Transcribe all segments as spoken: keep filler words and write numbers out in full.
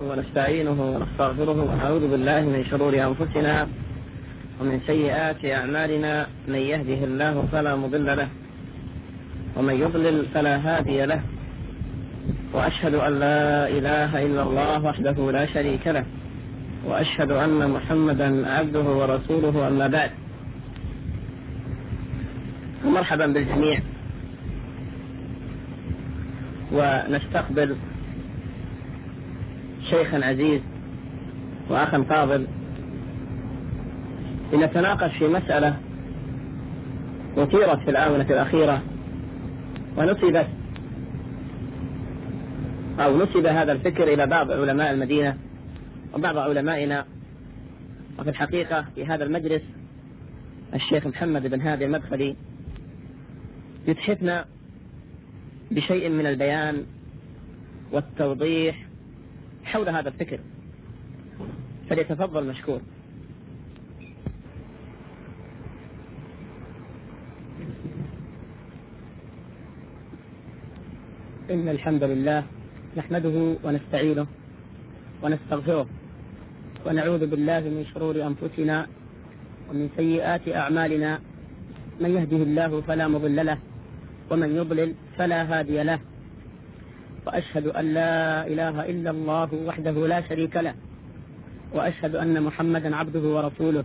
ونستعينه ونستغفره ونعوذ بالله من شرور أنفسنا ومن سيئات أعمالنا. من يهده الله فلا مضل له ومن يضلل فلا هادي له، وأشهد أن لا إله إلا الله وحده لا شريك له، وأشهد أن محمدا عبده ورسوله. أما بعد، مرحبا بالجميع، ونستقبل شيخا عزيز وأخا فاضل لنتناقش في مسألة أثيرت في الآونة الأخيرة، ونسبت أو نسب هذا الفكر إلى بعض علماء المدينة وبعض علمائنا، وفي الحقيقة في هذا المجلس الشيخ محمد بن هادي المدخلي يتحفنا بشيء من البيان والتوضيح حول هذا الفكر، فليتفضل مشكور. إن الحمد لله نحمده ونستعينه ونستغفره ونعوذ بالله من شرور أنفسنا ومن سيئات أعمالنا. من يهده الله فلا مضل له ومن يضلل فلا هادي له، وأشهد أن لا إله إلا الله وحده لا شريك له، وأشهد أن محمدا عبده ورسوله.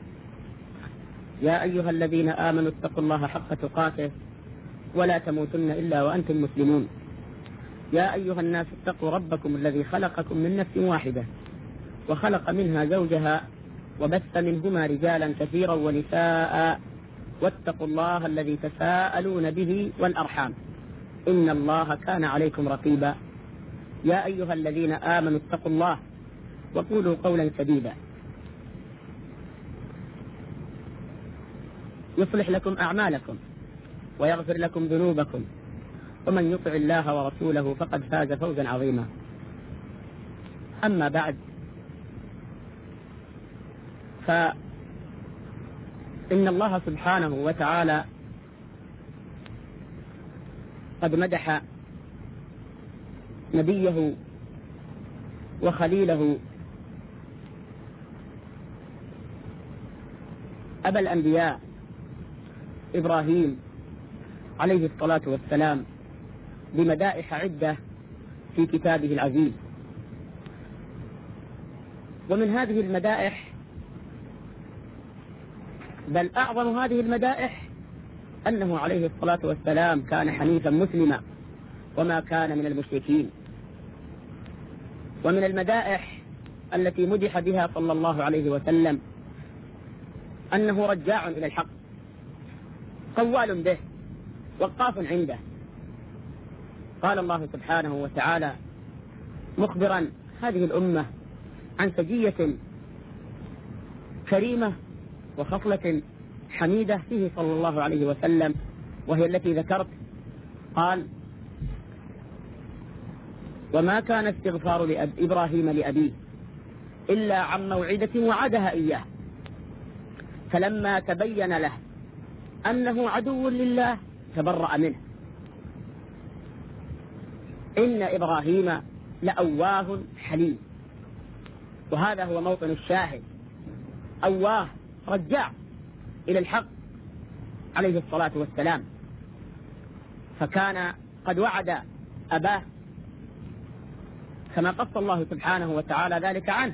يا أيها الذين آمنوا اتقوا الله حق تقاته ولا تموتن إلا وأنتم مسلمون. يا أيها الناس اتقوا ربكم الذي خلقكم من نفس واحدة وخلق منها زوجها وبث منهما رجالا كثيرا ونساء، واتقوا الله الذي تساءلون به والأرحام إن الله كان عليكم رقيبا. يا أيها الذين آمنوا اتقوا الله وقولوا قولا سديدا يصلح لكم أعمالكم ويغفر لكم ذنوبكم، ومن يطع الله ورسوله فقد فاز فوزا عظيما. أما بعد، فإن الله سبحانه وتعالى قد مدح نبيه وخليله أبا الأنبياء إبراهيم عليه الصلاة والسلام بمدائح عدة في كتابه العزيز. ومن هذه المدائح، بل أعظم هذه المدائح، أنه عليه الصلاة والسلام كان حنيفا مسلما وما كان من المشركين. ومن المدائح التي مدح بها صلى الله عليه وسلم أنه رجاع إلى الحق، قوال به، وقاف عنده. قال الله سبحانه وتعالى مخبرا هذه الأمة عن سجية كريمة وخصلة حميدة فيه صلى الله عليه وسلم، وهي التي ذكرت. قال: وما كان استغفار لأب إبراهيم لأبيه إلا عن موعدة وعدها إياه، فلما تبين له أنه عدو لله تبرأ منه، إن إبراهيم لأواه حليم. وهذا هو موطن الشاهد، أواه رجاع إلى الحق عليه الصلاة والسلام. فكان قد وعد أباه كما قص الله سبحانه وتعالى ذلك عنه.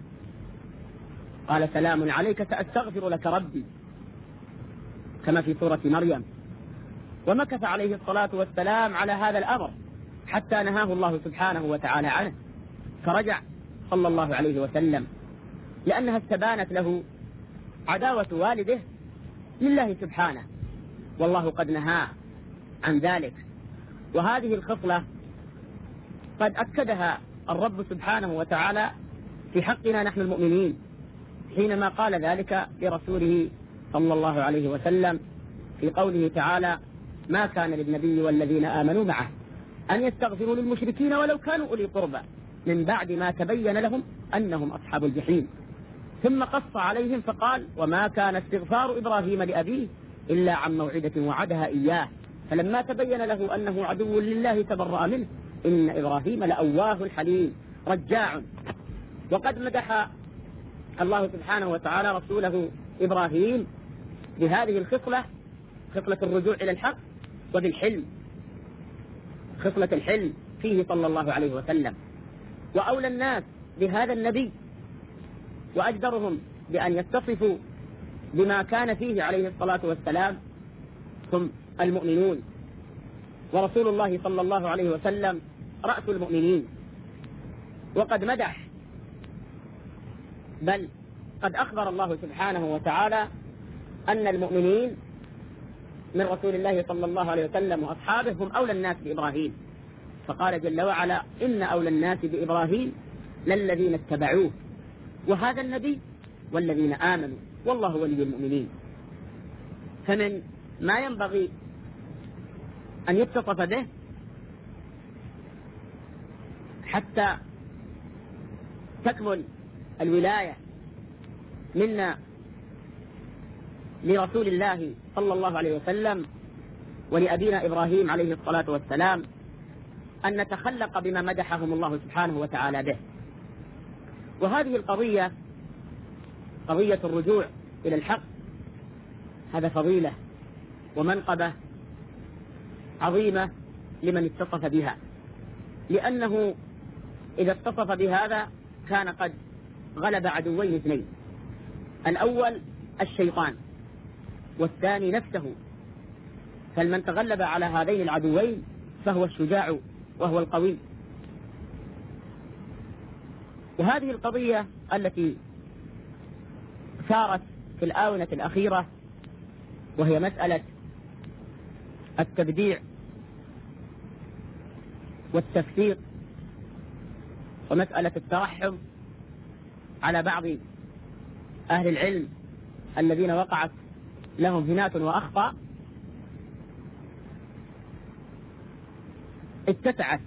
قال: سلام عليك سأستغفر لك ربي، كما في سورة مريم. ومكث عليه الصلاة والسلام على هذا الأمر حتى نهاه الله سبحانه وتعالى عنه، فرجع صلى الله عليه وسلم، لأنها استبانت له عداوة والده لله سبحانه، والله قد نهاه عن ذلك. وهذه الخصلة قد أكدها الرب سبحانه وتعالى في حقنا نحن المؤمنين حينما قال ذلك لرسوله صلى الله عليه وسلم في قوله تعالى: ما كان للنبي والذين آمنوا معه أن يستغفروا للمشركين ولو كانوا أولي قربى من بعد ما تبين لهم أنهم أصحاب الجحيم. ثم قص عليهم فقال: وما كان استغفار إبراهيم لأبيه إلا عن موعدة وعدها إياه، فلما تبين له أنه عدو لله تبرأ منه إن إبراهيم لأواه حليم. رجاع. وقد مدح الله سبحانه وتعالى رسوله إبراهيم بهذه الخصلة، خصلة الرجوع إلى الحق، وبالحلم، خصلة الحلم فيه صلى الله عليه وسلم. وأولى الناس بهذا النبي وأجدرهم بأن يتصفوا بما كان فيه عليه الصلاة والسلام هم المؤمنون، ورسول الله صلى الله عليه وسلم رأس المؤمنين. وقد مدح، بل قد أخبر الله سبحانه وتعالى أن المؤمنين من رسول الله صلى الله عليه وسلم وأصحابه هم أولى الناس بإبراهيم، فقال جل وعلا: إن أولى الناس بإبراهيم للذين اتبعوه وهذا النبي والذين آمنوا والله ولي المؤمنين. فمن ما ينبغي أن يتصف به حتى تكمل الولاية منا لرسول الله صلى الله عليه وسلم ولأبينا إبراهيم عليه الصلاة والسلام أن نتخلق بما مدحهم الله سبحانه وتعالى به. وهذه القضية، قضية الرجوع إلى الحق، هذا فضيلة ومنقبة عظيمة لمن اتصف بها، لأنه إذا اتصف بهذا كان قد غلب عدوين اثنين: الأول الشيطان، والثاني نفسه. فمن تغلب على هذين العدوين فهو الشجاع وهو القوي. وهذه القضية التي ثارت في الآونة الأخيرة وهي مسألة التبديع والتفسيق ومسألة الترحم على بعض أهل العلم الذين وقعت لهم هنات وأخطاء، اتسعت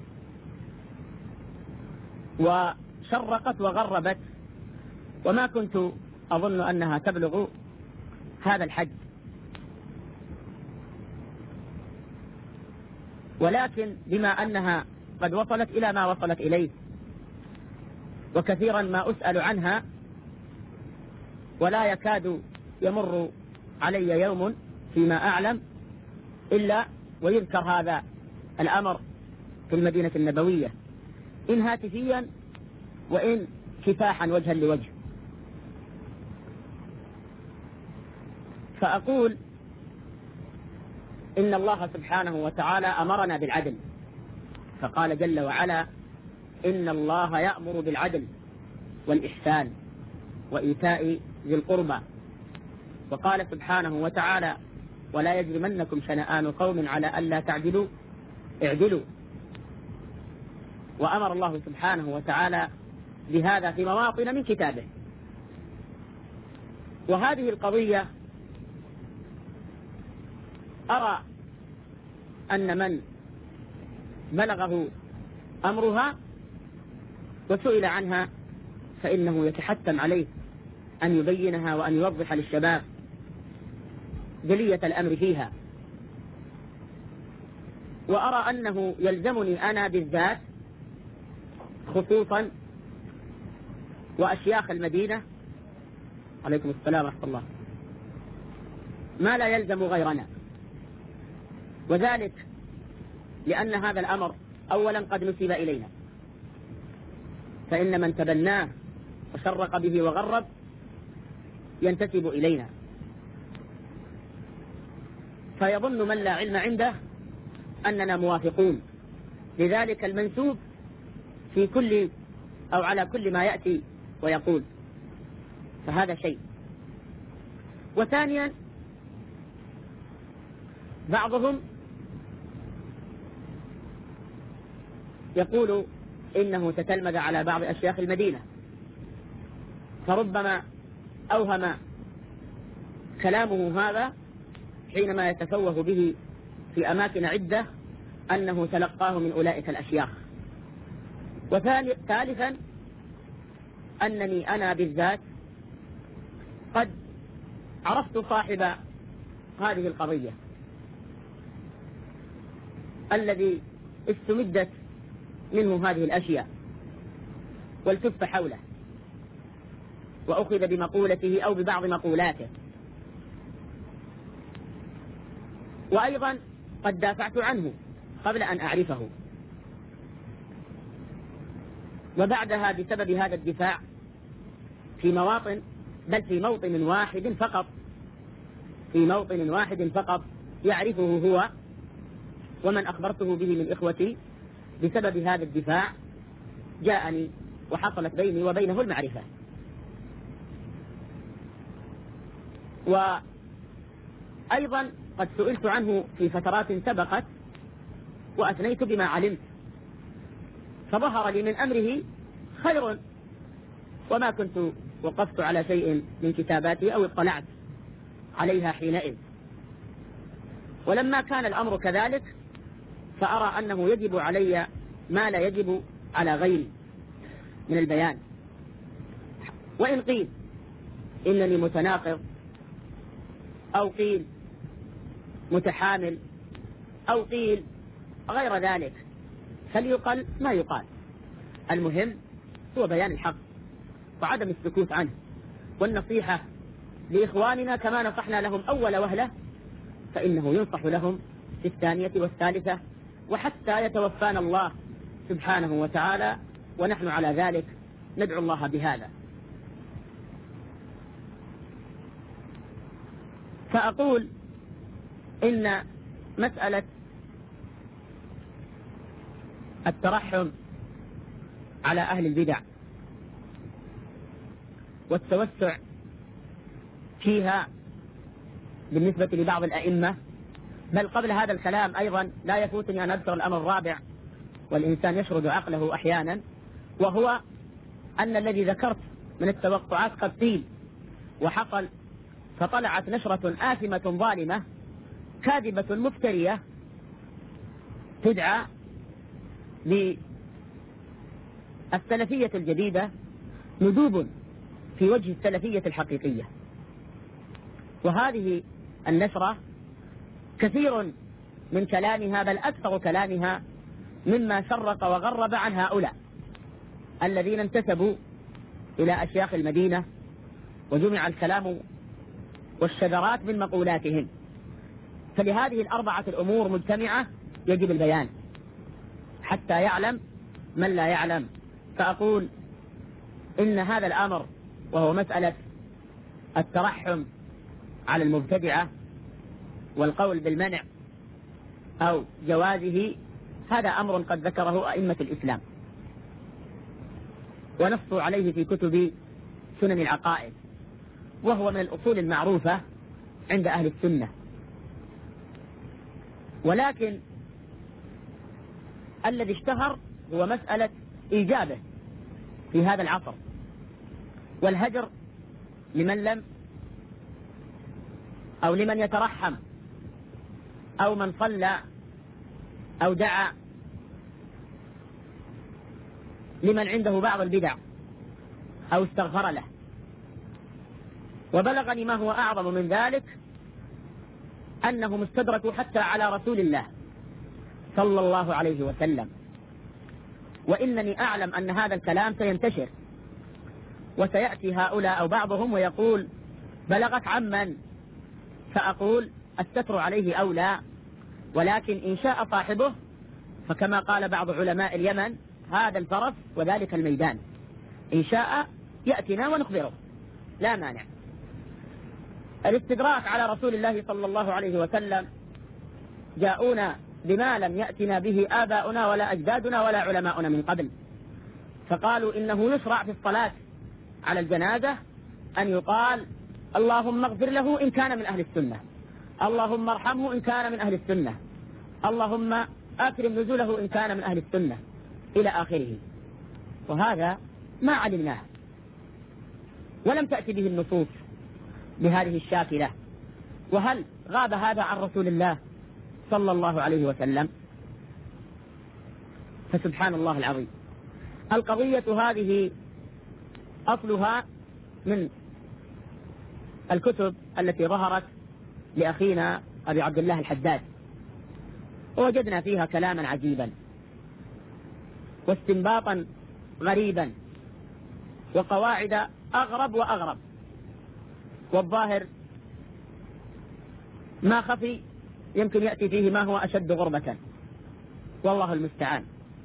وشرقت وغربت، وما كنت أظن أنها تبلغ هذا الحد. ولكن بما أنها قد وصلت إلى ما وصلت إليه، وكثيرا ما أسأل عنها ولا يكاد يمر علي يوم فيما أعلم إلا ويذكر هذا الأمر في المدينة النبوية، إن هاتفيا وإن كفاحا وجها لوجه. فأقول إن الله سبحانه وتعالى أمرنا بالعدل، فقال جل وعلا: إن الله يأمر بالعدل والإحسان وإيتاء ذي القربى. وقال سبحانه وتعالى: ولا يجرمنكم شنآن قوم على ألا تعدلوا اعدلوا. وأمر الله سبحانه وتعالى بهذا في مواطن من كتابه. وهذه القضية أرى أن من بلغه أمرها وسئل عنها فإنه يتحتم عليه أن يبينها وأن يوضح للشباب جلية الأمر فيها. وأرى أنه يلزمني أنا بالذات خصوصا وأشياخ المدينة، عليكم السلام ورحمة الله، ما لا يلزم غيرنا، وذلك لأن هذا الأمر أولا قد نسب إلينا، فإن من تبناه وشرق به وغرب ينتسب إلينا، فيظن من لا علم عنده أننا موافقون لذلك المنسوب في كل أو على كل ما يأتي ويقول، فهذا شيء. وثانيا بعضهم يقول إنه تتلمذ على بعض أشياخ المدينة، فربما أوهم كلامه هذا حينما يتفوه به في أماكن عدة أنه تلقاه من أولئك الأشياخ. وثالثا أنني أنا بالذات قد عرفت صاحب هذه القضية الذي استمدت منه هذه الأشياء، والتف حوله وأخذ بمقولته أو ببعض مقولاته. وأيضا قد دافعت عنه قبل أن أعرفه، وبعدها بسبب هذا الدفاع في مواطن، بل في موطن واحد فقط، في موطن واحد فقط يعرفه هو ومن أخبرته به من إخوتي، بسبب هذا الدفاع جاءني وحصلت بيني وبينه المعرفة. وأيضا قد سئلت عنه في فترات سبقت وأثنيت بما علمت، فظهر لي من أمره خير، وما كنت وقفت على شيء من كتاباته أو اطلعت عليها حينئذ. ولما كان الأمر كذلك فأرى أنه يجب علي ما لا يجب على غيري من البيان. وإن قيل إنني متناقض أو قيل متحامل أو قيل غير ذلك فليقل ما يقال، المهم هو بيان الحق وعدم السكوت عنه، والنصيحة لإخواننا كما نصحنا لهم أول وهلة فإنه ينصح لهم في الثانية والثالثة، وحتى يتوفانا الله سبحانه وتعالى ونحن على ذلك ندعو الله بهذا. فأقول إن مسألة الترحم على أهل البدع والتوسع فيها بالنسبة لبعض الأئمة، بل قبل هذا الكلام أيضا لا يفوتني أن أذكر الأمر الرابع، والإنسان يشرد عقله أحيانا، وهو أن الذي ذكرت من التوقعات قد قيل وحصل، فطلعت نشرة آثمة ظالمة كاذبة مفترية تدعى للسلفية الجديدة ندوب في وجه السلفية الحقيقية. وهذه النشرة كثير من كلامها بل أكثر كلامها مما شرق وغرب عن هؤلاء الذين انتسبوا إلى أشياخ المدينة، وجمع الكلام والشذرات من مقولاتهم. فلهذه الأربعة الأمور مجتمعة يجب البيان حتى يعلم من لا يعلم. فأقول إن هذا الأمر وهو مسألة الترحم على المبتدعة والقول بالمنع أو جوازه، هذا أمر قد ذكره أئمة الإسلام ونصوا عليه في كتب سنن العقائد، وهو من الأصول المعروفة عند أهل السنة. ولكن الذي اشتهر هو مسألة إيجابه في هذا العصر، والهجر لمن لم أو لمن يترحم أو من صلى أو دعا لمن عنده بعض البدع أو استغفر له. وبلغني ما هو أعظم من ذلك أنهم استدركوا حتى على رسول الله صلى الله عليه وسلم، وإنني أعلم أن هذا الكلام سينتشر وسيأتي هؤلاء أو بعضهم ويقول بلغت عمن، فأقول الستر عليه أولى، ولكن إن شاء صاحبه فكما قال بعض علماء اليمن هذا الفرس وذلك الميدان، إن شاء يأتنا ونخبره لا مانع. الاستدراك على رسول الله صلى الله عليه وسلم جاءونا بما لم يأتنا به آباؤنا ولا أجدادنا ولا علماؤنا من قبل، فقالوا إنه يشرع في الصلاة على الجنازة أن يقال اللهم اغفر له إن كان من أهل السنة، اللهم ارحمه إن كان من أهل السنة، اللهم أكرم نزوله إن كان من أهل السنة، إلى آخره. وهذا ما علمناه ولم تأتي به النصوص بهذه الشاكلة. وهل غاب هذا عن رسول الله صلى الله عليه وسلم؟ فسبحان الله العظيم. القضية هذه أصلها من الكتب التي ظهرت لأخينا أبي عبد الله الحداد، ووجدنا فيها كلاما عجيبا واستنباطا غريبا وقواعد أغرب وأغرب، والظاهر ما خفي يمكن يأتي فيه ما هو أشد غربة، والله المستعان.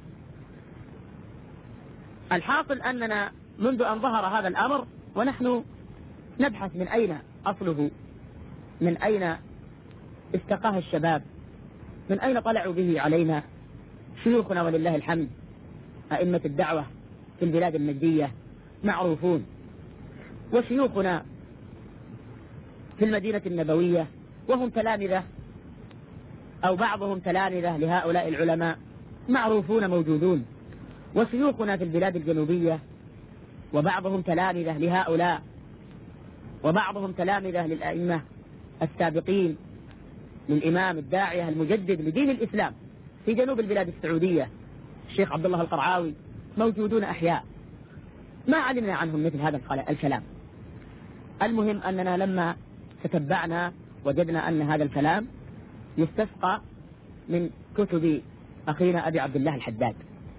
الحاصل أننا منذ أن ظهر هذا الأمر ونحن نبحث من أين أصله، من أين استقاه الشباب، من أين طلعوا به علينا. شيوخنا ولله الحمد أئمة الدعوة في البلاد النجدية معروفون، وشيوخنا في المدينة النبوية وهم تلامذة أو بعضهم تلامذة لهؤلاء العلماء معروفون موجودون، وشيوخنا في البلاد الجنوبية وبعضهم تلامذة لهؤلاء، وبعضهم تلامذة للأئمة السابقين، للإمام الداعية المجدد لدين الإسلام في جنوب البلاد السعودية الشيخ عبد الله القرعاوي، موجودون أحياء ما علمنا عنهم مثل هذا الكلام. المهم أننا لما تتبعنا وجدنا أن هذا الكلام يستسقى من كتب أخينا أبي عبد الله الحداد.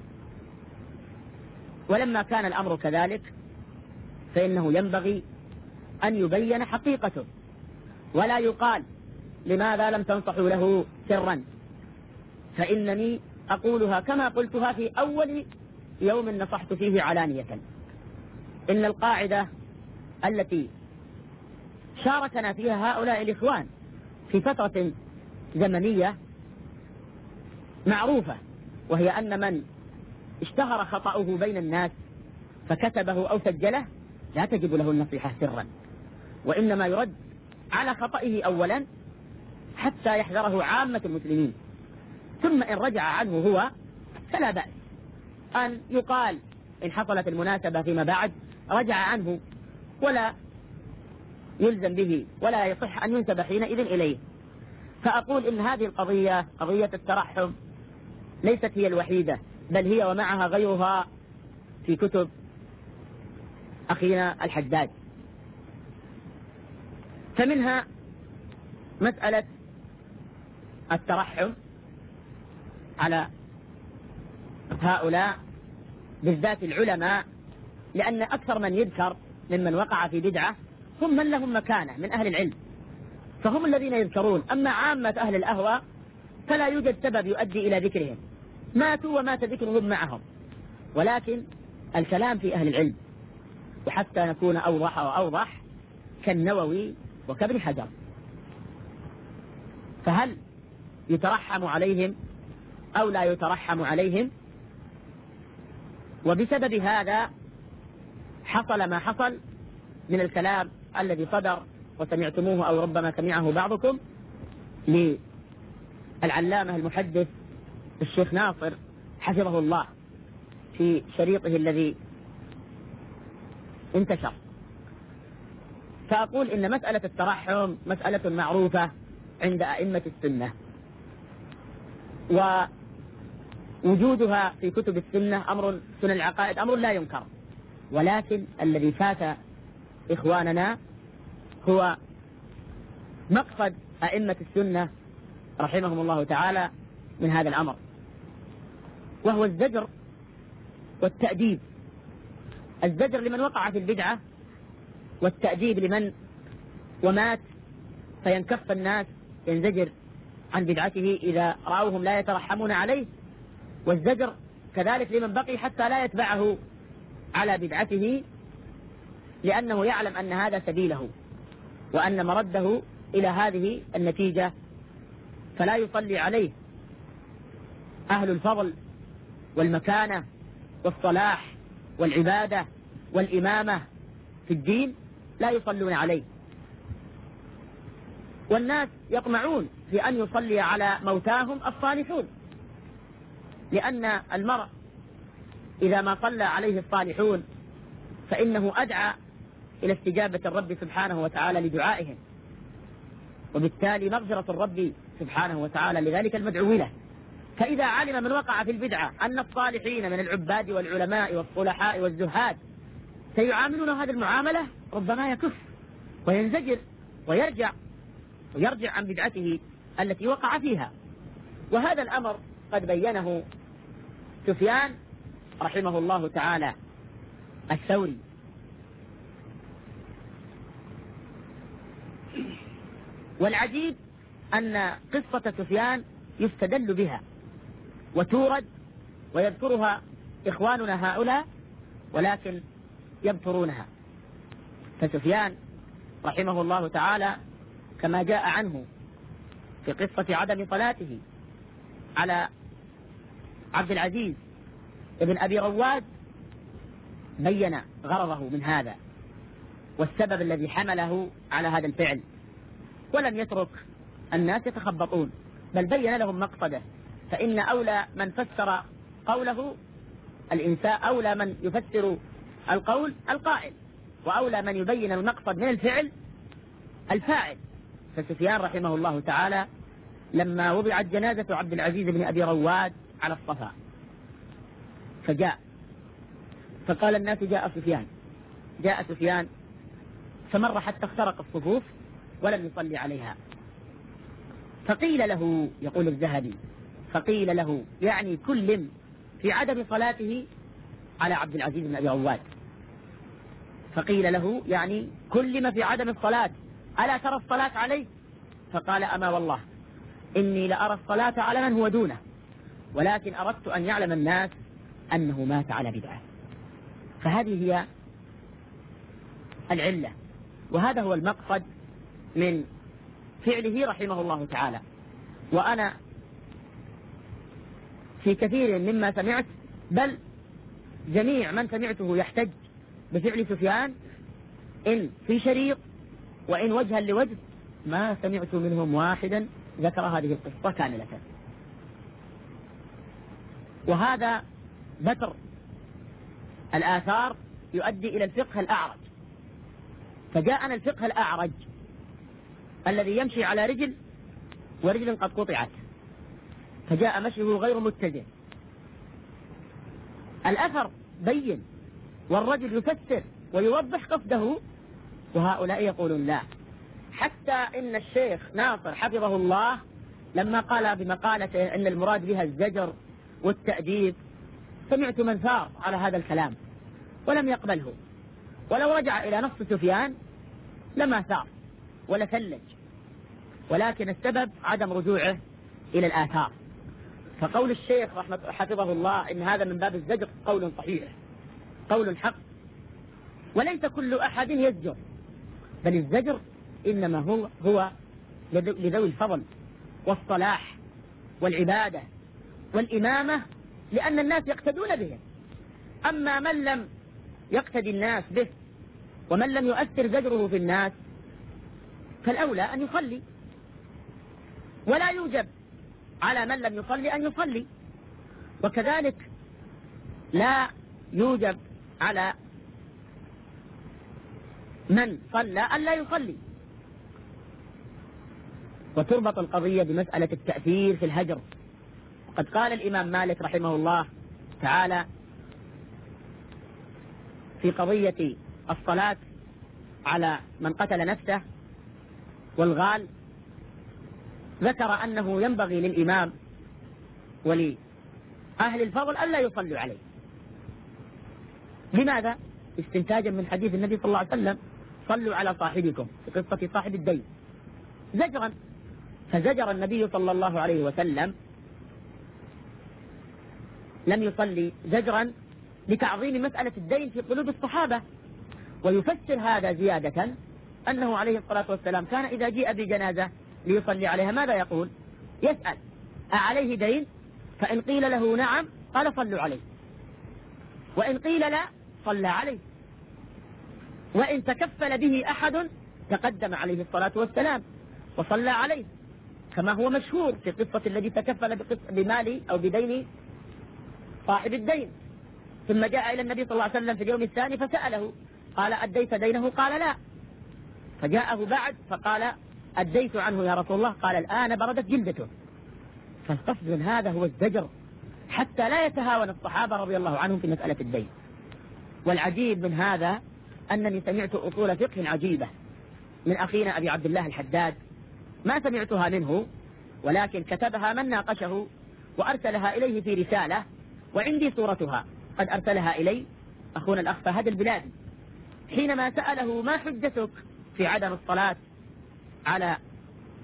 ولما كان الأمر كذلك فإنه ينبغي أن يبين حقيقته، ولا يقال لماذا لم تنصحوا له سرا، فإنني أقولها كما قلتها في أول يوم نصحت فيه علانية. إن القاعدة التي شاركنا فيها هؤلاء الإخوان في فترة زمنية معروفة، وهي أن من اشتهر خطأه بين الناس فكتبه أو سجله لا تجب له النصيحة سرا، وإنما يرد على خطئه أولا حتى يحذره عامة المسلمين، ثم إن رجع عنه هو فلا بأس أن يقال إن حصلت المناسبة فيما بعد رجع عنه، ولا يلزم به ولا يصح أن ينسب حينئذ إليه. فأقول إن هذه القضية قضية الترحم ليست هي الوحيدة، بل هي ومعها غيرها في كتب أخينا الحداد. فمنها مسألة الترحم على هؤلاء بالذات العلماء، لأن أكثر من يذكر ممن وقع في بدعة هم من لهم مكانة من أهل العلم، فهم الذين يذكرون. أما عامة أهل الأهواء فلا يوجد سبب يؤدي إلى ذكرهم، ماتوا ومات ذكرهم معهم. ولكن الكلام في أهل العلم، وحتى نكون أوضح وأوضح كالنووي وكابن حجر، فهل يترحم عليهم أو لا يترحم عليهم؟ وبسبب هذا حصل ما حصل من الكلام الذي صدر وسمعتموه أو ربما سمعه بعضكم للعلامة المحدث الشيخ ناصر حفظه الله في شريطه الذي انتشر. فأقول إن مسألة الترحم مسألة معروفة عند أئمة السنة، ووجودها في كتب السنة أمر سنن العقائد أمر لا ينكر، ولكن الذي فات إخواننا هو مقصد أئمة السنة رحمهم الله تعالى من هذا الأمر، وهو الزجر والتأديب. الزجر لمن وقع في البدعة، والتأديب لمن ومات فينكف الناس ينزجر عن بدعته إذا رأوهم لا يترحمون عليه، والزجر كذلك لمن بقي حتى لا يتبعه على بدعته، لأنه يعلم أن هذا سبيله وأن مرده إلى هذه النتيجة، فلا يصلي عليه أهل الفضل والمكانة والصلاح والعبادة والإمامة في الدين، لا يصلون عليه. والناس يطمعون في أن يصلي على موتاهم الصالحون، لأن المرء إذا ما صلى عليه الصالحون فإنه أدعى إلى استجابة الرب سبحانه وتعالى لدعائهم، وبالتالي مغفرة الرب سبحانه وتعالى لذلك المدعو له. فإذا علم من وقع في البدعة أن الصالحين من العباد والعلماء والصلحاء والزهاد سيعاملون هذه المعاملة، ربما يكف وينزجر ويرجع ويرجع عن بدعته التي وقع فيها. وهذا الأمر قد بينه سفيان رحمه الله تعالى الثوري والعجيب أن قصة سفيان يستدل بها وتورد ويذكرها إخواننا هؤلاء، ولكن يبترونها. فسفيان رحمه الله تعالى كما جاء عنه في قصة عدم صلاته على عبد العزيز ابن أبي رواد بين غرضه من هذا والسبب الذي حمله على هذا الفعل، ولم يترك الناس يتخبطون، بل بين لهم مقصده. فإن أولى من فسر قوله الإنسان، أولى من يفسر القول القائل، وأولى من يبين المقصد من الفعل الفاعل. فسفيان رحمه الله تعالى لما وضعت جنازة عبد العزيز بن أبي رواد على الصفا فجاء فقال الناس جاء سفيان جاء سفيان فمر حتى اخترق الصفوف ولم يصلي عليها. فقيل له، يقول الذهبي، فقيل له يعني كلم في عدم صلاته على عبد العزيز بن أبي رواد، فقيل له يعني كلم في عدم الصلاة، ألا ترى الصلاة عليه؟ فقال أما والله إني لأرى الصلاة على من هو دونه، ولكن أردت أن يعلم الناس أنه مات على بدعة. فهذه هي العلة، وهذا هو المقصد من فعله رحمه الله تعالى. وأنا في كثير مما سمعت، بل جميع من سمعته يحتج بفعل سفيان إن في شريط وإن وجها لوجه، ما سمعت منهم واحدا ذكر هذه القصة كاملة. وهذا بتر الآثار يؤدي إلى الفقه الأعرج. فجاءنا الفقه الأعرج الذي يمشي على رجل ورجل قد قطعت، فجاء مشيه غير متجه. الأثر بين والرجل يفسر ويوضح قصده، وهؤلاء يقولون لا. حتى إن الشيخ ناصر حفظه الله لما قال بمقالته أن المراد بها الزجر والتأديب، سمعت من ثار على هذا الكلام ولم يقبله، ولو رجع إلى نص سفيان لما ثار ولا ثلج، ولكن السبب عدم رجوعه إلى الآثار. فقول الشيخ رحمة حفظه الله إن هذا من باب الزجر قول صحيح، قول حق، وليس كل أحد يزجر، بل الزجر إنما هو هو لذوي الفضل والصلاح والعبادة والإمامة، لأن الناس يقتدون بهم. أما من لم يقتدي الناس به ومن لم يؤثر زجره في الناس فالأولى أن يصلي، ولا يوجب على من لم يصلي أن يصلي، وكذلك لا يوجب على من صلى أن لا يصلي. وتربط القضية بمسألة التأثير في الهجر. قد قال الإمام مالك رحمه الله تعالى في قضية الصلاة على من قتل نفسه والغال، ذكر أنه ينبغي للإمام ولأهل الفضل ألا يصلوا عليه. لماذا؟ استنتاجا من حديث النبي صلى الله عليه وسلم صلوا على صاحبكم في قصة صاحب الدين، زجرا. فزجر النبي صلى الله عليه وسلم، لم يصلي زجرا لتعظيم مسألة الدين في قلوب الصحابة. ويفسر هذا زيادة أنه عليه الصلاة والسلام كان إذا جيء بجنازة ليصلي عليها ماذا يقول؟ يسأل أعليه دين؟ فإن قيل له نعم قال صلوا عليه، وإن قيل لا صلى عليه، وإن تكفل به أحد تقدم عليه الصلاة والسلام وصلى عليه، كما هو مشهور في قصة الذي تكفل بمال أو بدين صاحب الدين، ثم جاء إلى النبي صلى الله عليه وسلم في اليوم الثاني فسأله قال أديت دينه؟ قال لا. فجاءه بعد فقال أديت عنه يا رسول الله، قال الآن بردت جلدته. فالقصد من هذا هو الزجر حتى لا يتهاون الصحابة رضي الله عنهم في مسألة الدين. والعجيب من هذا أنني سمعت أصول فقه عجيبة من أخينا أبي عبد الله الحداد، ما سمعتها منه ولكن كتبها من ناقشه وأرسلها إليه في رسالة، وعندي صورتها قد أرسلها إلي أخونا الأخ فهد البلادي، حينما سأله ما حجتك في عدم الصلاة على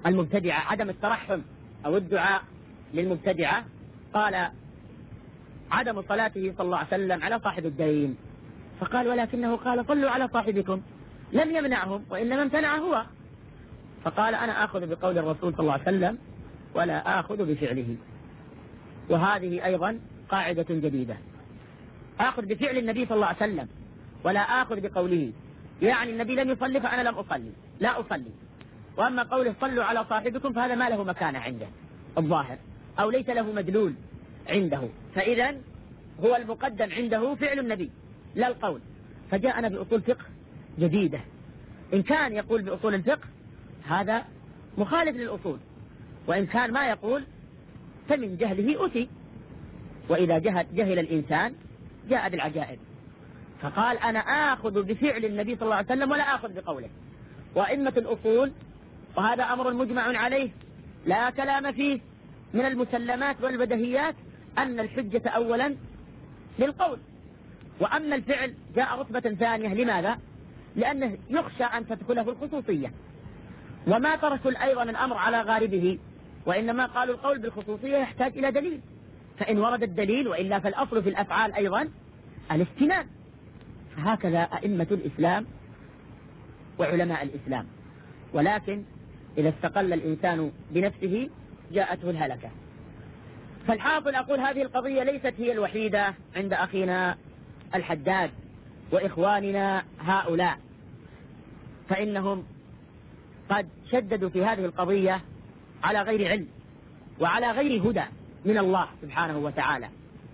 المبتدعة عدم الترحم أو الدعاء للمبتدعة، قال عدم صلاته صلى الله عليه وسلم على صاحب الدين، فقال ولكنه قال صلوا على صاحبكم، لم يمنعهم وإنما امتنع هو، فقال أنا آخذ بقول الرسول صلى الله عليه وسلم ولا آخذ بفعله. وهذه أيضا قاعدة جديدة، آخذ بفعل النبي صلى الله عليه وسلم ولا آخذ بقوله، يعني النبي لم يصلي فأنا لم أصلي، لا أصلي. وأما قوله صلوا على صاحبكم فهذا ما له مكانة عنده الظاهر، أو ليس له مدلول عنده، فإذا هو المقدم عنده فعل النبي لا القول. فجاءنا بأصول فقه جديدة، إن كان يقول بأصول الفقه هذا مخالف للأصول، وإن كان ما يقول فمن جهله أتي، وإذا جهل, جهل الإنسان جاء بالعجائب. فقال أنا آخذ بفعل النبي صلى الله عليه وسلم ولا آخذ بقوله. وأئمة الأصول، وهذا أمر مجمع عليه لا كلام فيه، من المسلمات والبدهيات أن الحجة أولا للقول، وأما الفعل جاء رتبة ثانية. لماذا؟ لأنه يخشى أن تدخله الخصوصية، وما تركوا أيضا الأمر على غالبه، وإنما قالوا القول بالخصوصية يحتاج إلى دليل، فإن ورد الدليل، وإلا فالأصل في الأفعال أيضا الاستناد. فهكذا أئمة الإسلام وعلماء الإسلام. ولكن إذا استقل الإنسان بنفسه جاءته الهلكة. فالحاصل أقول هذه القضية ليست هي الوحيدة عند أخينا الحداد وإخواننا هؤلاء، فإنهم قد شددوا في هذه القضية على غير علم وعلى غير هدى من الله سبحانه وتعالى،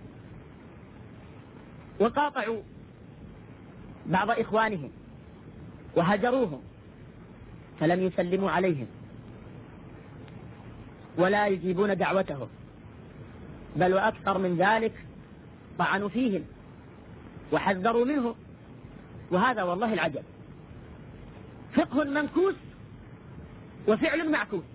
وقاطعوا بعض إخوانهم وهجروهم، فلم يسلموا عليهم ولا يجيبون دعوتهم، بل وأكثر من ذلك طعنوا فيهم وحذروا منه. وهذا والله العجب، فقه منكوس وفعل معكوس.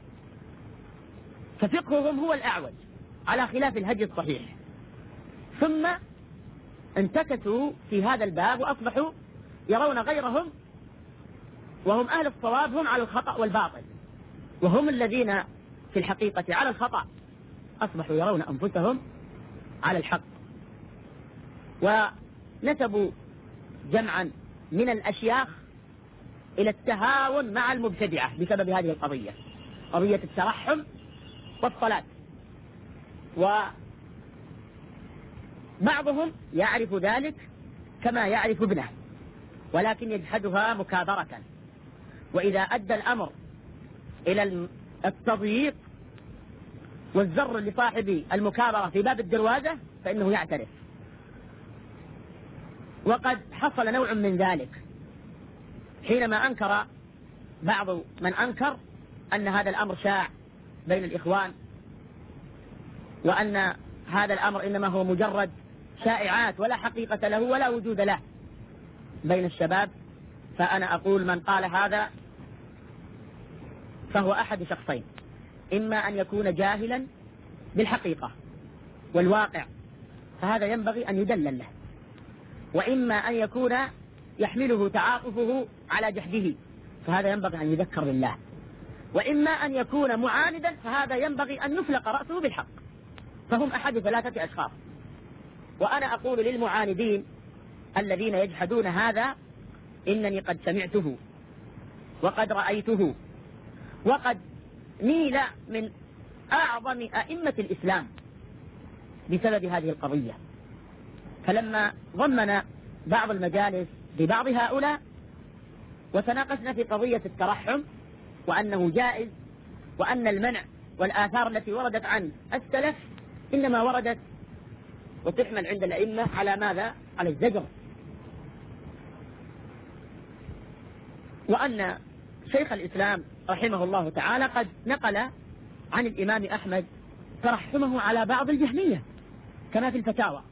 ففقههم هو الأعوج على خلاف الهدي الصحيح، ثم انتكسوا في هذا الباب وأصبحوا يرون غيرهم وهم أهل الصواب هم على الخطأ والباطل، وهم الذين في الحقيقة على الخطأ، أصبحوا يرون أنفسهم على الحق. ونسبوا جمعا من الأشياخ إلى التهاون مع المبتدعة بسبب هذه القضية، قضية الترحم والصلاة. وبعضهم يعرف ذلك كما يعرف ابنه، ولكن يجحدها مكابرة، وإذا أدى الأمر إلى التضييق والزر لصاحب المكابرة في باب الدروازة فإنه يعترف. وقد حصل نوع من ذلك حينما أنكر بعض من أنكر أن هذا الأمر شاع بين الإخوان، وأن هذا الأمر إنما هو مجرد شائعات ولا حقيقة له ولا وجود له بين الشباب. فأنا أقول من قال هذا فهو أحد شخصين، إما أن يكون جاهلا بالحقيقة والواقع فهذا ينبغي أن يدلل له، وإما أن يكون يحمله تعاطفه على جهده فهذا ينبغي أن يذكر بالله، وإما أن يكون معاندا فهذا ينبغي أن يفلق رأسه بالحق. فهم أحد ثلاثة أشخاص. وأنا أقول للمعاندين الذين يجحدون هذا إنني قد سمعته وقد رأيته، وقد نيل من أعظم أئمة الإسلام بسبب هذه القضية. فلما ضمن بعض المجالس ببعض هؤلاء وتناقشنا في قضية الترحم وأنه جائز، وأن المنع والآثار التي وردت عن السلف إنما وردت وتحمل عند الأئمة على ماذا؟ على الزجر، وأن شيخ الإسلام رحمه الله تعالى قد نقل عن الإمام أحمد ترحمه على بعض الجهمية كما في الفتاوى،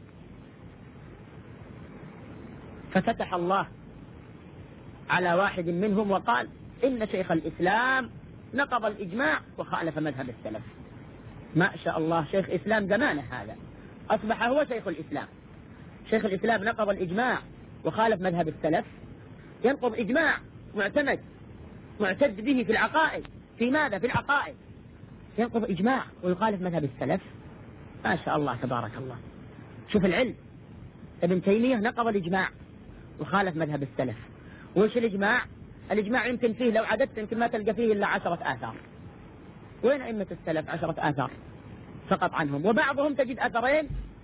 ففتح الله على واحد منهم وقال إن شيخ الإسلام نقض الإجماع وخالف مذهب السلف. ما شاء الله، شيخ إسلام زمانه هذا أصبح هو شيخ الإسلام. شيخ الإسلام نقض الإجماع وخالف مذهب السلف، ينقض إجماع معتمد معتد به في العقائد في ماذا؟ في العقائد، ينقض إجماع ويخالف مذهب السلف. ما شاء الله تبارك الله. شوف العلم، ابن تيمية نقض الإجماع وخالف مذهب السلف. وش الإجماع؟ الإجماع يمكن فيه لو عددت يمكن ما تلقى فيه إلا عشرة آثار. وين أئمة السلف؟ عشرة آثار فقط عنهم، وبعضهم تجد أثرين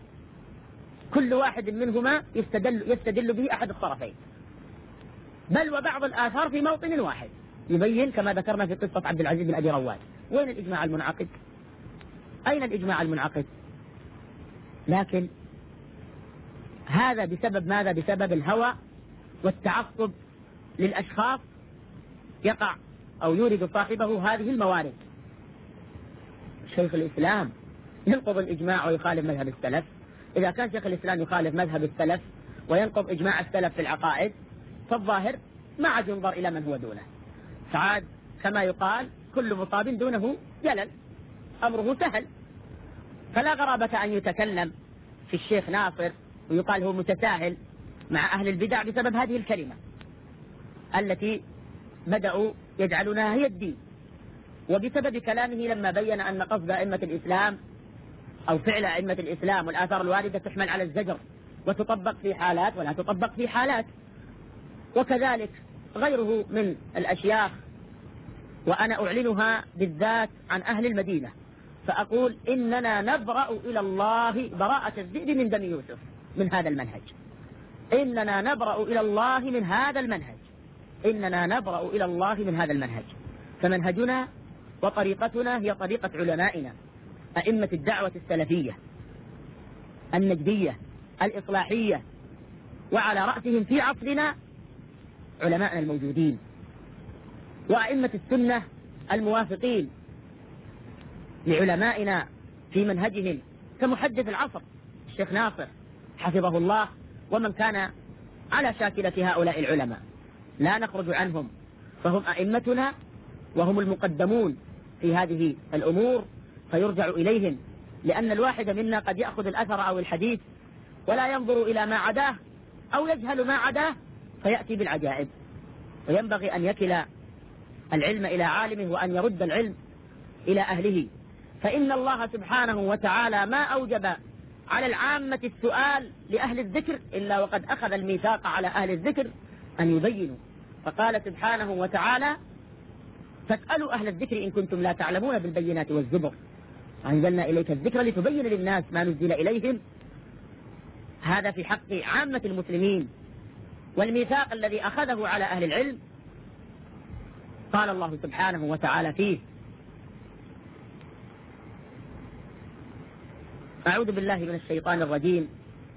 كل واحد منهما يستدل, يستدل به أحد الطرفين، بل وبعض الآثار في موطن واحد يبين كما ذكرنا في قصة عبد العزيز بن أبي رواد. وين الإجماع المنعقد؟ أين الإجماع المنعقد؟ لكن هذا بسبب ماذا؟ بسبب الهوى والتعصب للأشخاص يقع أو يورد صاحبه هذه الموارد. شيخ الإسلام ينقض الإجماع ويخالف مذهب السلف. إذا كان شيخ الإسلام يخالف مذهب السلف وينقض إجماع السلف في العقائد، فالظاهر ما عاد ينظر إلى من هو دونه، فعاد كما يقال كل مصاب دونه جلل، أمره سهل. فلا غرابة أن يتكلم في الشيخ ناصر ويقال هو متساهل مع أهل البدع بسبب هذه الكلمة التي بدأوا يجعلونها هي الدين، وبسبب كلامه لما بين أن قصد أئمة الإسلام أو فعل أئمة الإسلام والآثار الواردة تحمل على الزجر وتطبق في حالات ولا تطبق في حالات. وكذلك غيره من الأشياخ، وأنا أعلنها بالذات عن أهل المدينة، فأقول إننا نبرأ إلى الله براءة الذئب من دم يوسف من هذا المنهج. إننا نبرأ إلى الله من هذا المنهج إننا نبرأ إلى الله من هذا المنهج. فمنهجنا وطريقتنا هي طريقة علمائنا أئمة الدعوة السلفية النجدية الإصلاحية، وعلى رأسهم في عصرنا علماءنا الموجودين وأئمة السنة الموافقين لعلمائنا في منهجهم كمحدث العصر الشيخ ناصر حفظه الله، ومن كان على شاكلة هؤلاء العلماء لا نخرج عنهم، فهم أئمتنا وهم المقدمون في هذه الأمور، فيرجع إليهم، لأن الواحد منا قد يأخذ الأثر أو الحديث ولا ينظر إلى ما عداه أو يجهل ما عداه فيأتي بالعجائب. وينبغي أن يكل العلم إلى عالمه وأن يرد العلم إلى أهله، فإن الله سبحانه وتعالى ما أوجب على العامة السؤال لأهل الذكر إلا وقد أخذ الميثاق على أهل الذكر أن يبينوا، فقال سبحانه وتعالى: فاسألوا أهل الذكر إن كنتم لا تعلمون بالبينات والزبر أنزلنا إليك الذكر لتبين للناس ما نزل إليهم. هذا في حق عامة المسلمين. والميثاق الذي أخذه على أهل العلم قال الله سبحانه وتعالى فيه: أعوذ بالله من الشيطان الرجيم،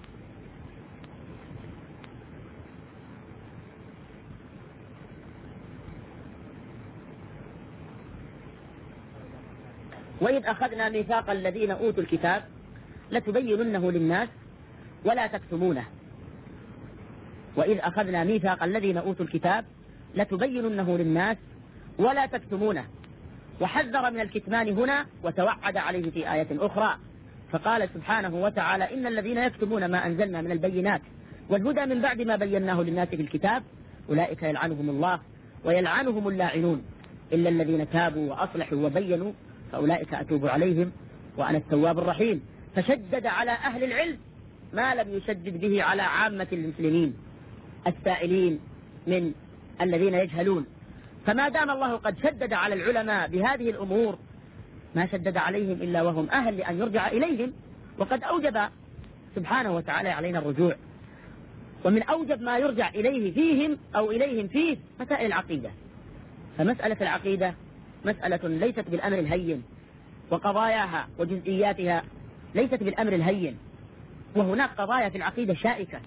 وإذ أخذنا ميثاق الذين أوتوا الكتاب لتبيننه للناس ولا تكتمونه وإذ أخذنا ميثاق الذين أوتوا الكتاب لتبيننه للناس ولا تكتمونه، وحذر من الكتمان هنا وتوعد عليه في آية أخرى، فقال سبحانه وتعالى: إن الذين يكتمون ما أنزلنا من البينات والهدى من بعد ما بيناه للناس في الكتاب أولئك يلعنهم الله ويلعنهم اللاعنون إلا الذين تابوا وأصلحوا وبينوا فأولئك أتوب عليهم وأنا التواب الرحيم. فشدد على أهل العلم ما لم يشدد به على عامة المسلمين السائلين من الذين يجهلون. فما دام الله قد شدد على العلماء بهذه الأمور ما شدد عليهم إلا وهم أهل لأن يرجع إليهم، وقد أوجب سبحانه وتعالى علينا الرجوع. ومن أوجب ما يرجع إليه فيهم أو إليهم فيه مسائل العقيدة. فمسألة العقيدة مسألة ليست بالأمر الهين، وقضاياها وجزئياتها ليست بالأمر الهين، وهناك قضايا في العقيدة شائكة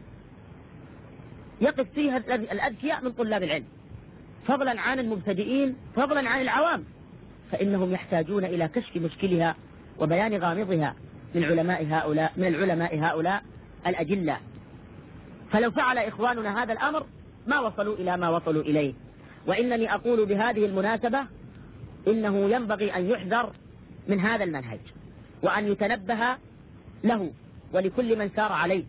يقف فيها الأذكياء من طلاب العلم فضلا عن المبتدئين فضلا عن العوام، فإنهم يحتاجون إلى كشف مشكلها وبيان غامضها من علماء هؤلاء من العلماء هؤلاء الأجلة. فلو فعل إخواننا هذا الأمر ما وصلوا إلى ما وصلوا إليه. وإنني أقول بهذه المناسبة إنه ينبغي أن يحذر من هذا المنهج وأن يتنبه له ولكل من سار عليه.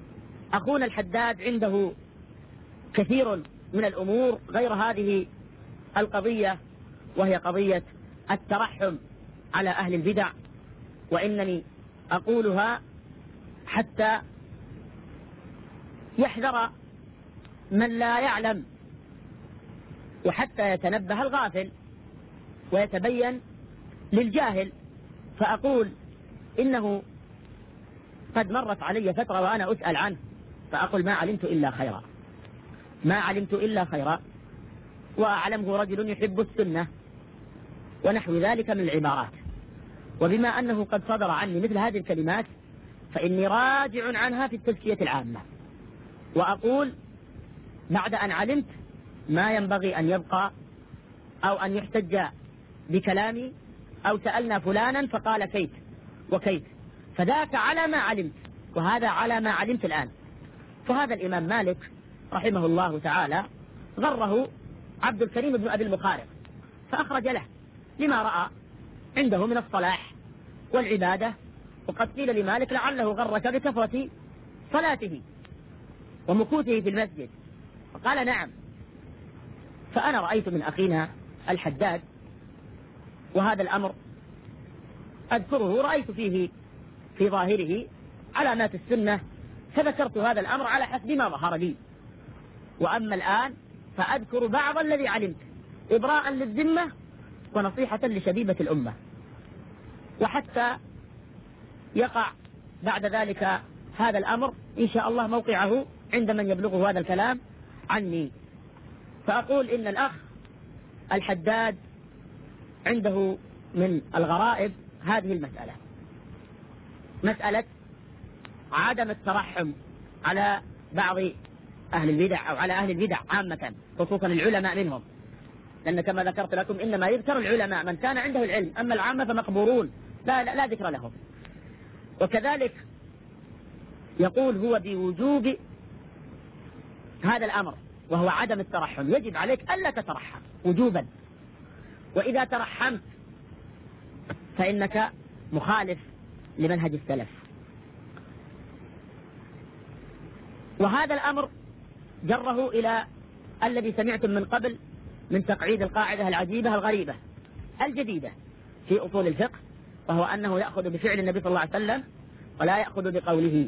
وأخونا الحداد عنده كثير من الأمور غير هذه القضية، وهي قضية الترحم على أهل البدع، وإنني أقولها حتى يحذر من لا يعلم، وحتى يتنبه الغافل ويتبين للجاهل. فأقول إنه قد مرت علي فترة وأنا أسأل عنه، فأقول ما علمت إلا خيرا، ما علمت إلا خيرا، وأعلمه رجل يحب السنة ونحو ذلك من العبارات. وبما أنه قد صدر عني مثل هذه الكلمات فإني راجع عنها في التزكية العامة، وأقول بعد أن علمت ما ينبغي أن يبقى أو أن يحتج بكلامي أو سألنا فلانا فقال كيف وكيف، فذاك على ما علمت وهذا على ما علمت الآن. فهذا الإمام مالك رحمه الله تعالى غره عبد الكريم بن أبي المخارق فأخرج له لما رأى عنده من الصلاح والعبادة، وقد قيل لمالك لعله غرك بكثرة صلاته ومكوثه في المسجد، فقال نعم. فأنا رأيت من أخينا الحداد، وهذا الأمر أذكره رأيت فيه في ظاهره علامات السنة، فذكرت هذا الأمر على حسب ما ظهر لي. وأما الآن فأذكر بعض الذي علمت إبراء للذمة ونصيحة لشبيبة الأمة، وحتى يقع بعد ذلك هذا الأمر إن شاء الله موقعه عند من يبلغه هذا الكلام عني. فأقول إن الأخ الحداد عنده من الغرائب هذه المسألة، مسألة عدم الترحم على بعض أهل البدع أو على أهل البدع عامة، خصوصا العلماء منهم، لأن كما ذكرت لكم إنما يذكر العلماء من كان عنده العلم، أما العامة فمقبورون لا, لا, لا ذكر لهم. وكذلك يقول هو بوجوب هذا الأمر وهو عدم الترحم، يجب عليك ألا تترحم وجوبا، وإذا ترحمت فإنك مخالف لمنهج السلف. وهذا الأمر جره إلى الذي سمعتم من قبل من تقعيد القاعدة العجيبة الغريبة الجديدة في أصول الفقه، وهو أنه يأخذ بفعل النبي صلى الله عليه وسلم ولا يأخذ بقوله.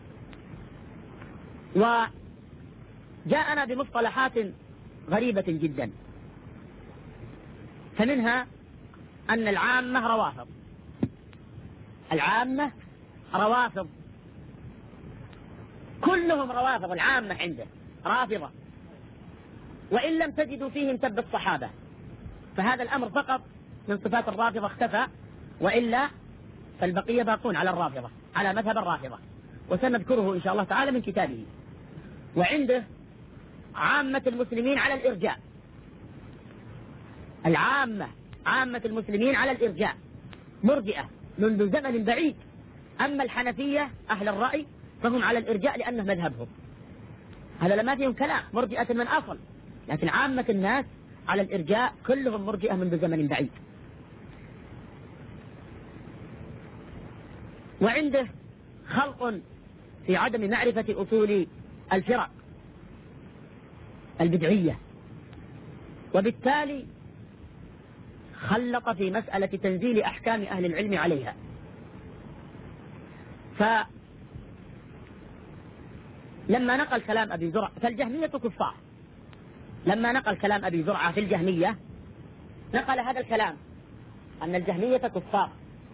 وجاءنا بمصطلحات غريبة جدا، فمنها أن العامة روافض، العامة روافض كلهم روافض، العامة عنده رافضة، وإن لم تجدوا فيهم سب الصحابة، فهذا الأمر فقط من صفات الرافضة اختفى، وإلا فالبقية باقون على الرافضة على مذهب الرافضة، وسنذكره إن شاء الله تعالى من كتابه. وعنده عامة المسلمين على الإرجاء، العامة عامة المسلمين على الإرجاء مرجئة منذ زمن بعيد. أما الحنفية أهل الرأي فهم على الإرجاء لأنه مذهبهم، هذا لما فيهم كلام، مرجئة من أصل، لكن عامة الناس على الإرجاء كلهم مرجئة منذ زمن بعيد. وعنده خلق في عدم معرفة أصول الفرق البدعية، وبالتالي خلط في مسألة تنزيل أحكام أهل العلم عليها. فلما نقل كلام أبي زرعة فالجهمية كفار، لما نقل كلام أبي زرعة في الجهمية نقل هذا الكلام أن الجهمية كفار،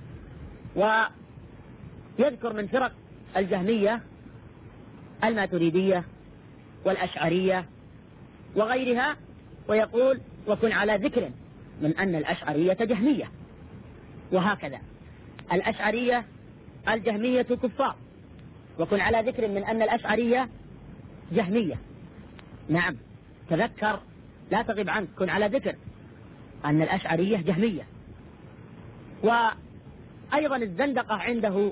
ويذكر من فرق الجهمية الماتريدية والأشعرية وغيرها، ويقول وكن على ذكر من أن الأشعرية جهمية، وهكذا الأشعرية الجهمية كفار، وكن على ذكر من أن الأشعرية جهمية. نعم تذكر لا تغب عنك، كن على ذكر أن الأشعرية جهمية. وأيضا الزندقة عنده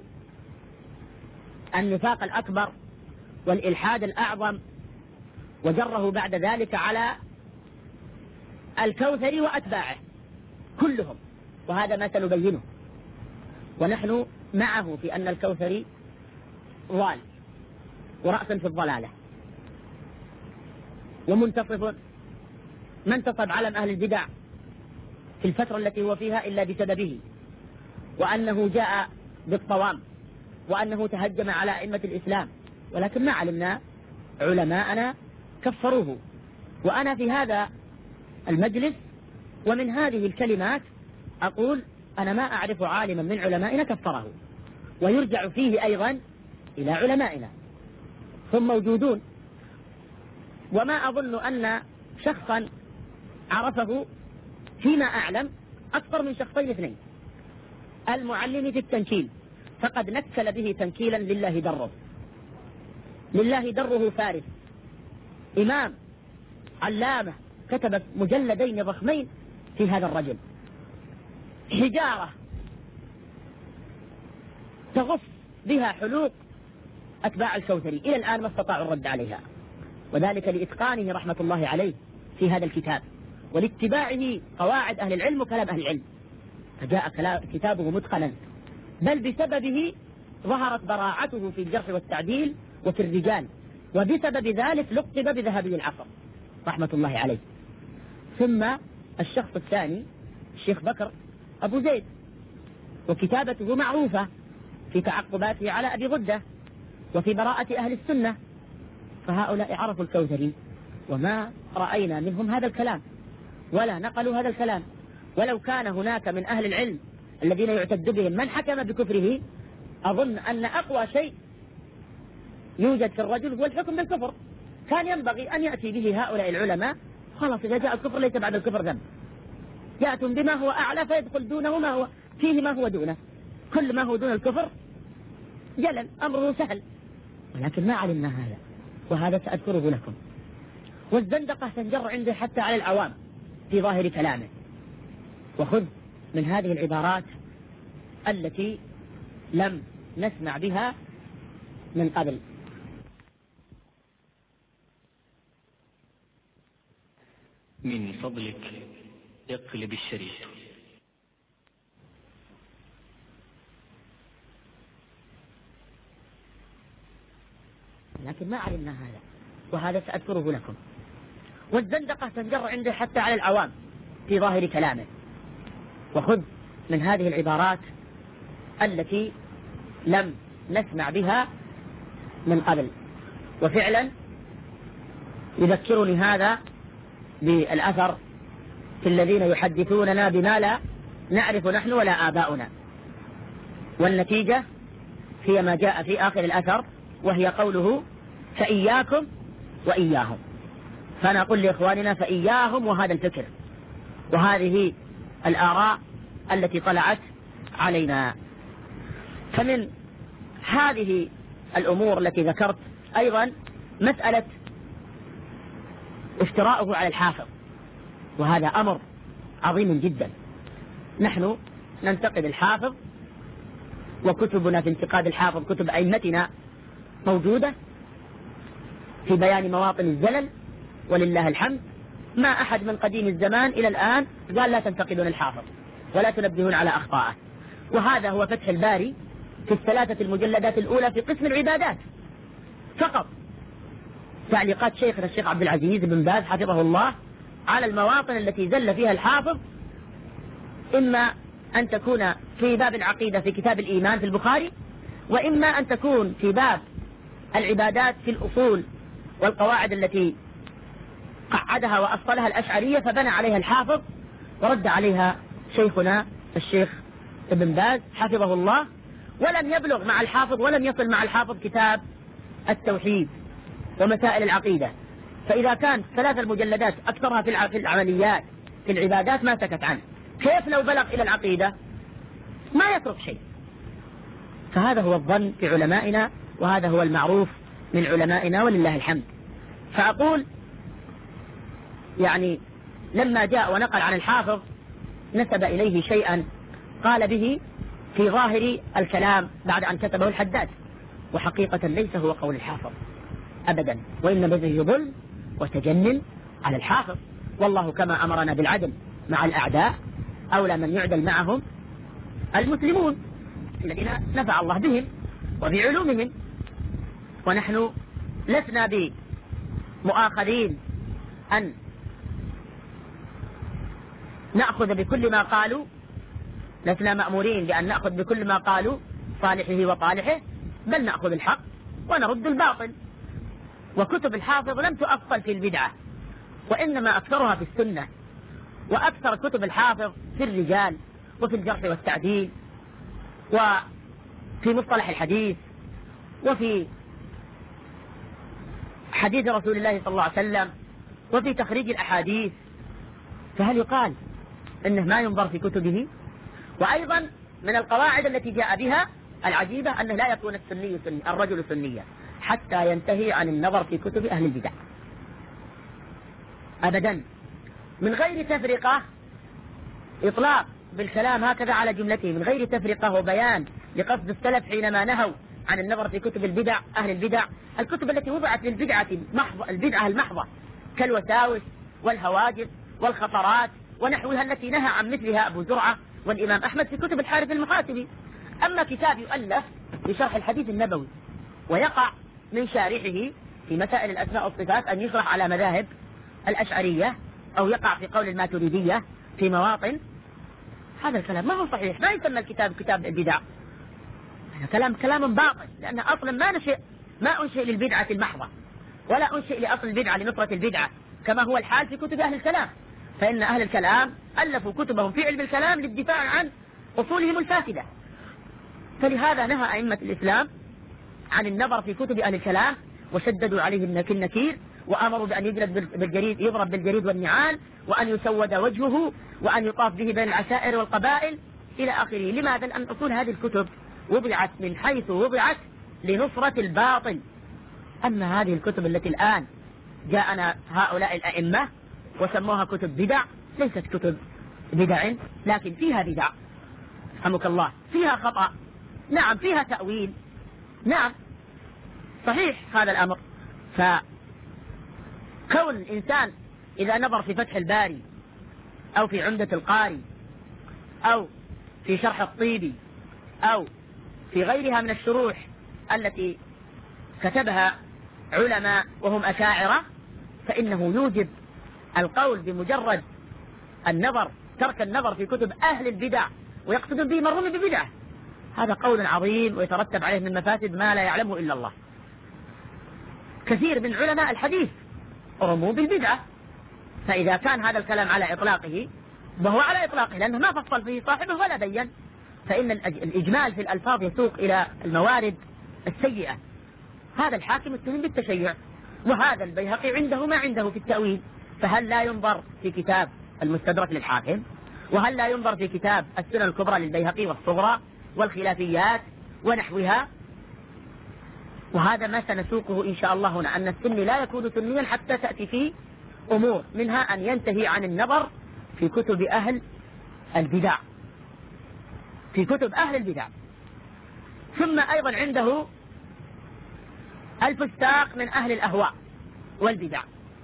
النفاق الأكبر والإلحاد الأعظم، وجره بعد ذلك على الكوثري وأتباعه كلهم، وهذا ما سنبينه، ونحن معه في أن الكوثري ضال ورأس في الضلالة ومنتصف ما انتصب علم أهل البدع في الفترة التي هو فيها إلا بسببه، وأنه جاء بالصواب، وأنه تهجم على أئمة الإسلام، ولكن ما علمنا علماءنا كفروه. وأنا في هذا المجلس ومن هذه الكلمات أقول أنا ما أعرف عالما من علمائنا كفره، ويرجع فيه أيضا إلى علمائنا، هم موجودون. وما أظن أن شخصا عرفه فيما أعلم أكثر من شخصين اثنين. المعلم في التنكيل فقد نكل به تنكيلا لله دره، لله دره فارس، إمام علامة كتب مجلدين ضخمين في هذا الرجل، حجارة تغص بها حلوق أتباع الكوثري، إلى الآن ما استطاعوا الرد عليها، وذلك لإتقانه رحمة الله عليه في هذا الكتاب، ولاتباعه قواعد أهل العلم وكلام أهل العلم، فجاء كتابه متقنا، بل بسببه ظهرت براعته في الجرح والتعديل وفي الرجال، وبسبب ذلك لقب بذهبي العصر رحمة الله عليه. ثم الشخص الثاني الشيخ بكر أبو زيد، وكتابته معروفة في تعقباته على أبي غدة وفي براءة أهل السنة، فهؤلاء عرفوا الكوثري وما رأينا منهم هذا الكلام ولا نقلوا هذا الكلام. ولو كان هناك من أهل العلم الذين يعتد بهم من حكم بكفره، أظن أن أقوى شيء يوجد في الرجل هو الحكم بالكفر، كان ينبغي أن يأتي به هؤلاء العلماء. خلاص إذا جاء الكفر ليس بعد الكفر ذنب، يأتون بما هو أعلى فيدخل دونه ما هو فيه ما هو دونه، كل ما هو دون الكفر جلل أمره سهل، ولكن ما علمنا هذا، وهذا سأذكره لكم. والزندقة تنجر عنده حتى على العوام في ظاهر كلامه، وخذ من هذه العبارات التي لم نسمع بها من قبل. من فضلك اقلب الشريط. لكن ما علمنا هذا، وهذا سأذكره لكم. والزندقة تنجر عنده حتى على العوام في ظاهر كلامه، وخذ من هذه العبارات التي لم نسمع بها من قبل. وفعلا يذكرني هذا بالأثر في الذين يحدثوننا بما لا نعرف نحن ولا آباؤنا، والنتيجة هي ما جاء في آخر الأثر، وهي قوله فإياكم وإياهم. فأنا أقول لإخواننا فإياهم وهذا الفكر وهذه الآراء التي طلعت علينا. فمن هذه الأمور التي ذكرت أيضا مسألة افتراءه على الحافظ، وهذا أمر عظيم جدا. نحن ننتقد الحافظ، وكتبنا في انتقاد الحافظ كتب أئمتنا موجودة في بيان مواطن الزلل ولله الحمد. ما أحد من قديم الزمان إلى الآن قال لا تنتقدون الحافظ ولا تنبهون على أخطائه. وهذا هو فتح الباري في الثلاثة المجلدات الأولى في قسم العبادات فقط، تعليقات شيخنا الشيخ عبد العزيز بن باز حفظه الله على المواطن التي زل فيها الحافظ، إما أن تكون في باب العقيدة في كتاب الإيمان في البخاري، وإما أن تكون في باب العبادات في الأصول والقواعد التي قعدها وأصلها الأشعرية فبنى عليها الحافظ ورد عليها شيخنا الشيخ ابن باز حفظه الله. ولم يبلغ مع الحافظ ولم يصل مع الحافظ كتاب التوحيد ومسائل العقيدة، فإذا كان ثلاث المجلدات أكثرها في العمليات في العبادات ما سكت عنه، كيف لو بلغ إلى العقيدة ما يترك شيء؟ فهذا هو الظن في علمائنا، وهذا هو المعروف من علمائنا ولله الحمد. فأقول يعني لما جاء ونقل عن الحافظ نسب إليه شيئا قال به في ظاهر الكلام بعد أن كتبه الحداد، وحقيقة ليس هو قول الحافظ أبدا، وإنما به ظلم وتجنن على الحافظ. والله كما أمرنا بالعدل مع الأعداء أولى من يعدل معهم المسلمون الذين نفع الله بهم وبعلومهم، ونحن لسنا بمؤاخذين أن نأخذ بكل ما قالوا، لسنا مأمورين بأن نأخذ بكل ما قالوا صالحه وطالحه، بل نأخذ الحق ونرد الباطل. وكتب الحافظ لم تؤصل في البدعة، وإنما أكثرها في السنة، وأكثر كتب الحافظ في الرجال وفي الجرح والتعديل وفي مصطلح الحديث وفي حديث رسول الله صلى الله عليه وسلم وفي تخريج الأحاديث. فهل يقال إنه ما ينظر في كتبه؟ وأيضا من القواعد التي جاء بها العجيبة أنه لا يكون السني سني الرجل سنيا حتى ينتهي عن النظر في كتب أهل البدع أبدا، من غير تفرقة، إطلاق بالكلام هكذا على جملته من غير تفرقة وبيان لقصد السلف حينما نهوا عن النظر في كتب البدع أهل البدع، الكتب التي وضعت للبدعة المحضة البدعة المحضة كالوساوس والهواجس والخطرات ونحوها التي نهى عن مثلها أبو زرعة والإمام أحمد في كتب الحارث المحاسبي. أما كتاب يؤلف لشرح الحديث النبوي ويقع من شارحه في مسائل الأسماء والصفات أن يشرح على مذاهب الأشعرية أو يقع في قول الماتريدية في مواطن، هذا الكلام ما هو صحيح، ما يسمى الكتاب كتاب البدع، هذا كلام كلام باطل، لأن أصلا ما نشئ ما أنشئ للبدعة المحضة ولا أنشئ لأصل البدعة لنصرة البدعة كما هو الحال في كتب أهل الكلام، فإن أهل الكلام ألفوا كتبهم في علم الكلام للدفاع عن أصولهم الفاسدة. فلهذا نهى أئمة الإسلام عن النظر في كتب أهل الكلام وشددوا عليهم في النكير، وأمروا بأن يجلد بالجريد يضرب بالجريد والنعال وأن يسود وجهه وأن يطاف به بين العشائر والقبائل إلى آخره. لماذا؟ لأن أصول هذه الكتب وضعت من حيث وضعت لنصرة الباطل. أما هذه الكتب التي الآن جاءنا هؤلاء الأئمة وسموها كتب بدع، ليست كتب بدع، لكن فيها بدع رحمك الله، فيها خطأ، نعم فيها تأويل، نعم صحيح هذا الأمر. فكون الإنسان إذا نظر في فتح الباري أو في عمدة القاري أو في شرح الطيبي أو في غيرها من الشروح التي كتبها علماء وهم أشاعرة، فإنه يوجب القول بمجرد النظر ترك النظر في كتب أهل البدع ويقصدون به من رمي ببدعة، هذا قول عظيم ويترتب عليه من مفاسد ما لا يعلمه إلا الله. كثير من علماء الحديث رموا بالبدعة، فإذا كان هذا الكلام على إطلاقه وهو على إطلاقه لأنه ما فصل فيه صاحبه ولا بين، فإن الإجمال في الألفاظ يسوق إلى الموارد السيئة. هذا الحاكم اتهم بالتشيع، وهذا البيهقي عنده ما عنده في التأويل، فهل لا ينظر في كتاب المستدرك للحاكم؟ وهل لا ينظر في كتاب السنن الكبرى للبيهقي والصغرى والخلافيات ونحوها؟ وهذا ما سنسوقه إن شاء الله هنا، أن السني لا يكون سنيا حتى تأتي فيه أمور، منها أن ينتهي عن النظر في كتب أهل البدع في كتب أهل البدع. ثم أيضا عنده الفستاق من أهل الأهواء والبدع،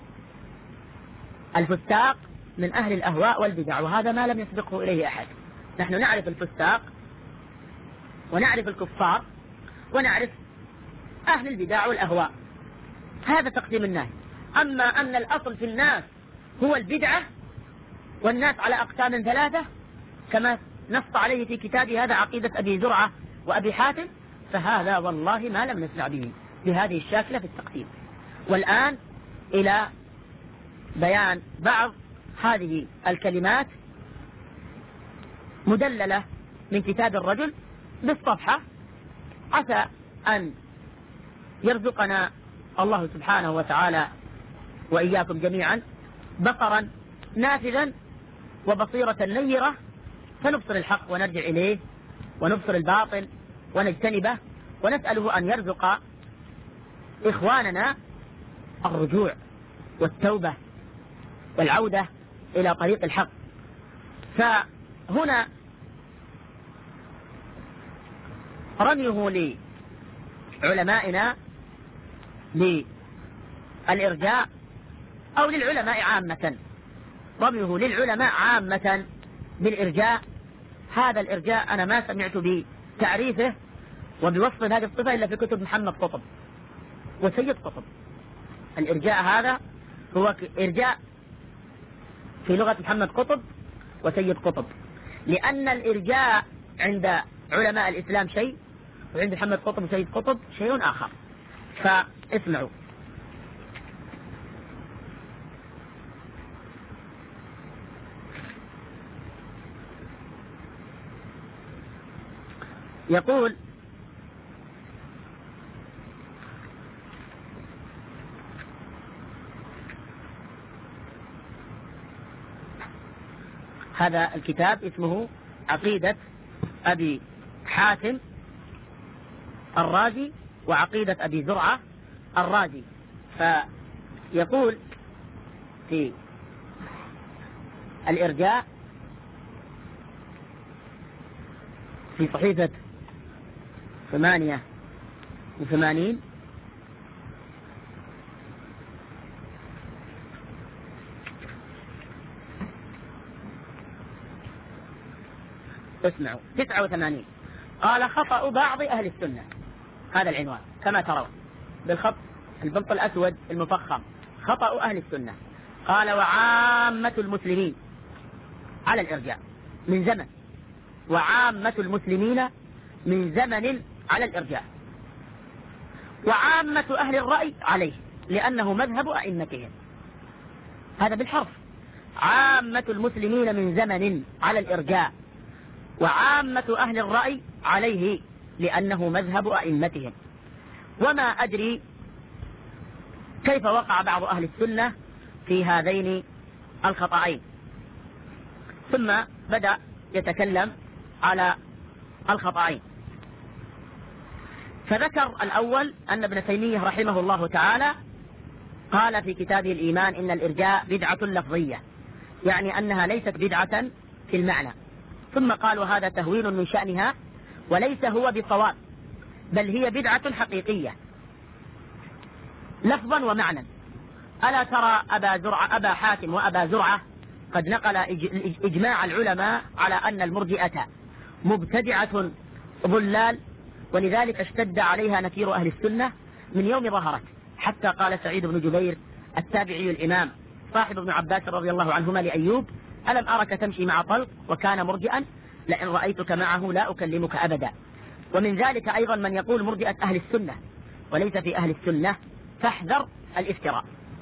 الفستاق من أهل الأهواء والبدع، وهذا ما لم يسبقه إليه أحد. نحن نعرف الفستاق ونعرف الكفار ونعرف أهل البدع والأهواء، هذا تقسيم الناس. أما أن الأصل في الناس هو البدعة والناس على أقسام ثلاثة كما نص عليه في كتاب هذا عقيدة أبي زرعة وأبي حاتم، فهذا والله ما لم نسمع به بهذه الشاكلة في التقسيم. والآن إلى بيان بعض هذه الكلمات مدللة من كتاب الرجل بالصفحة، عسى أن يرزقنا الله سبحانه وتعالى وإياكم جميعا بصرا نافذا وبصيرة نيرة، فنبصر الحق ونرجع إليه ونبصر الباطل ونجتنبه، ونسأله أن يرزق إخواننا الرجوع والتوبة والعودة إلى طريق الحق. فهنا رميه لعلمائنا للإرجاء أو للعلماء عامة، رميه للعلماء عامة بالإرجاء، هذا الإرجاء أنا ما سمعت بتعريفه وبوصف هذه الصفة إلا في كتب محمد قطب وسيد قطب. الإرجاء هذا هو إرجاء في لغة محمد قطب وسيد قطب، لأن الإرجاء عند علماء الإسلام شيء، وعند محمد قطب وسيد قطب شيء آخر. فاسمعوا. يقول: هذا الكتاب اسمه عقيدة أبي حاتم الرازي وعقيدة أبي زرعة الرازي. فيقول في الإرجاء في صحيفة ثمانية وثمانين: اسمعوا، تسعة وثمانين: قال: خطأ بعض أهل السنة. هذا العنوان كما ترون بالخط البنط الأسود المفخم: خطأ أهل السنة. قال: وعامة المسلمين على الإرجاء من زمن، وعامة المسلمين من زمن على الإرجاء، وعامة أهل الرأي عليه لأنه مذهب أئمتهم. هذا بالحرف: عامة المسلمين من زمن على الإرجاء، وعامة أهل الرأي عليه لأنه مذهب أئمتهم. وما أدري كيف وقع بعض أهل السنة في هذين الخطأين. ثم بدأ يتكلم على الخطأين، فذكر الأول أن ابن تيمية رحمه الله تعالى قال في كتابه الإيمان: إن الإرجاء بدعة لفظية، يعني أنها ليست بدعة في المعنى. ثم قال: وهذا تهوين من شأنها وليس هو بصواب، بل هي بدعة حقيقية لفظا ومعنى. ألا ترى أبا زرعة أبا حاتم وأبا زرعة قد نقل إجماع العلماء على أن المرجئة مبتدعة ضلال، ولذلك اشتد عليها نكير أهل السنة من يوم ظهرت، حتى قال سعيد بن جبير التابعي الإمام صاحب ابن عباس رضي الله عنهما لأيوب: ألم أرك تمشي مع طلق وكان مرجئا؟ لئن رأيتك معه لا أكلمك أبدا. ومن ذلك أيضا من يقول مرجئة أهل السنة وليس في أهل السنة، فاحذر الافتراء.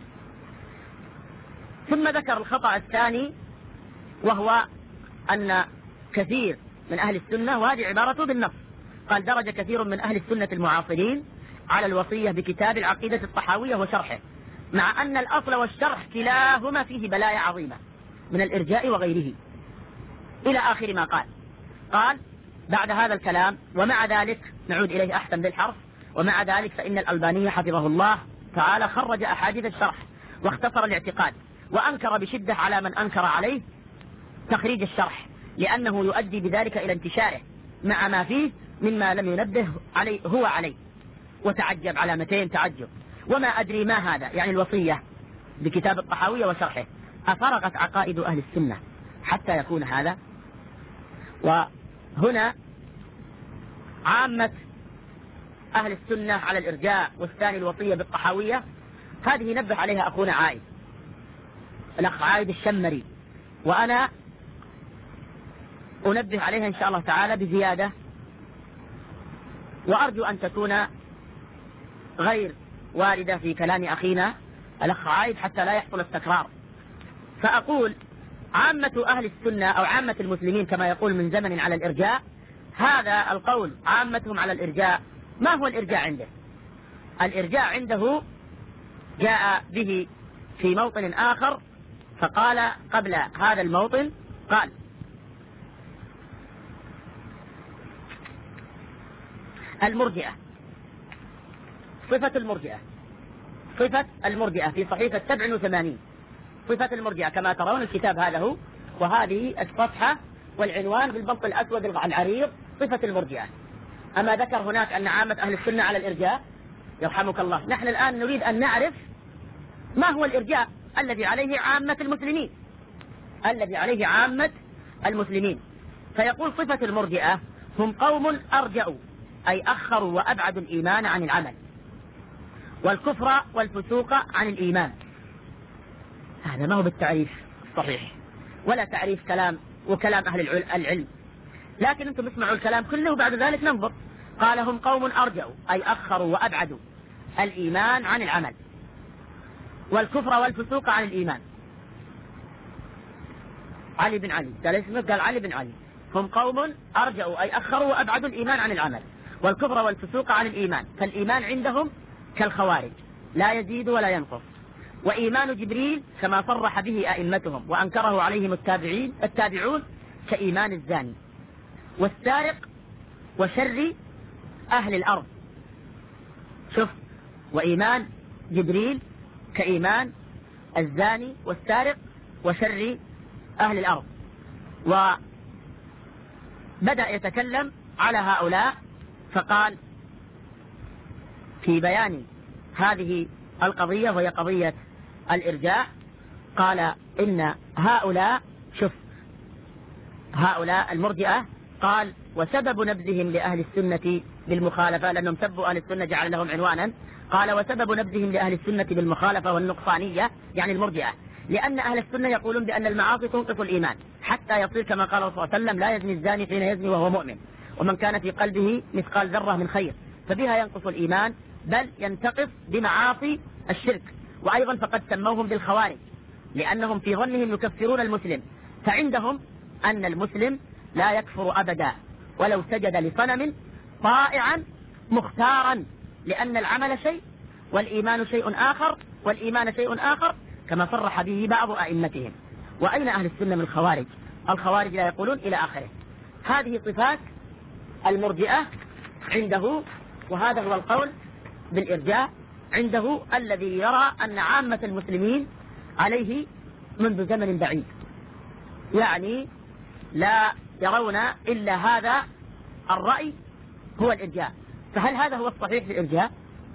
ثم ذكر الخطأ الثاني، وهو أن كثير من أهل السنة، وهذه عبارته بالنص، قال: درج كثير من أهل السنة المعاصرين على الوصية بكتاب العقيدة الطحاوية وشرحه، مع أن الأصل والشرح كلاهما فيه بلايا عظيمة من الإرجاء وغيره، إلى آخر ما قال. قال بعد هذا الكلام: ومع ذلك، نعود إليه أحسن بالحرف، ومع ذلك فإن الألباني حفظه الله تعالى خرج أحاديث الشرح واختصر الاعتقاد، وأنكر بشدة على من أنكر عليه تخريج الشرح، لأنه يؤدي بذلك إلى انتشاره مع ما فيه مما لم ينبه عليه هو عليه. وتعجب علامتين تعجب: وما أدري ما هذا، يعني الوصية بكتاب الطحاوية وشرحه، أفرغت عقائد أهل السنة حتى يكون هذا؟ وهنا عامة أهل السنة على الإرجاء، والثاني الوصية بالطحاوية. هذه نبه عليها أخونا عائد، الأخ عائد الشمري، وأنا أنبه عليها إن شاء الله تعالى بزيادة، وأرجو أن تكون غير واردة في كلام أخينا الأخ عائد حتى لا يحصل التكرار. فأقول: عامة أهل السنة أو عامة المسلمين كما يقول من زمن على الإرجاء، هذا القول عامتهم على الإرجاء. ما هو الإرجاء عنده؟ الإرجاء عنده جاء به في موطن آخر، فقال قبل هذا الموطن، قال: المرجئة، صفة المرجئة، صفة المرجئة في صحيفة سبع وثمانين، صفة المرجئة كما ترون. الكتاب هذا هو، وهذه الصفحة والعنوان بالبنط الأسود العريض: صفة المرجئة. أما ذكر هناك أن عامة أهل السنة على الإرجاء؟ يرحمك الله، نحن الآن نريد أن نعرف ما هو الإرجاء الذي عليه عامة المسلمين، الذي عليه عامة المسلمين. فيقول: صفة المرجئة هم قوم أرجأوا، أي أخروا وأبعدوا الإيمان عن العمل، والكفر والفسوق عن الإيمان. هذا ما هو بالتعريف الصحيح. ولا تعريف كلام وكلام أهل العلم، لكن أنتم اسمعوا الكلام كله وبعد ذلك ننظر. قال هم قوم أرجعوا أي أخروا وأبعدوا الإيمان عن العمل، والكفر والفسوق عن الإيمان. علي بن علي قال اسمه، قال علي بن علي هم قوم أرجعوا أي أخروا وأبعدوا الإيمان عن العمل والكفر والفسوق عن الإيمان. فالإيمان عندهم كالخوارج لا يزيد ولا ينقص. وإيمان جبريل كما صرح به أئمتهم وأنكره عليهم التابعين التابعون كإيمان الزاني والسارق وشر أهل الأرض. شوف، وإيمان جبريل كإيمان الزاني والسارق وشر أهل الأرض. وبدأ يتكلم على هؤلاء فقال في بيان هذه القضية وهي قضية الإرجاء، قال إن هؤلاء، شوف هؤلاء المرجئة، قال وسبب نبذهم لأهل السنة بالمخالفة، لأنهم سبوا أهل السنة جعل لهم عنوانا، قال وسبب نبذهم لأهل السنة بالمخالفة والنقصانية يعني المرجئة، لأن أهل السنة يقولون بأن المعاصي تنقص الإيمان حتى يصير كما قال صلى الله عليه وسلم لا يزني الزاني حين يزني وهو مؤمن، ومن كان في قلبه مثقال ذرة من خير، فبها ينقص الإيمان بل ينتقص بمعاصي الشرك. وأيضا فقد سموهم بالخوارج لأنهم في ظنهم يكفرون المسلم، فعندهم أن المسلم لا يكفر أبدا ولو سجد لصنم طائعا مختارا، لأن العمل شيء والإيمان شيء آخر والإيمان شيء آخر كما صرح به بعض أئمتهم. وأين أهل السنة من الخوارج؟ الخوارج لا يقولون إلى آخره. هذه صفات المرجئة عنده، وهذا هو القول بالإرجاء عنده الذي يرى أن عامة المسلمين عليه منذ زمن بعيد، يعني لا يرون إلا هذا الرأي هو الإرجاء. فهل هذا هو الصحيح للإرجاء؟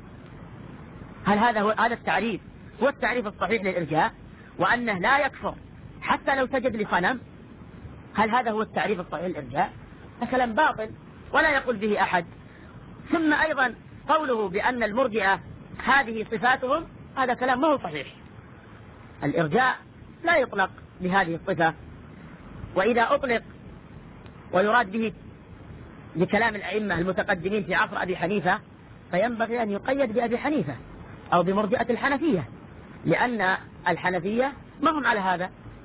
هل هذا هو هذا التعريف هو التعريف الصحيح للإرجاء، وأنه لا يكفر حتى لو سجد لصنم؟ هل هذا هو التعريف الصحيح للإرجاء؟ كلام باطل ولا يقول به أحد. ثم أيضا قوله بأن المرجئة هذه صفاتهم هذا كلام ما هو صحيح. الإرجاء لا يطلق بهذه الصفة، وإذا أطلق ويراد به بكلام الأئمة المتقدمين في عصر أبي حنيفة فينبغي أن يقيد بأبي حنيفة أو بمرجئة الحنفية، لأن الحنفية ما هم على هذا.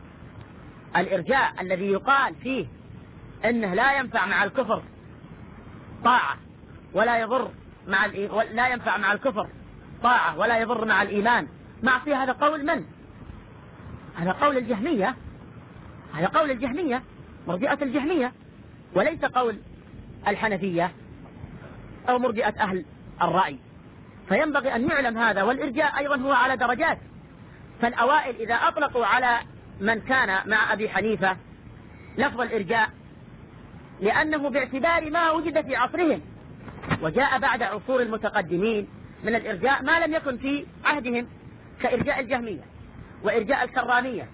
الإرجاء الذي يقال فيه أنه لا ينفع مع الكفر طاعة ولا يضر مع الإيمان، لا ينفع مع الكفر طاعة ولا يضر مع الإيمان معصية، هذا قول من؟ هذا قول الجهمية، هذا قول الجهمية مرجئة الجهمية، وليس قول الحنفية أو مرجئة أهل الرأي. فينبغي أن يعلم هذا. والإرجاء أيضا هو على درجات، فالأوائل إذا أطلقوا على من كان مع أبي حنيفة لفظ الإرجاء لأنه باعتبار ما وجد في عصرهم، وجاء بعد عصور المتقدمين من الإرجاء ما لم يكن في عهدهم كإرجاء الجهمية وإرجاء الكرامية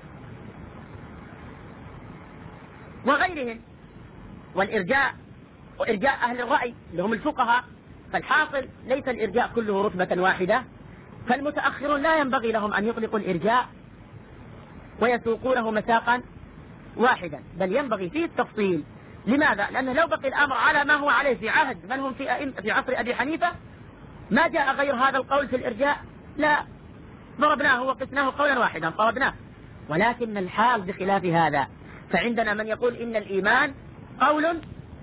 وغيرهم، والإرجاء وإرجاء أهل الرأي اللي هم الفقهاء. فالحاصل ليس الإرجاء كله رتبة واحدة، فالمتأخرون لا ينبغي لهم أن يطلقوا الإرجاء ويسوقونه مساقا واحدا، بل ينبغي فيه التفصيل. لماذا؟ لأنه لو بقي الأمر على ما هو عليه في عهد من هم في, أئم في عصر أبي حنيفة ما جاء غير هذا القول في الإرجاء، لا ضربناه وقسناه قولا واحدا طردناه. ولكن الحال بخلاف هذا، فعندنا من يقول إن الإيمان قول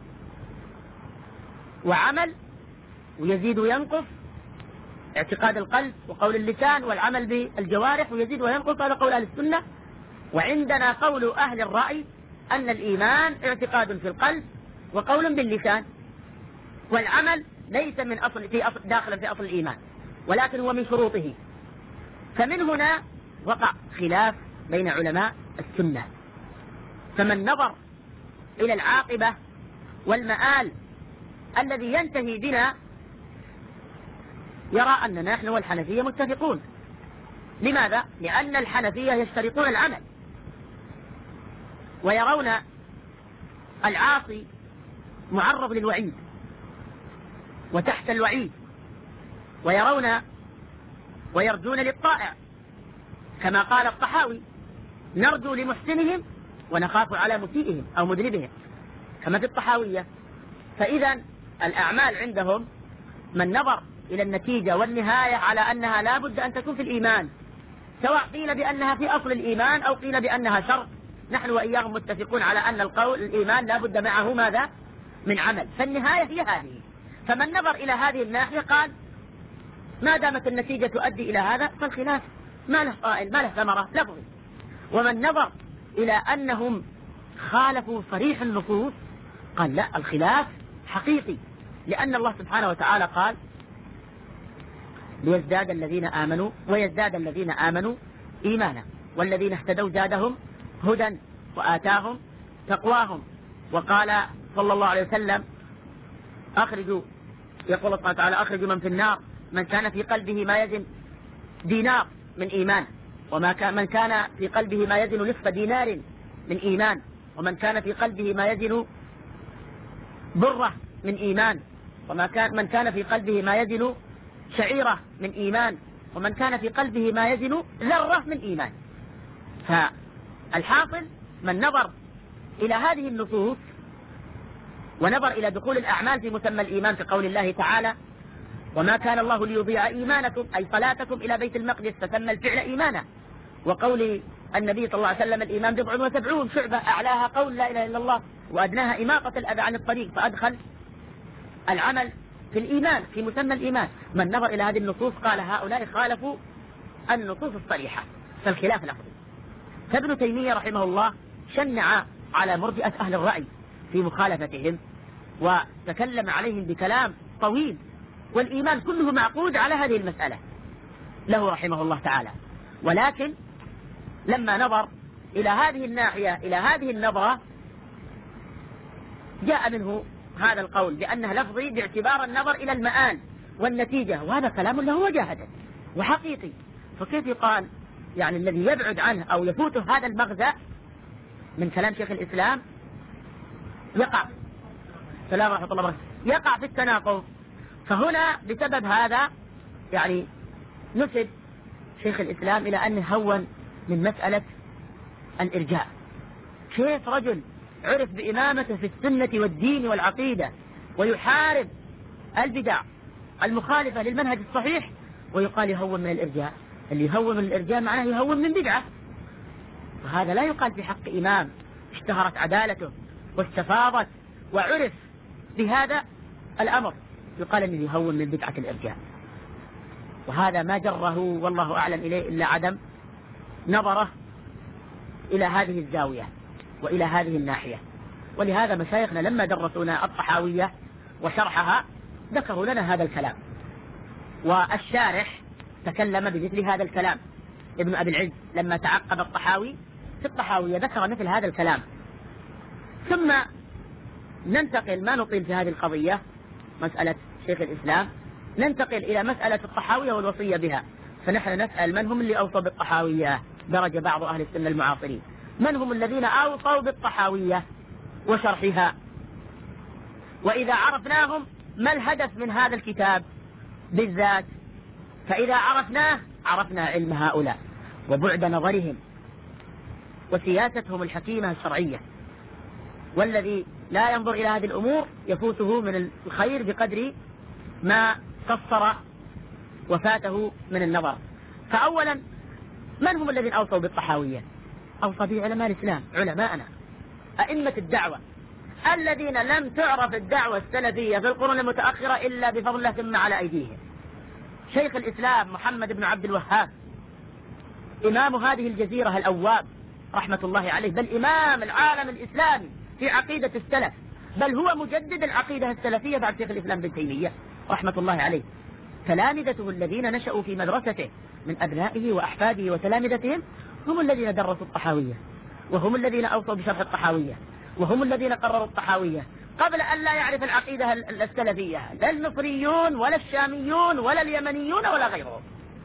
وعمل ويزيد وينقص، اعتقاد القلب وقول اللسان والعمل بالجوارح ويزيد وينقص، هذا قول أهل السنة. وعندنا قول أهل الرأي أن الإيمان اعتقاد في القلب وقول باللسان، والعمل ليس من أصل في أصل داخلا في أصل الإيمان ولكن هو من شروطه. فمن هنا وقع خلاف بين علماء السنة. فمن نظر إلى العاقبة والمآل الذي ينتهي بنا يرى أننا نحن والحنفية متفقون. لماذا؟ لأن الحنفية يشترطون العمل ويرون العاصي معرض للوعيد وتحت الوعيد، ويرون ويرجون للطائع كما قال الطحاوي نرجو لمحسنهم ونخاف على مسيئهم أو مذنبهم كما في الطحاوية. فإذا الأعمال عندهم من نظر إلى النتيجة والنهاية على أنها لا بد أن تكون في الإيمان، سواء قيل بأنها في أصل الإيمان أو قيل بأنها شرط، نحن وإياهم متفقون على أن القول الإيمان لا بد معه ماذا؟ من عمل، فالنهاية هي هذه. فمن نظر إلى هذه الناحية قال ما دامت النتيجة تؤدي إلى هذا فالخلاف ما له قائل ما له ثمرة لفظي. ومن نظر إلى أنهم خالفوا صريح النصوص قال لا، الخلاف حقيقي، لأن الله سبحانه وتعالى قال ليزداد الذين آمنوا ويزداد الذين آمنوا إيمانا والذين اهتدوا زادهم هدى وآتاهم تقواهم. وقال صلى الله عليه وسلم أخرجوا، يقول الله تعالى أخرجوا من في النار من كان في قلبه ما يزن دينار من إيمان، وما كان من كان في قلبه ما يزن نصف دينار من إيمان، ومن كان في قلبه ما يزن برة من إيمان، وما كان من كان في قلبه ما يزن شعيرة من إيمان، ومن كان في قلبه ما يزن ذرة من إيمان. فالحاصل من نظر إلى هذه النصوص ونظر إلى دخول الأعمال في مسمى الإيمان في قول الله تعالى وما كان الله ليضيع إيمانكم أي صلاتكم إلى بيت المقدس فسمى الفعل إيمانا، وقول النبي صلى الله عليه وسلم الإيمان بضع وسبعون شعبة أعلاها قول لا إله إلا الله وأدناها إماطة الأذى عن الطريق، فأدخل العمل في الإيمان في مسمى الإيمان. من نظر إلى هذه النصوص قال هؤلاء خالفوا النصوص الصريحة فالخلاف لفظي. فابن تيمية رحمه الله شنع على مرجئة أهل الرأي في مخالفتهم وتكلم عليهم بكلام طويل، والإيمان كله معقود على هذه المسألة له رحمه الله تعالى. ولكن لما نظر إلى هذه الناحية إلى هذه النظرة جاء منه هذا القول بأنه لفظي باعتبار النظر إلى المآل والنتيجة، وهذا كلام له وجاهة وحقيقي. فكيف يقال يعني الذي يبعد عنه أو يفوته هذا المغزى من كلام شيخ الإسلام يقع سلام ورحمة الله وبركاته يقع في التناقض. فهنا بسبب هذا يعني نسب شيخ الإسلام إلى أن هون من مسألة الإرجاء. كيف رجل عرف بإمامته في السنة والدين والعقيدة ويحارب البدع المخالفة للمنهج الصحيح ويقال يهون من الإرجاء؟ اللي يهون من الإرجاء معناه يهون من بدعة، وهذا لا يقال في حق إمام اشتهرت عدالته واستفاضت وعرف بهذا الأمر، يقال أنه يهون من بدعة الإرجاء. وهذا ما جره والله أعلم إليه إلا عدم نظره إلى هذه الزاوية وإلى هذه الناحية. ولهذا مشايخنا لما درسونا الطحاوية وشرحها ذكروا لنا هذا الكلام، والشارح تكلم بمثل هذا الكلام. ابن أبي العز لما تعقب الطحاوي في الطحاوية ذكر مثل هذا الكلام. ثم ننتقل، ما نطيل في هذه القضية مسألة شيخ الإسلام، ننتقل إلى مسألة الطحاوية والوصية بها. فنحن نسأل من هم اللي أوصوا بالطحاوية؟ درج بعض أهل السنة المعاصرين من هم الذين أوصوا بالطحاوية وشرحها، وإذا عرفناهم ما الهدف من هذا الكتاب بالذات، فإذا عرفناه عرفنا علم هؤلاء وبعد نظرهم وسياستهم الحكيمة الشرعية. والذي لا ينظر إلى هذه الأمور يفوته من الخير بقدر ما قصر وفاته من النظر. فأولا من هم الذين أوصوا بالطحاوية؟ أوصى به علماء الإسلام، علماءنا أئمة الدعوة الذين لم تعرف الدعوة السلفية في القرون المتأخرة إلا بفضل الله ثم على أيديهم. شيخ الإسلام محمد بن عبد الوهاب إمام هذه الجزيرة الأواب رحمة الله عليه، بل إمام العالم الإسلامي في عقيدة السلف، بل هو مجدد العقيدة السلفية بعد شيخ الإسلام بن تيمية رحمة الله عليه. تلامذته الذين نشأوا في مدرسته من أبنائه وأحفاده وتلامذتهم هم الذين درسوا الطحاوية، وهم الذين أوصوا بشرح الطحاوية، وهم الذين قرروا الطحاوية قبل أن لا يعرف العقيدة السلفية لا المصريون ولا الشاميون ولا اليمنيون ولا غيرهم.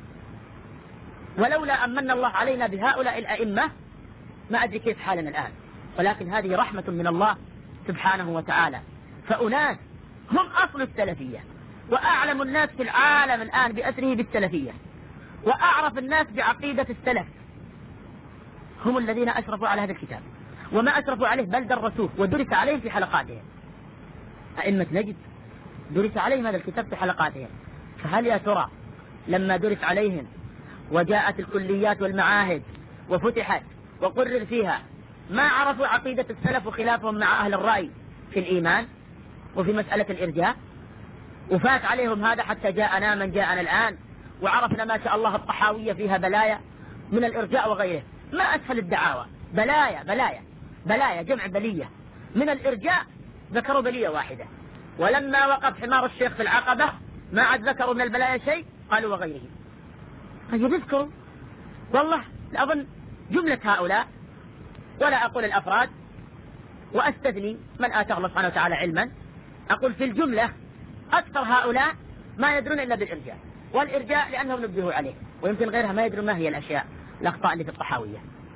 ولولا أمن الله علينا بهؤلاء الأئمة ما أدري كيف حالنا الآن، ولكن هذه رحمة من الله سبحانه وتعالى. فأناس هم أصل السلفية، وأعلم الناس في العالم الآن بأسره بالسلفية، وأعرف الناس بعقيدة السلف، هم الذين أشرفوا على هذا الكتاب، وما أشرفوا عليه بل درسوه ودرس عليهم في حلقاتهم. أئمة نجد درس عليهم هذا الكتاب في حلقاتهم، فهل يا ترى لما درس عليهم وجاءت الكليات والمعاهد وفتحت وقرر فيها ما عرفوا عقيدة السلف وخلافهم مع أهل الرأي في الإيمان وفي مسألة الإرجاء؟ وفات عليهم هذا حتى جاءنا من جاءنا الآن، وعرفنا ما شاء الله الطحاوية فيها بلايا من الإرجاء وغيره. ما أسهل الدعاوى، بلايا بلايا بلايا جمع بلية. من الإرجاء ذكروا بلية واحدة، ولما وقف حمار الشيخ في العقبة ما عاد ذكروا من البلايا شيء، قالوا وغيره. طيب اذكروا، والله أظن جملة هؤلاء، ولا أقول الأفراد وأستثني من آتاه الله سبحانه وتعالى علما، أقول في الجملة أكثر هؤلاء ما يدرون إلا بالإرجاء، والإرجاء لأنهم نبهوا عليه، ويمكن غيرها ما يدرون ما هي الأشياء الأخطاء اللي في الطحاوية.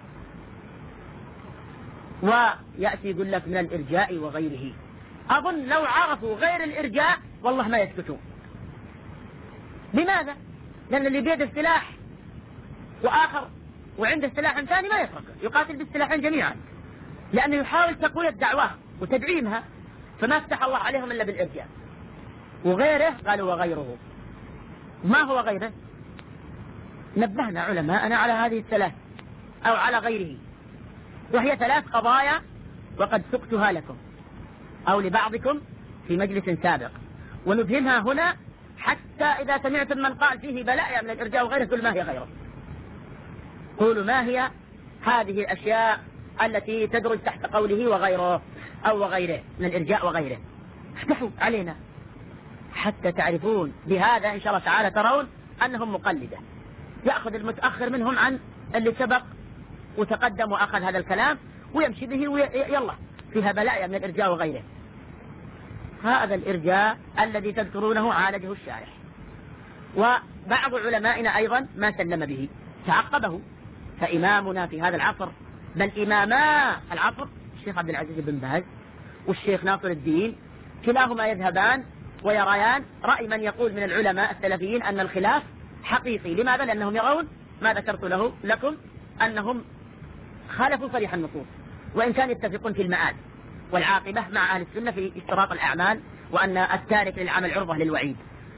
ويأتي يقول لك من الإرجاء وغيره. أظن لو عرفوا غير الإرجاء والله ما يسكتون. لماذا؟ لأن اللي بيده سلاح وآخر وعنده سلاح ثاني ما يترك، يقاتل بالسلاحين جميعا، لأنه يحاول تقوية دعواه وتدعيمها، فما فتح الله عليهم إلا بالإرجاء. وغيره قالوا وغيره. ما هو غيره؟ نبهنا علماءنا على هذه الثلاث أو على غيره، وهي ثلاث قضايا وقد سقتها لكم أو لبعضكم في مجلس سابق، ونبهمها هنا حتى إذا سمعتم من قال فيه بلايا من الإرجاء وغيره قل ما هي غيره. قولوا ما هي هذه الأشياء التي تدرج تحت قوله وغيره أو وغيره من الإرجاء وغيره. افتحوا علينا حتى تعرفون بهذا إن شاء الله تعالى ترون أنهم مقلدة، يأخذ المتأخر منهم عن اللي سبق وتقدم وأخذ هذا الكلام ويمشي به ويلا فيها بلايا من الإرجاء وغيره. هذا الإرجاء الذي تذكرونه عالجه الشارح، وبعض علمائنا أيضا ما سلم به تعقبه. فإمامنا في هذا العصر، بل إماما العصر، الشيخ عبد العزيز بن باز والشيخ ناصر الدين، كلاهما يذهبان ويريان رأي من يقول من العلماء السلفيين أن الخلاف حقيقي. لماذا؟ لأنهم يرون ما ذكرت له لكم أنهم خالفوا صريح النصوص، وإن كان يتفقون في المآل والعاقبة مع أهل السنة في اشتراط الأعمال، وأن التارك للعمل عرضة للوعيد.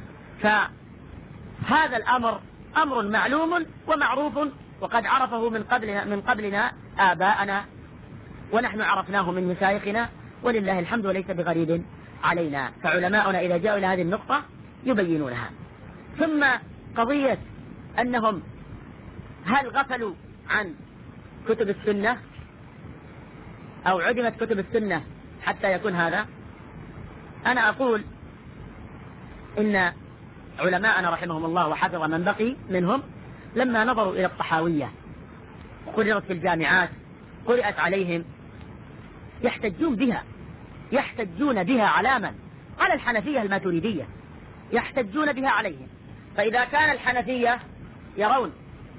فهذا الأمر أمر معلوم ومعروف، وقد عرفه من قبلنا من قبلنا آباءنا، ونحن عرفناه من مشايخنا، ولله الحمد وليس بغريب علينا. فعلماؤنا إذا جاءوا إلى هذه النقطة يبينونها. ثم قضية أنهم هل غفلوا عن كتب السنة أو عدمت كتب السنة حتى يكون هذا؟ أنا أقول إن علماءنا رحمهم الله وحفظ من بقي منهم لما نظروا إلى الطحاوية قررت في الجامعات، قرأت عليهم، يحتجون بها يحتجون بها على من؟ على الحنفية الماتريدية، يحتجون بها عليهم. فإذا كان الحنفية يرون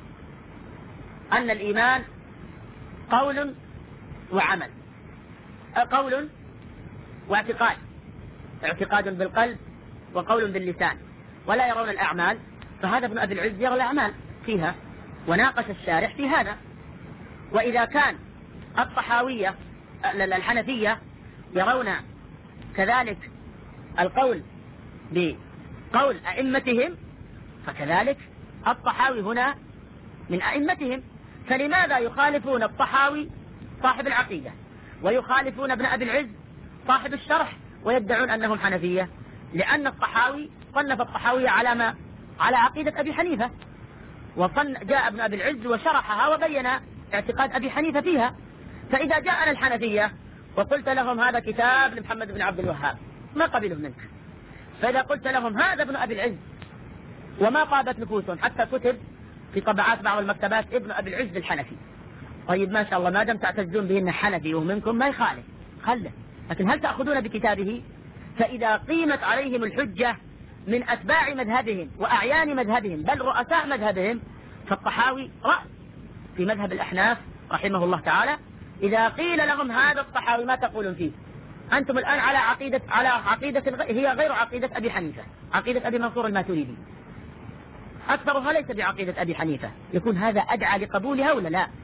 أن الإيمان قول وعمل، قول واعتقاد، اعتقاد بالقلب وقول باللسان، ولا يرون الأعمال، فهذا ابن أبي العز يرى الأعمال فيها، وناقش الشارح في هذا. وإذا كان الطحاوية الحنفية يرون كذلك القول بقول أئمتهم، فكذلك الطحاوي هنا من أئمتهم. فلماذا يخالفون الطحاوي صاحب العقيدة ويخالفون ابن أبي العز صاحب الشرح ويدعون أنهم حنفية؟ لأن الطحاوي صنف الطحاوية على ما على عقيدة أبي حنيفة، وصن جاء ابن أبي العز وشرحها وبين اعتقاد أبي حنيفة فيها. فإذا جاءنا الحنفية وقلت لهم هذا كتاب لمحمد بن عبد الوهاب ما قبلوا منك. فإذا قلت لهم هذا ابن أبي العز وما طابت نفوسهم، حتى كتب في طبعات بعض المكتبات ابن أبي العز الحنفي، طيب ما شاء الله ما دام تعتزون به انه حنفي ومنكم ما يخالف خله، لكن هل تأخذون بكتابه؟ فإذا قيمت عليهم الحجة من أتباع مذهبهم وأعيان مذهبهم بل رؤساء مذهبهم، فالطحاوي رأس في مذهب الأحناف رحمه الله تعالى. إذا قيل لهم هذا الطحاوي ما تقولون فيه؟ أنتم الآن على عقيدة على عقيدة هي غير عقيدة أبي حنيفة، عقيدة أبي منصور الماتريدي، أكثرها ليس بعقيدة أبي حنيفة، يكون هذا أدعى لقبولها ولا لا؟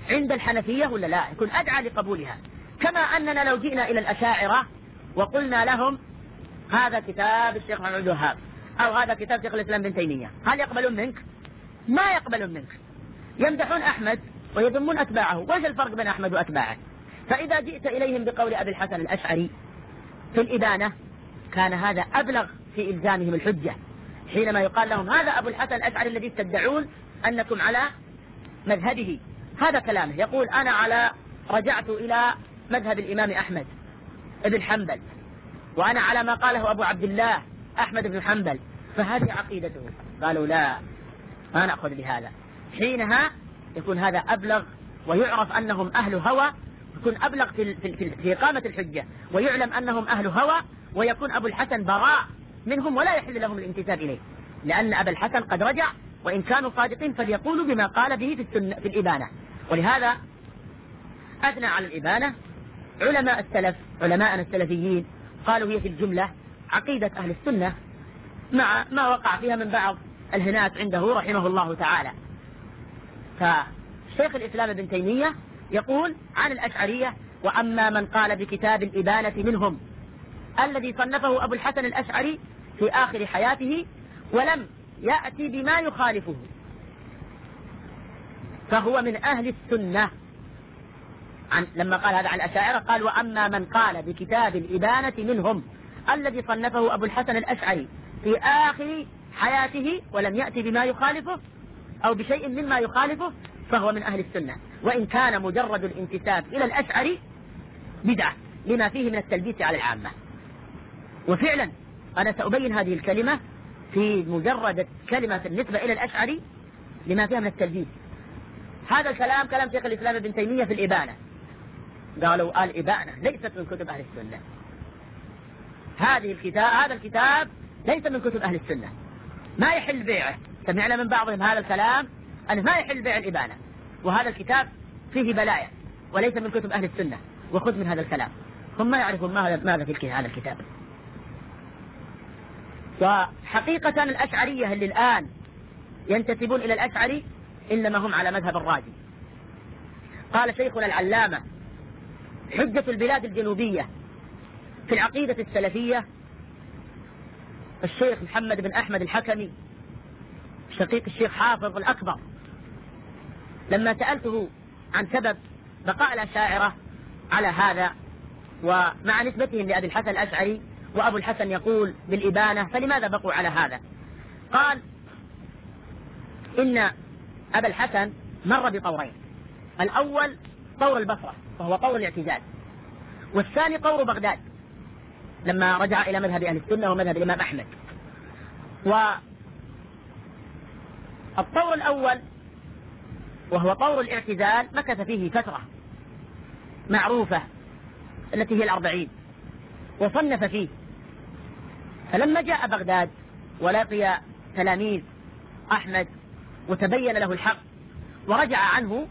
عند الحنفية ولا لا؟ يكون أدعى لقبولها. كما أننا لو جئنا إلى الأشاعرة وقلنا لهم هذا كتاب الشيخ محمد الوهاب أو هذا كتاب شيخ الإسلام ابن تيمية، هل يقبلون منك؟ ما يقبلون منك. يمدحون أحمد ويذمون أتباعه. وش الفرق بين أحمد وأتباعه؟ فإذا جئت إليهم بقول أبي الحسن الأشعري في الإبانة كان هذا أبلغ في إلزامهم الحجة، حينما يقال لهم هذا أبو الحسن الأشعري الذي تدعون أنكم على مذهبه. هذا كلامه، يقول أنا على رجعت إلى مذهب الإمام أحمد بن حنبل، وأنا على ما قاله أبو عبد الله أحمد بن حنبل، فهذه عقيدته. قالوا لا، ما نأخذ بهذا. حينها يكون هذا أبلغ، ويعرف أنهم أهل هوى، يكون أبلغ في, في, في إقامة الحجة، ويعلم أنهم أهل هوى، ويكون أبو الحسن براء منهم ولا يحل لهم الانتساب إليه، لأن أبا الحسن قد رجع، وإن كانوا صادقين فليقولوا بما قال به في, السنة في الإبانة. ولهذا أثنى على الإبانة علماء السلف، علماءنا السلفيين، قالوا هي في الجملة عقيدة أهل السنة مع ما وقع فيها من بعض الهنات عنده رحمه الله تعالى. فشيخ الإسلام ابن تيمية يقول عن الأشعرية: وأما من قال بكتاب الإبانة منهم الذي صنفه أبو الحسن الأشعري في آخر حياته ولم يأتي بما يخالفه فهو من أهل السنة. عن لما قال هذا عن الأشاعرة قال: وأما من قال بكتاب الإبانة منهم الذي صنفه أبو الحسن الأشعري في آخر حياته ولم يأتي بما يخالفه أو بشيء مما يخالفه فهو من أهل السنة، وإن كان مجرد الانتساب إلى الأشعري بدعة لما فيه من التلبيس على العامة. وفعلا أنا سأبين هذه الكلمة في مجرد كلمة النسبة إلى الأشعري لما فيها من التلبيس. هذا الكلام كلام شيخ الإسلام ابن تيمية في الإبانة، قالوا الإبانة ليست من كتب أهل السنة، هذه الكتاب هذا الكتاب ليس من كتب أهل السنة، ما يحل بيعه. سمعنا من بعضهم هذا الكلام أنه ما يحل بيع الإبانة، وهذا الكتاب فيه بلايا وليس من كتب أهل السنة، وخذ من هذا الكلام. هم ما يعرفون ماذا في هذا الكتاب. وحقيقة الأشعرية اللي الآن ينتسبون إلى الأشعري إنما هم على مذهب الرازي. قال شيخنا العلامة حجة البلاد الجنوبية في العقيدة السلفية الشيخ محمد بن أحمد الحكمي شقيق الشيخ حافظ الأكبر، لما سألته عن سبب بقاء الأشاعرة على هذا ومع نسبتهم لأبي الحسن الأشعري، وأبو الحسن يقول بالإبانة، فلماذا بقوا على هذا؟ قال إن أبا الحسن مر بطورين: الأول طور البصرة وهو طور الاعتزال، والثاني طور بغداد لما رجع إلى مذهب أهل السنة ومذهب الإمام أحمد. والطور الأول وهو طور الاعتزال مكث فيه فترة معروفة التي هي الأربعين، وصنف فيه. فلما جاء بغداد ولقي تلاميذ أحمد وتبين له الحق ورجع عنه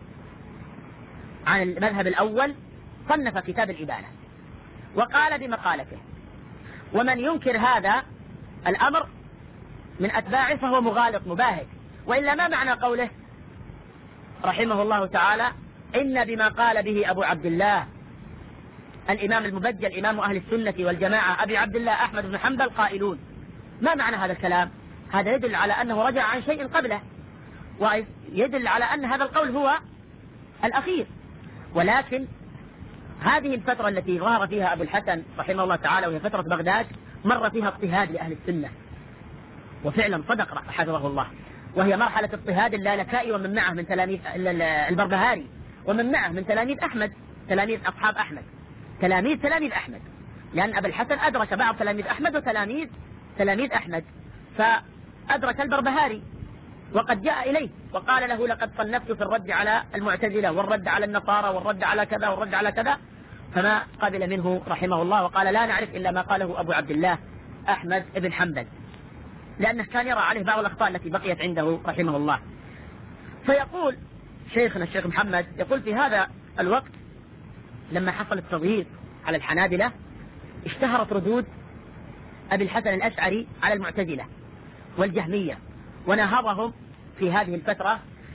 عن المذهب الأول صنف كتاب الإبانة وقال بمقالته. ومن ينكر هذا الأمر من أتباعه فهو مغالط مباهج، وإلا ما معنى قوله رحمه الله تعالى: إن بما قال به أبو عبد الله الإمام المبجل إمام أهل السنة والجماعة أبي عبد الله أحمد بن حنبل قائلون. ما معنى هذا الكلام؟ هذا يدل على أنه رجع عن شيء قبله، ويدل على أن هذا القول هو الأخير. ولكن هذه الفترة التي ظهر فيها أبو الحسن رحمه الله تعالى وهي فترة بغداد مر فيها اضطهاد لأهل السنة، وفعلا صدق حفظه الله، وهي مرحلة اضطهاد اللالكائي ومن معه من تلاميذ البربهاري ومن معه من تلاميذ أحمد، تلاميذ أصحاب أحمد، تلاميذ تلاميذ أحمد، لأن أبا الحسن أدرك بعض تلاميذ أحمد وتلاميذ تلاميذ أحمد، فأدرك البربهاري وقد جاء إليه وقال له: لقد صنفت في الرد على المعتزلة والرد على النصارى والرد على كذا والرد على كذا، فما قبل منه رحمه الله وقال: لا نعرف إلا ما قاله أبو عبد الله أحمد بن حنبل، لأنه كان يرى عليه بعض الأخطاء التي بقيت عنده رحمه الله. فيقول شيخنا الشيخ محمد، يقول في هذا الوقت لما حصل التضييق على الحنابلة اشتهرت ردود أبي الحسن الأشعري على المعتزلة والجهمية ونهضهم في هذه الفترة،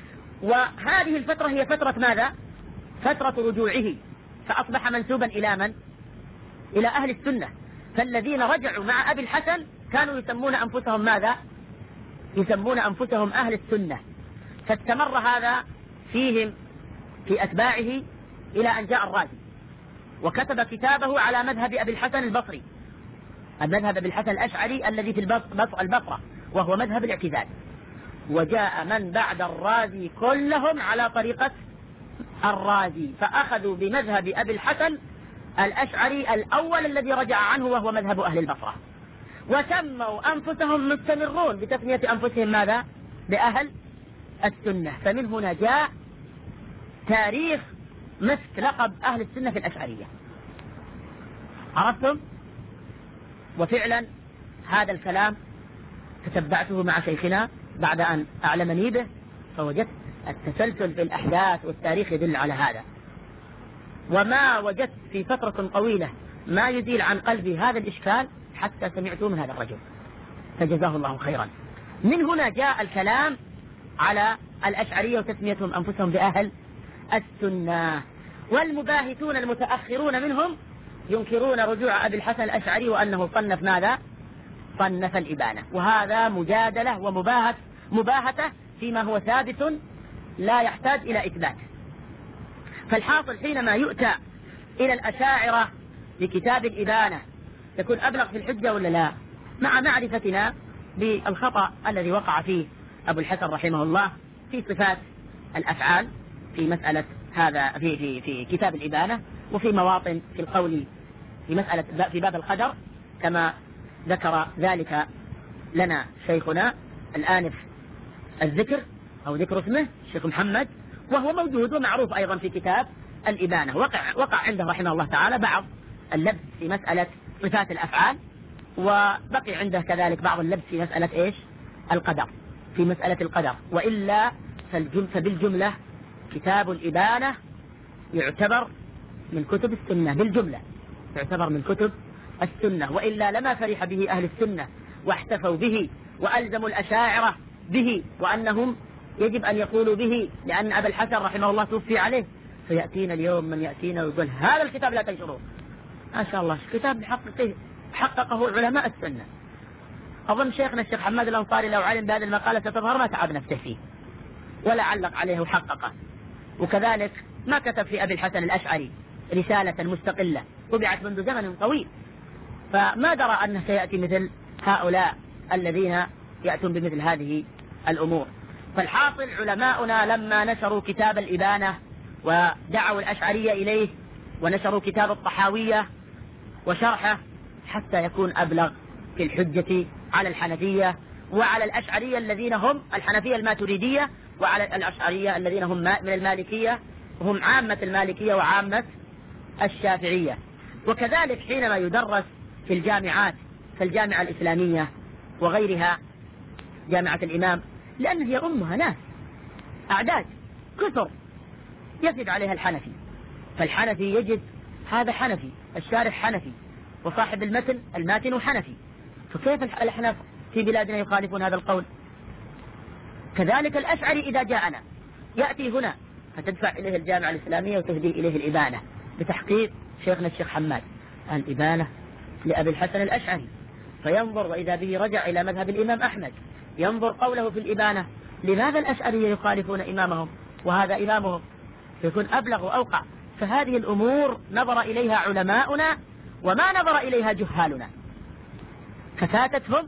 وهذه الفترة هي فترة ماذا؟ فترة رجوعه، فأصبح منسوبا إلى من؟ إلى أهل السنة. فالذين رجعوا مع أبي الحسن كانوا يسمون أنفسهم ماذا؟ يسمون أنفسهم أهل السنة. فاستمر هذا فيهم في أتباعه إلى أن جاء الرازي وكتب كتابه على مذهب أبي الحسن البصري، المذهب أبي الحسن الأشعري الذي في البصرة، وهو مذهب الاعتزال. وجاء من بعد الرازي كلهم على طريقة الرازي، فأخذوا بمذهب أبي الحسن الأشعري الأول الذي رجع عنه، وهو مذهب أهل البصرة، وسموا أنفسهم مستمرون بتسمية أنفسهم ماذا؟ بأهل السنة. فمن هنا جاء تاريخ مسك لقب أهل السنة في الأشعرية. عرفتم؟ وفعلا هذا الكلام تتبعته مع شيخنا بعد أن أعلمني به، فوجدت التسلسل في الأحداث والتاريخ يدل على هذا. وما وجدت في فترة طويلة ما يزيل عن قلبي هذا الإشكال حتى سمعته من هذا الرجل، فجزاه الله خيرا. من هنا جاء الكلام على الأشعرية وتسميتهم أنفسهم بأهل السنة. والمباهتون المتأخرون منهم ينكرون رجوع أبي الحسن الأشعري وأنه صنف ماذا؟ صنف الإبانة. وهذا مجادلة ومباهة مباهته فيما هو ثابت لا يحتاج إلى إثبات. فالحاصل حينما يؤتى إلى الأشاعرة بكتاب الإبانة يكون أبلغ في الحجة ولا لا؟ مع معرفتنا بالخطأ الذي وقع فيه أبو الحسن رحمه الله في صفات الأفعال في مسألة هذا في في في كتاب الإبانة، وفي مواطن في القول في مسألة في باب القدر، كما ذكر ذلك لنا شيخنا الآنف الذكر أو ذكر اسمه الشيخ محمد، وهو موجود ومعروف أيضا في كتاب الإبانة. وقع وقع عنده رحمه الله تعالى بعض اللبس في مسألة صفات الأفعال، وبقي عنده كذلك بعض اللبس في مسألة إيش؟ القدر، في مسألة القدر. وإلا فبالجملة كتاب الإبانة يعتبر من كتب السنة، بالجملة يعتبر من كتب السنة، وإلا لما فرح به أهل السنة واحتفوا به وألزموا الأشاعرة به، وأنهم يجب أن يقولوا به لأن أبا الحسن رحمه الله توفي عليه. فيأتينا اليوم من يأتينا ويقول هذا الكتاب لا تنشروه. ما شاء الله كتاب حققه حققه علماء السنة. أظن شيخنا الشيخ حماد الأنصاري لو علم بهذه المقالة ستظهر ما تعب نفسه فيه ولا علق عليه وحققه. وكذلك ما كتب في أبي الحسن الأشعري رسالة مستقلة طبعت منذ زمن طويل، فما درى أنه سيأتي مثل هؤلاء الذين يأتون بمثل هذه الأمور. فالحاصل علماؤنا لما نشروا كتاب الإبانة ودعوا الأشعرية إليه ونشروا كتاب الطحاوية وشرحه حتى يكون أبلغ في الحجة على الحنفية وعلى الأشعرية الذين هم الحنفية الماتريدية، وعلى الأشعرية الذين هم من المالكية وهم عامة المالكية وعامة الشافعية. وكذلك حينما يدرس في الجامعات كالجامعة الإسلامية وغيرها، جامعة الإمام، لأن هي أمها ناس أعداد كثر يجب عليها الحنفي، فالحنفي يجد هذا حنفي، الشارح حنفي، وصاحب المتن الماتن حنفي، فكيف الأحناف في بلادنا يخالفون هذا القول؟ كذلك الأشعري إذا جاءنا يأتي هنا فتدفع إليه الجامعة الإسلامية وتهدي إليه الإبانة بتحقيق شيخنا الشيخ حماد الإبانة لأبي الحسن الأشعري، فينظر وإذا به رجع إلى مذهب الإمام أحمد، ينظر قوله في الإبانة لماذا الأشعرية يخالفون إمامهم وهذا إمامهم، فيكون أبلغ وأوقع. فهذه الأمور نظر إليها علماؤنا وما نظر إليها جهالنا، ففاتتهم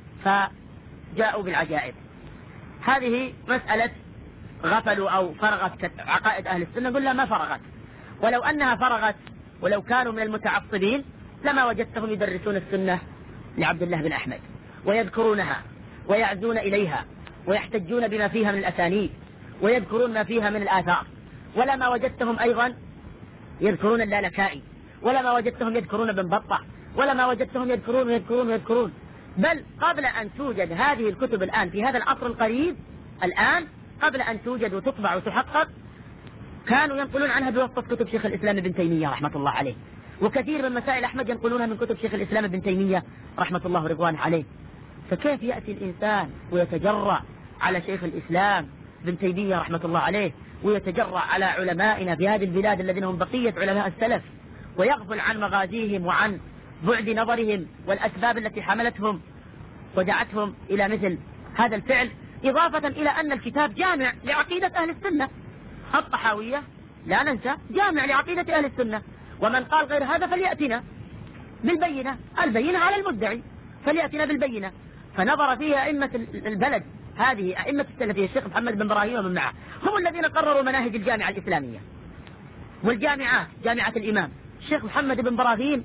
فجاءوا بالعجائب. هذه مسألة غفلوا أو فرغت عقائد أهل السنة، قلنا ما فرغت، ولو أنها فرغت ولو كانوا من المتعصبين لما وجدتهم يدرسون السنة لعبد الله بن أحمد ويذكرونها ويعزون إليها ويحتجون بما فيها من الأسانيد ويذكرون ما فيها من الآثار، ولما وجدتهم أيضا يذكرون اللالكائي، ولما وجدتهم يذكرون بن بطة، ولما وجدتهم يذكرون ويذكرون ويذكرون. بل قبل أن توجد هذه الكتب الآن في هذا العصر القريب الآن، قبل أن توجد وتطبع وتحقق، كانوا ينقلون عنها بواسطة كتب شيخ الإسلام ابن تيمية رحمة الله عليه، وكثير من مسائل أحمد ينقلونها من كتب شيخ الإسلام ابن تيمية رحمة الله ورضوانه عليه. فكيف يأتي الإنسان ويتجرأ على شيخ الإسلام ابن تيمية رحمة الله عليه ويتجرأ على علمائنا في هذه البلاد الذين هم بقية علماء السلف، ويغفل عن مغازيهم وعن بعد نظرهم والأسباب التي حملتهم ودعتهم إلى مثل هذا الفعل، إضافة إلى أن الكتاب جامع لعقيدة أهل السنة. الطحاوية لا ننسى جامع لعقيدة أهل السنة، ومن قال غير هذا فليأتنا بالبينة، البينة على المدعي، فليأتنا بالبينة. فنظر فيها أئمة البلد هذه، أئمة السلفية الشيخ محمد بن إبراهيم ومن معه، هم الذين قرروا مناهج الجامعة الإسلامية والجامعات، جامعة الإمام الشيخ محمد بن إبراهيم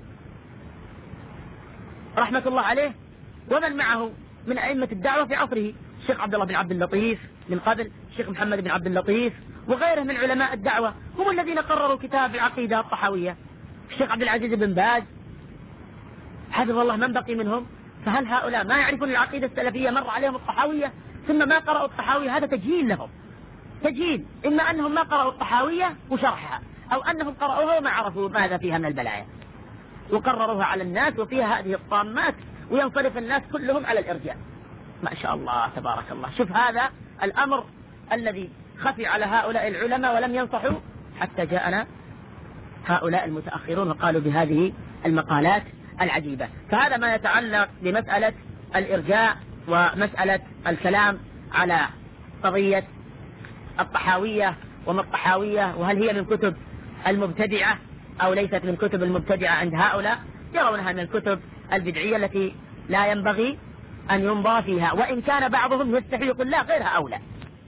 رحمة الله عليه ومن معه من أئمة الدعوة في عصره، الشيخ عبد الله بن عبد اللطيف من قبل، الشيخ محمد بن عبد اللطيف وغيره من علماء الدعوة، هم الذين قرروا كتاب العقيدة الطحاوية. الشيخ عبد العزيز بن باز حفظ الله من بقي منهم. فهل هؤلاء ما يعرفون العقيدة السلفية؟ مر عليهم الطحاوية ثم ما قرأوا الطحاوية؟ هذا تجهيل لهم، تجهيل. إما أنهم ما قرأوا الطحاوية وشرحها، أو أنهم قرأوها وما عرفوا ماذا فيها من البلايا وقرروها على الناس وفيها هذه الطامات، وينصرف الناس كلهم على الإرجاء. ما شاء الله تبارك الله. شوف هذا الأمر الذي خفي على هؤلاء العلماء ولم ينصحوا حتى جاءنا هؤلاء المتأخرون وقالوا بهذه المقالات العجيبة. فهذا ما يتعلق بمسألة الإرجاء ومسألة الكلام على قضية الطحاوية وما الطحاوية، وهل هي من كتب المبتدعة أو ليست من كتب المبتدعة عند هؤلاء. يرونها من الكتب البدعية التي لا ينبغي أن ينظر فيها، وإن كان بعضهم يستحي يقول لا غيرها أولى.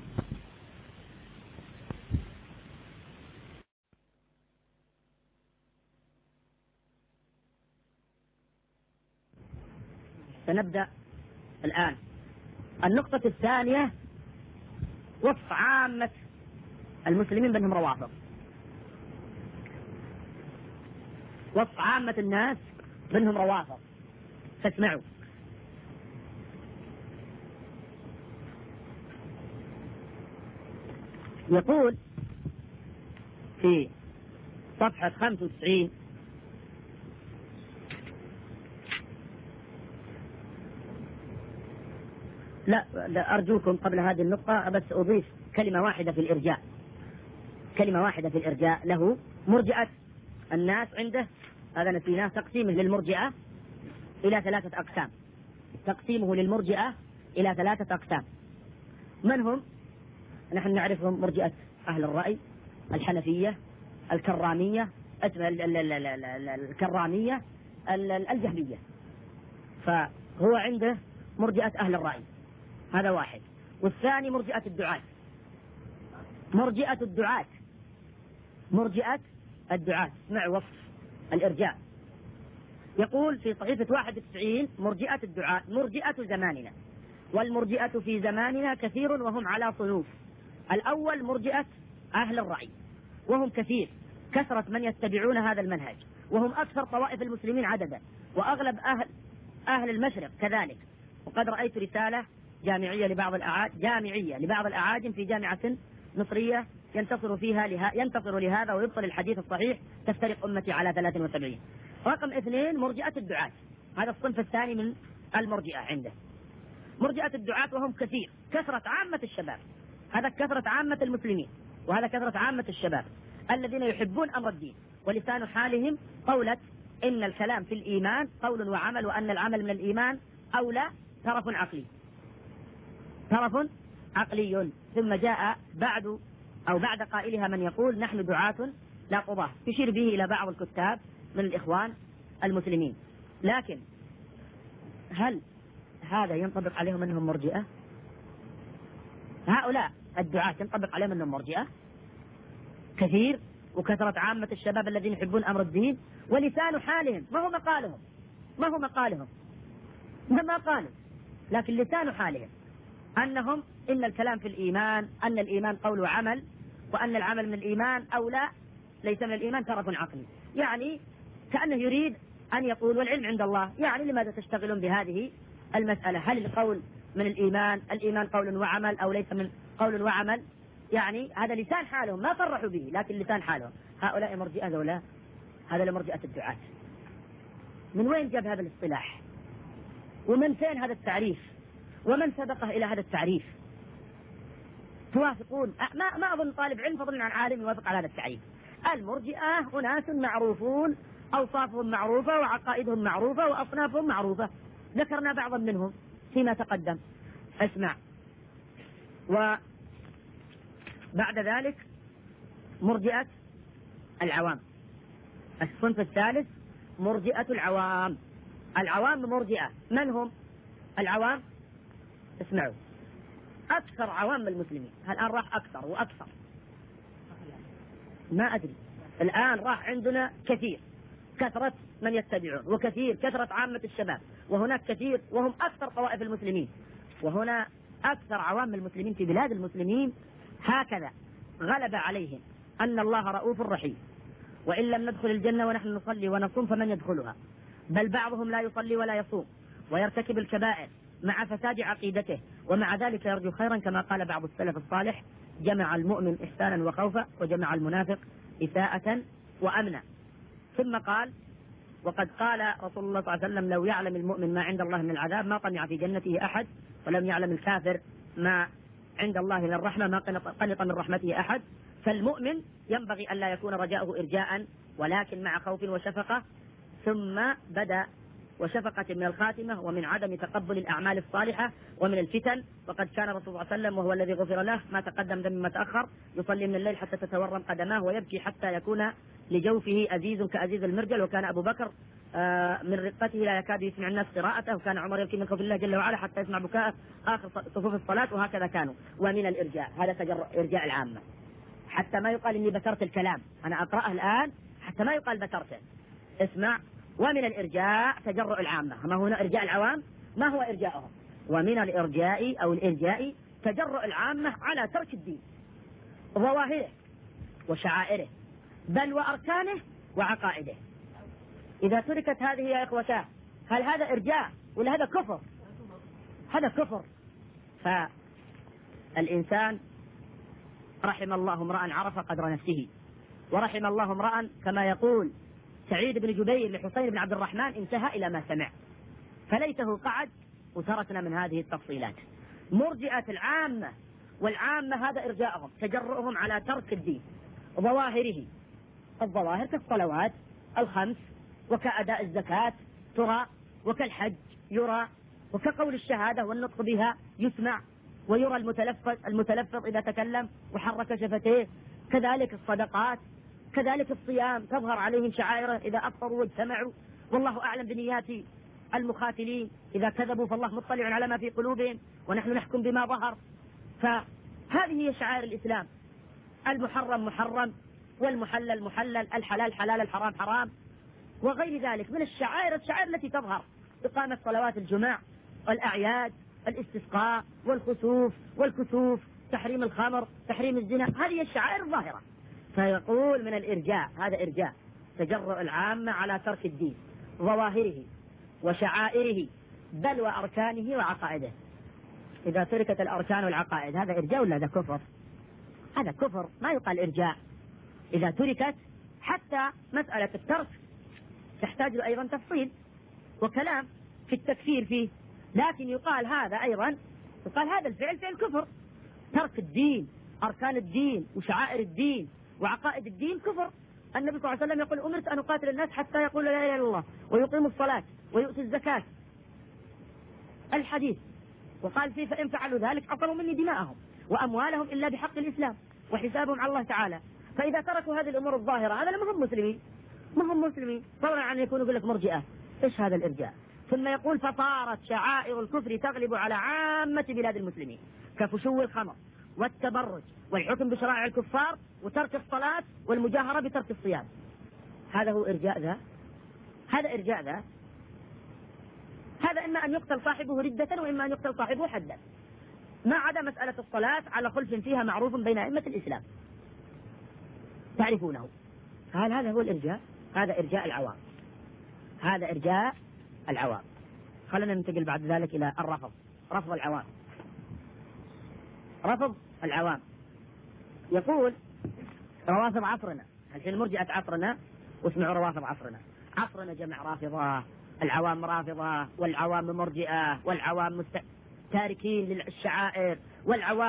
سنبدأ الآن النقطة الثانية، وصف عامة المسلمين بأنهم روافض، وصف عامة الناس بأنهم روافض. فاسمعوا. يقول في صفحة خمسة وتسعين: لا, لا أرجوكم قبل هذه النقطة بس أضيف كلمة واحدة في الإرجاء، كلمة واحدة في الإرجاء. له مرجئة الناس عنده، هذا نسيناه، تقسيمه للمرجئة إلى ثلاثة أقسام، تقسيمه للمرجئة إلى ثلاثة أقسام. من هم؟ نحن نعرفهم: مرجئة أهل الرأي، الحنفية، الكرامية، الكرامية، الجهمية. فهو عنده مرجئة أهل الرأي، هذا واحد. والثاني مرجئة الدعاة، مرجئة الدعاة، مرجئة الدعاة. اسمع وصف الإرجاء. يقول في صحيفة واحد وتسعين: مرجئة الدعاة مرجئة زماننا، والمرجئة في زماننا كثير وهم على صنوف. الأول مرجئة أهل الرأي، وهم كثير، كثرة من يتبعون هذا المنهج، وهم أكثر طوائف المسلمين عددا، وأغلب أهل أهل المشرق كذلك. وقد رأيت رسالة جامعية لبعض الأعاجم جامعية لبعض الأعاجم في جامعة مصرية ينتصر فيها له... ينتصر لهذا ويبطل الحديث الصحيح: تفترق أمتي على ثلاث وسبعين. رقم اثنين مرجئة الدعاة، هذا الصنف الثاني من المرجئة عنده. مرجئة الدعاة وهم كثير، كثرة عامة الشباب، هذا كثرة عامة المسلمين، وهذا كثرة عامة الشباب الذين يحبون أمر الدين، ولسان حالهم قولة إن الكلام في الإيمان قول وعمل، وأن العمل من الإيمان أولى، طرف عقلي، طرف عقلي. ثم جاء بعد أو بعد قائلها من يقول نحن دعاة لا قضاة، يشير به إلى بعض الكتاب من الإخوان المسلمين. لكن هل هذا ينطبق عليهم أنهم مرجئة؟ هؤلاء الدعاة ينطبق عليهم أنهم مرجئة؟ كثير وكثرة عامة الشباب الذين يحبون أمر الدين، ولسان حالهم ما هو مقالهم، ما هو مقالهم ما قالوا، لكن لسان حالهم أنهم إن الكلام في الإيمان، أن الإيمان قول وعمل، وأن العمل من الإيمان أولى، ليس من الإيمان طرف عقلي. يعني كأنه يريد أن يقول والعلم عند الله، يعني لماذا تشتغلون بهذه المسألة؟ هل القول من الإيمان، الإيمان قول وعمل أو ليس من قول وعمل؟ يعني هذا لسان حالهم، ما صرحوا به لكن لسان حالهم. هؤلاء مرجئة ذولا، هذا لمرجئة الدعاة. من وين جاب هذا الاصطلاح؟ ومن فين هذا التعريف؟ ومن سبقه إلى هذا التعريف؟ توافقون؟ ما ما أظن طالب علم فضلا عن عالم يوافق على هذا التعريف. المرجئة أناس معروفون، أوصافهم معروفة وعقائدهم معروفة وأصنافهم معروفة، ذكرنا بعضا منهم فيما تقدم. اسمع. وبعد ذلك مرجئة العوام، الصنف الثالث مرجئة العوام. العوام مرجئة، من هم العوام؟ اسمعوا، أكثر عوام المسلمين الآن راح أكثر وأكثر، ما أدري الآن راح عندنا كثير، كثرة من يتبعون، وكثير كثرة عامة الشباب، وهناك كثير وهم أكثر طوائف المسلمين، وهنا أكثر عوام المسلمين في بلاد المسلمين. هكذا غلب عليهم أن الله رؤوف رحيم، وإن لم ندخل الجنة ونحن نصلي ونصوم فمن يدخلها؟ بل بعضهم لا يصلي ولا يصوم ويرتكب الكبائر مع فساد عقيدته، ومع ذلك يرجو خيرا، كما قال بعض السلف الصالح: جمع المؤمن إحسانا وخوفا وجمع المنافق إساءة وأمنا. ثم قال: وقد قال رسول الله صلى الله عليه وسلم: لو يعلم المؤمن ما عند الله من العذاب ما طمع في جنته أحد، ولم يعلم الكافر ما عند الله من الرحمة ما قنط من رحمته أحد. فالمؤمن ينبغي أن لا يكون رجاؤه إرجاء، ولكن مع خوف وشفقة. ثم بدأ: وشفقة من الخاتمة، ومن عدم تقبل الأعمال الصالحة، ومن الفتن. وقد كان رسول الله صلى الله عليه وسلم وهو الذي غفر له ما تقدم ذنب ما تأخر يصلي من الليل حتى تتورم قدماه ويبكي حتى يكون لجوفه أزيز كأزيز المرجل. وكان أبو بكر من رقته لا يكاد يسمع الناس قراءته، وكان عمر يبكي من خوف الله جل وعلا حتى يسمع بكاءه آخر صفوف الصلاة، وهكذا كانوا. ومن الإرجاء، هذا تجرؤ إرجاء العامة، حتى ما يقال إني بترت الكلام، أنا أقرأه الآن حتى ما يقال بترته. اسمع: ومن الإرجاء تجرؤ العامة. ما هو إرجاء العوام؟ ما هو إرجاؤهم؟ ومن الإرجاء أو الإرجاء تجرؤ العامة على ترك الدين وظواهره وشعائره، بل وأركانه وعقائده. إذا تركت هذه يا إخوتاه، هل هذا إرجاء ولا هذا كفر؟ هذا كفر. فالإنسان رحم الله امرأ عرف قدر نفسه، ورحم الله امرأ كما يقول سعيد بن جبير لحسين بن عبد الرحمن: انتهى إلى ما سمع. فليته قعد وتركنا من هذه التفصيلات. مرجئة العامة، والعامة هذا إرجاءهم، تجرؤهم على ترك الدين وظواهره. الظواهر كالصلوات الخمس، وكأداء الزكاة ترى، وكالحج يرى، وكقول الشهادة والنطق بها يسمع ويرى المتلفظ المتلفظ إذا تكلم وحرك شفتيه. كذلك الصدقات، كذلك الصيام تظهر عليهم شعائره إذا أفطروا واجتمعوا، والله أعلم بنيات المخاتلين، إذا كذبوا فالله مطلع على ما في قلوبهم ونحن نحكم بما ظهر. فهذه هي شعائر الإسلام: المحرم محرم، والمحلل محلل، الحلال حلال، الحرام حرام، وغير ذلك من الشعائر الشعائر التي تظهر: إقامة صلوات الجمعة والأعياد، الاستسقاء والخسوف والكسوف، تحريم الخمر، تحريم الزنا، هذه الشعائر الظاهرة. فيقول من الإرجاء، هذا إرجاء تجرؤ العامة على ترك الدين، ظواهره وشعائره، بل وأركانه وعقائده. إذا تركت الأركان والعقائد هذا إرجاء ولا هذا كفر؟ هذا كفر، ما يقال إرجاء إذا تركت. حتى مسألة الترك تحتاج أيضا تفصيل وكلام في التكفير فيه، لكن يقال هذا أيضا، يقال هذا الفعل فعل كفر. ترك الدين، أركان الدين وشعائر الدين وعقائد الدين كفر. النبي صلى الله عليه وسلم يقول: أمرت أن أقاتل الناس حتى يقول لا إله إلا الله ويقيموا الصلاة ويؤتوا الزكاة، الحديث. وقال فيه: فإن فعلوا ذلك عصموا مني دماءهم وأموالهم إلا بحق الإسلام وحسابهم على الله تعالى. فإذا تركوا هذه الأمور الظاهرة هذا ما هم مسلمين، ما هم مسلمين، طبعا عن يكونوا يقول لك مرجئة. إيش هذا الإرجاء؟ ثم يقول: فصارت شعائر الكفر تغلب على عامة بلاد المسلمين، كفشو الخمر والتبرج والحكم بشرائع الكفار وترك الصلاة والمجاهرة بترك الصيام. هذا هو إرجاء ذا؟ هذا إرجاء ذا؟ هذا إما أن يقتل صاحبه ردة، وإما أن يقتل صاحبه حدا، ما عدا مسألة الصلاة على خلف فيها معروف بين أئمة الإسلام تعرفونه. هل هذا هو الإرجاء؟ هذا إرجاء العوام، هذا إرجاء العوام. خلنا ننتقل بعد ذلك إلى الرفض، رفض العوام. رفض العوام يقول: روافض عصرنا، الحين مرجئة عصرنا، واسمعوا روافض عصرنا. عصرنا جمع رافضة، العوام رافضة، والعوام مرجئة، والعوام مست... تاركين للشعائر، والعوام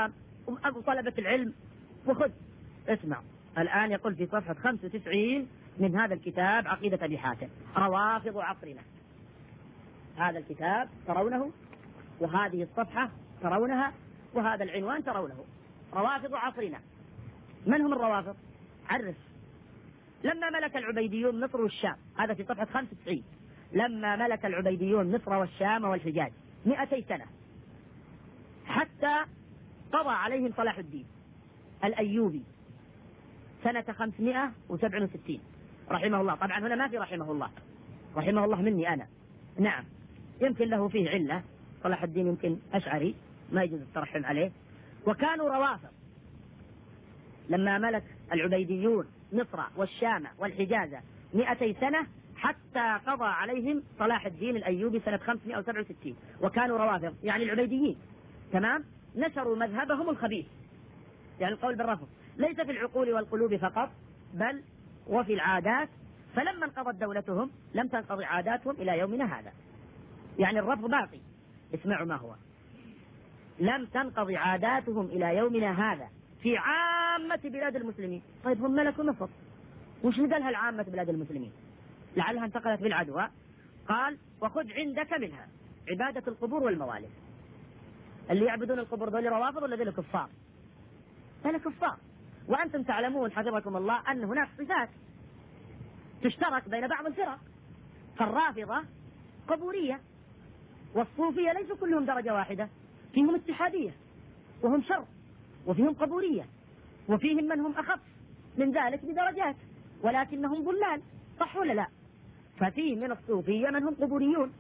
أبو طلبة العلم وخذ اسمع. الآن يقول في صفحة خمسة وتسعين من هذا الكتاب عقيدة أبي حاتم: روافض عصرنا. هذا الكتاب ترونه، وهذه الصفحة ترونها، وهذا العنوان ترونه: روافض عصرنا. من هم الروافض؟ عرف. لما ملك العبيديون مصر والشام، هذا في صفحة خمسة وتسعين، لما ملك العبيديون مصر والشام والحجاز مئتي سنة، حتى قضى عليهم صلاح الدين الأيوبي سنة خمسمائة وسبعة وستين رحمه الله. طبعا هنا ما في رحمه الله، رحمه الله مني أنا، نعم، يمكن له فيه علة، صلاح الدين يمكن أشعري ما يجوز الترحم عليه. وكانوا روافض لما ملك العبيديون مصر والشام والحجاز مئتي سنة، حتى قضى عليهم صلاح الدين الأيوبي سنة خمسمائة وسبعة وستين. وكانوا روافض يعني العبيديين، تمام، نشروا مذهبهم الخبيث، يعني القول بالرفض ليس في العقول والقلوب فقط، بل وفي العادات. فلما انقضت دولتهم لم تنقضي عاداتهم إلى يومنا هذا، يعني الرفض باقي. اسمعوا ما هو: لم تنقضي عاداتهم إلى يومنا هذا في عامة بلاد المسلمين. طيب هم ملكوا مصر، وش نقلها العامة بلاد المسلمين؟ لعلها انتقلت بالعدوى. قال: وخذ عندك منها عبادة القبور والموالد. اللي يعبدون القبور دول روافض ولا ذول كفار؟ ذول كفار. وأنتم تعلمون حفظكم الله أن هناك صفات تشترك بين بعض الفرق، فالرافضة قبورية، والصوفية ليسوا كلهم درجة واحدة، فيهم اتحادية وهم شر، وفيهم قبورية، وفيهم من هم أخف من ذلك بدرجات، ولكنهم ضلال، صح ولا لا؟ ففيه من الصوفية من هم قبوريون،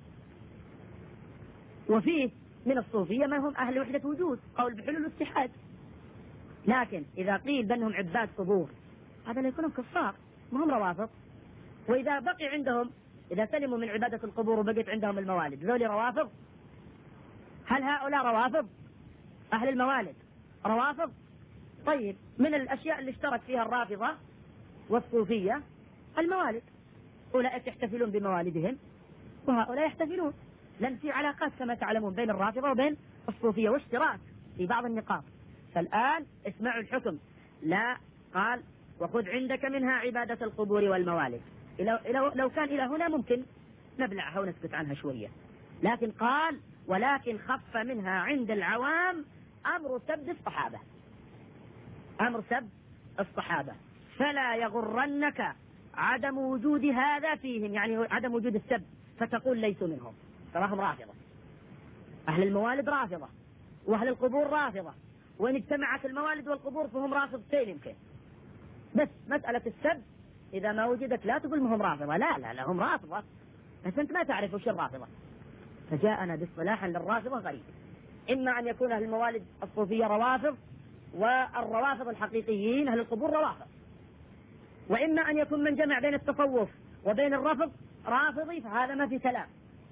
وفيه من الصوفية من هم أهل وحدة وجود، قول بحلول الاتحاد. لكن إذا قيل بأنهم عباد قبور، هذا لا يكونوا كفار، ما هم روافض. وإذا بقي عندهم، إذا سلموا من عبادة القبور وبقيت عندهم الموالد، ذولي روافض؟ هل هؤلاء روافض؟ أهل الموالد روافض؟ طيب، من الأشياء اللي اشترك فيها الرافضة والصوفية الموالد، أولئك يحتفلون بموالدهم وهؤلاء يحتفلون، لأن في علاقات كما تعلمون بين الرافضة وبين الصوفية واشتراك في بعض النقاط. فالآن اسمعوا الحكم. لا، قال: وخذ عندك منها عبادة القبور والموالد. لو كان إلى هنا ممكن نبلعها ونسكت عنها شوية، لكن قال: ولكن خف منها عند العوام أمر سب الصحابة، أمر سب الصحابة، فلا يغرنك عدم وجود هذا فيهم، يعني عدم وجود السب، فتقول ليسوا منهم. تراهم رافضة، أهل الموالد رافضة، وأهل القبور رافضة، وإن اجتمعت الموالد والقبور فهم رافضتين يمكن. بس مسألة السب إذا ما وجدت لا تقول مهم رافضة، لا لا لا هم رافضة، بس أنت ما تعرف وش الرافضة. فجاءنا باصطلاح للرافضة غريب، إما أن يكون أهل الموالد الصوفية روافض، والروافض الحقيقيين أهل القبور روافض، وإما أن يكون من جمع بين التصوف وبين الرفض رافضي، فهذا ما في كلام،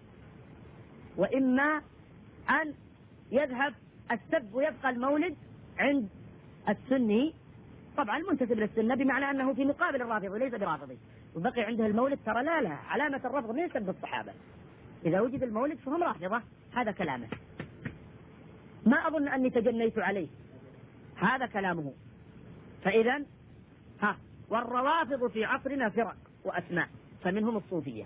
وإما أن يذهب السب ويبقى المولد عند السني، طبعا المنتسب للسنة بمعنى أنه في مقابل الرافض وليس برافضي، وبقي عنده المولد، ترى لا لا علامة الرفض من سب الصحابة، إذا وجد المولد فهم رافضة، هذا كلامه، ما أظن أني تجنيت عليه، هذا كلامه. فإذا ها، والروافض في عصرنا فرق وأسماء، فمنهم الصوفية.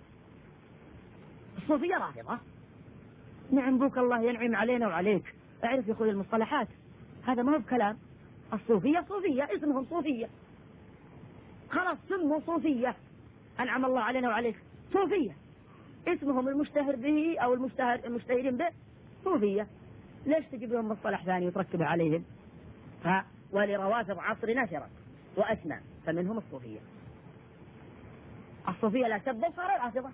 الصوفية رافضة، نعم بوك الله ينعم علينا وعليك، اعرف يا أخوي المصطلحات، هذا ما هو بكلام. الصوفية صوفية، اسمهم صوفية، خلاص سموا صوفية، أنعم الله علينا وعليك، صوفية اسمهم المشتهر به أو المشتهر المشتهرين به صوفية، ليش تجيب لهم مصطلح ثاني وتركبه عليهم؟ ها، ولروافض عصرنا فرق وأسماء، فمنهم الصوفية. الصوفية لا تبدأ صار رافضة.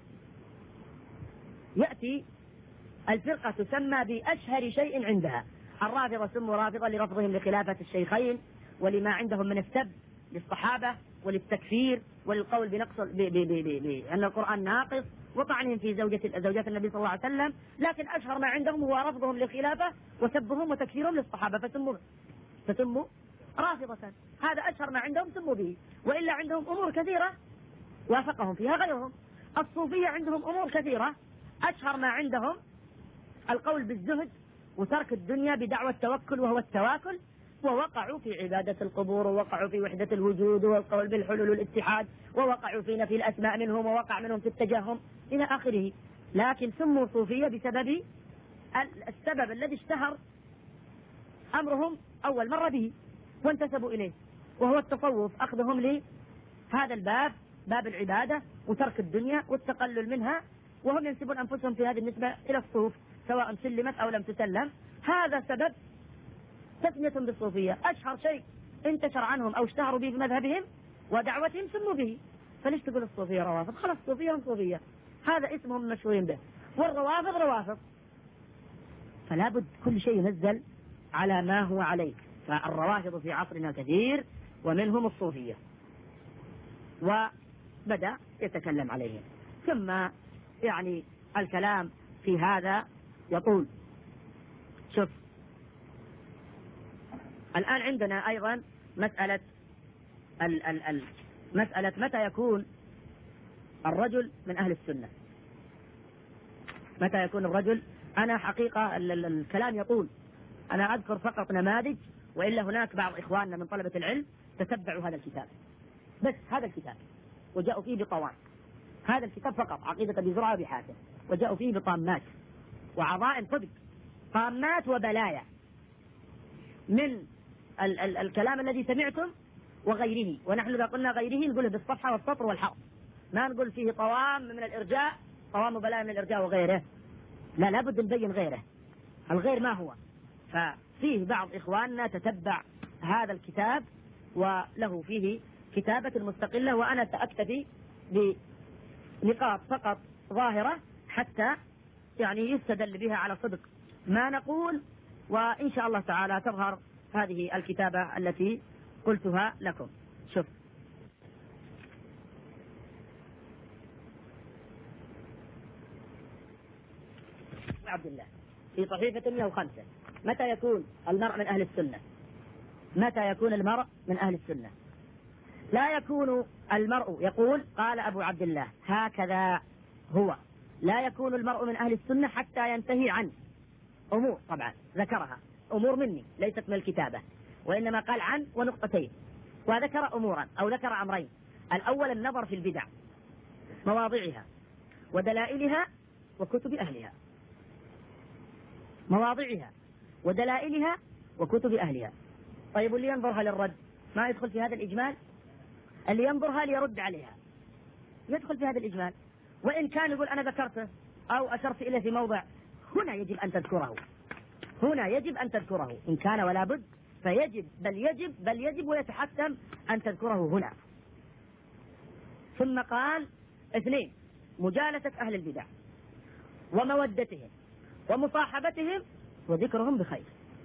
يأتي الفرقة تسمى بأشهر شيء عندها، الرافضة سموا رافضة لرفضهم لخلافة الشيخين، ولما عندهم من السب للصحابة وللتكفير وللقول بنقص بأن القرآن ناقص، وطعنهم في زوجة زوجات النبي صلى الله عليه وسلم، لكن أشهر ما عندهم هو رفضهم للخلافة وسبهم وتكفيرهم للصحابة، فسموا فسموا رافضة. هذا أشهر ما عندهم سموا به، وإلا عندهم أمور كثيرة وافقهم فيها غيرهم. الصوفية عندهم أمور كثيرة، أشهر ما عندهم القول بالزهد وترك الدنيا بدعوى التوكل وهو التواكل، ووقعوا في عبادة القبور، ووقعوا في وحدة الوجود، والقول بالحلول والاتحاد، ووقعوا في نفي الأسماء منهم، ووقع منهم في التجهم إلى آخره. لكن سموا صوفية بسبب السبب الذي اشتهر أمرهم أول مرة به وانتسبوا إليه، وهو التصوف، أخذهم لهذا الباب، باب العبادة وترك الدنيا والتقلل منها، وهم ينسبون أنفسهم في هذه النسبة إلى الصوف سواء سلمت أو لم تسلم. هذا سبب تسمية بالصوفية. أشهر شيء انتشر عنهم أو اشتهروا به بمذهبهم ودعوتهم سموا به. فليش تقول الصوفية روافض؟ خلاص صوفية هم صوفية، هذا اسمهم مشهورين به، والروافض روافض. فلا بد كل شيء ينزل على ما هو عليه. فالروافض في عصرنا كثير ومنهم الصوفية، وبدأ يتكلم عليهم. ثم يعني الكلام في هذا يطول. شوف الآن عندنا أيضا مسألة ال ال ال مسألة متى يكون الرجل من أهل السنة، متى يكون الرجل. أنا حقيقة ال ال الكلام يطول، أنا أذكر فقط نماذج، وإلا هناك بعض إخواننا من طلبة العلم تتبعوا هذا الكتاب، بس هذا الكتاب وجاءوا فيه بطوان، هذا الكتاب فقط عقيدة أبي زرعة وأبي حاتم، وجاءوا فيه بطامات وعظائم صدق، طامات وبلايا من ال ال الكلام الذي سمعتم وغيره. ونحن إذا قلنا غيره نقوله بالصفحة والسطر والحرف، ما نقول فيه طوام من الإرجاء، طوام وبلايا من الإرجاء وغيره، لا، لابد نبين غيره. الغير ما هو؟ ففيه بعض إخواننا تتبع هذا الكتاب وله فيه كتابة مستقلة، وأنا سأكتفي بنقاط فقط ظاهرة حتى يعني يستدل بها على صدق ما نقول، وإن شاء الله تعالى تظهر هذه الكتابة التي قلتها لكم. شوف عبد الله في صحيفة مئة وخمسة، متى يكون المرء من أهل السنة؟ متى يكون المرء من أهل السنة؟ لا يكون المرء، يقول قال أبو عبد الله هكذا هو، لا يكون المرء من أهل السنة حتى ينتهي عن أمور، طبعا ذكرها أمور مني ليست من الكتابة، وإنما قال عن ونقطتين، وذكر أمورا أو ذكر أمرين. الأول النظر في البدع، مواضعها ودلائلها وكتب أهلها، مواضعها ودلائلها وكتب أهلها. طيب اللي ينظرها للرد ما يدخل في هذا الإجمال؟ اللي ينظرها ليرد عليها يدخل في هذا الإجمال، وإن كان يقول أنا ذكرته أو أشرت إليه في موضع، هنا يجب أن تذكره، هنا يجب أن تذكره إن كان ولا بد، فيجب بل يجب بل يجب ويتحتم أن تذكره هنا. ثم قال اثنين، مجالسة أهل البدع ومودتهم ومصاحبتهم وذكرهم بخير.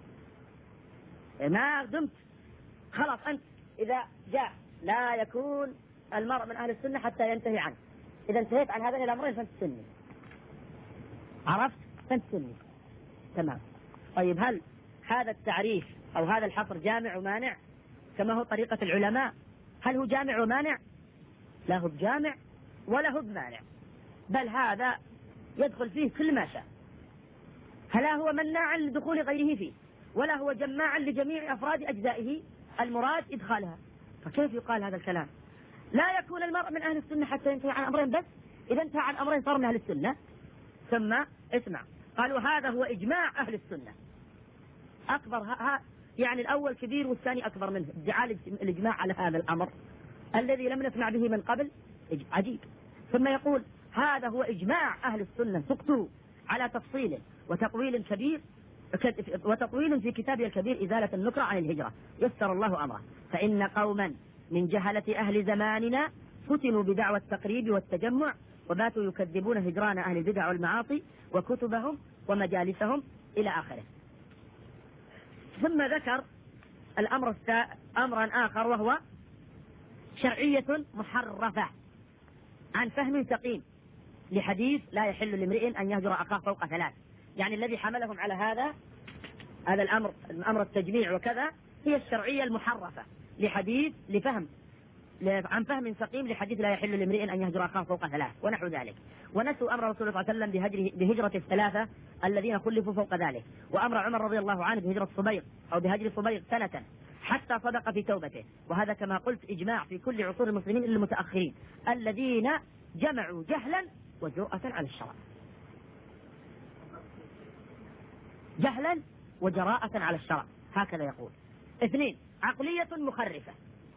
ما دمت خلاص أنت إذا جاء لا يكون المرء من أهل السنة حتى ينتهي عنه، إذا انتهيت عن هذين الأمرين فأنت سني، عرفت؟ فأنت سني تمام. طيب هل هذا التعريف أو هذا الحصر جامع ومانع كما هو طريقة العلماء؟ هل هو جامع ومانع؟ لا هو بجامع ولا هو بمانع، بل هذا يدخل فيه كل ما شاء، فلا هو مناعا لدخول غيره فيه ولا هو جماعا لجميع أفراد أجزائه المراد إدخالها. فكيف يقال هذا الكلام؟ لا يكون المرء من أهل السنة حتى ينتهي عن أمرين بس، إذا انتهى عن أمرين صار من أهل السنة. ثم اسمع، قالوا هذا هو إجماع أهل السنة، أكبر ها ها يعني الأول كبير والثاني أكبر منه، ادعاء الإجماع على هذا الأمر الذي لم نسمع به من قبل، عجيب. ثم يقول هذا هو إجماع أهل السنة، سقطوا على تفصيل وتطويل كبير وتطويل في كتابه الكبير إزالة النكرة عن الهجرة يسر الله أمره، فإن قوما من جهلة أهل زماننا فتنوا بدعوى التقريب والتجمع وباتوا يكذبون هجران أهل البدع والمعاصي وكتبهم ومجالسهم إلى آخره. ثم ذكر الأمر السا... أمرا آخر وهو شرعية محرفة عن فهم سقيم لحديث لا يحل لامرئ أن يهجر أخاه فوق ثلاث، يعني الذي حملهم على هذا هذا الأمر أمر التجميع وكذا هي الشرعية المحرفة لحديث لفهم عن فهم سقيم لحديث لا يحل لامرئ أن يهجر أخاه فوق ثلاث ونحو ذلك، ونسوا أمر رسول الله صلى الله عليه وسلم بهجره بهجرة الثلاثة الذين خلفوا فوق ذلك، وأمر عمر رضي الله عنه بهجرة صبيغ أو بهجر صبيغ سنة حتى صدق في توبته. وهذا كما قلت إجماع في كل عصور المسلمين إلا المتأخرين الذين جمعوا جهلا وجرأة على الشرع، جهلا وجراءة على الشرع، هكذا يقول. اثنين، عقلية مخرفة.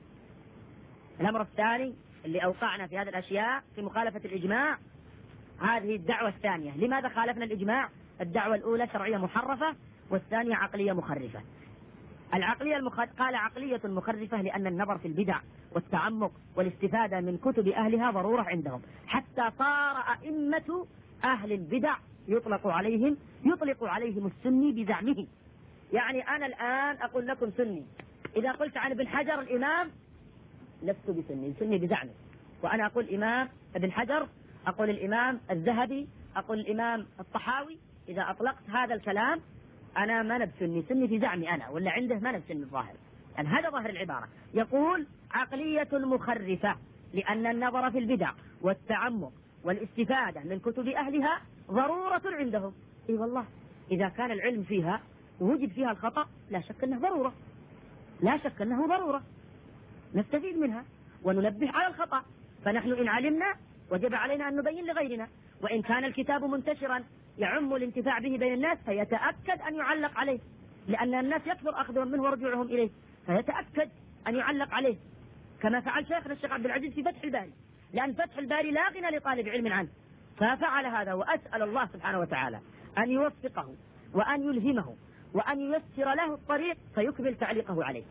الأمر الثاني اللي أوقعنا في هذه الأشياء في مخالفة الإجماع، هذه الدعوة الثانية. لماذا خالفنا الإجماع؟ الدعوة الأولى شرعية محرفة، والثانية عقلية مخرفة. العقلية المخ... قال عقلية مخرفة لأن النظر في البدع والتعمق والاستفادة من كتب أهلها ضرورة عندهم، حتى صار أئمة أهل البدع يطلق عليهم يطلق عليهم السني بزعمه. يعني أنا الآن أقول لكم سني، إذا قلت عن ابن حجر الإمام لست بسني، سني بزعمه. وأنا أقول إمام ابن حجر، أقول الإمام الذهبي، أقول الإمام الطحاوي، إذا أطلقت هذا الكلام أنا ما نبسني، سني في زعمي أنا، ولا عنده ما نبسني الظاهر. يعني هذا ظاهر العبارة. يقول عقلية مخرفة لأن النظر في البدع والتعمق والاستفادة من كتب أهلها ضرورة عندهم. إي والله، إذا كان العلم فيها ووجد فيها الخطأ لا شك أنه ضرورة، لا شك أنه ضرورة نستفيد منها وننبه على الخطأ. فنحن إن علمنا وجب علينا أن نبين لغيرنا، وإن كان الكتاب منتشرا يعم الانتفاع به بين الناس فيتأكد أن يعلق عليه، لأن الناس يكثر أخذهم منه ورجوعهم إليه، فيتأكد أن يعلق عليه، كما فعل شيخنا الشيخ عبد العزيز في فتح الباري، لأن فتح الباري لا غنى لطالب علم عنه، ففعل هذا. وأسأل الله سبحانه وتعالى أن يوفقه وأن يلهمه وأن ييسر له الطريق فيكمل تعليقه عليه.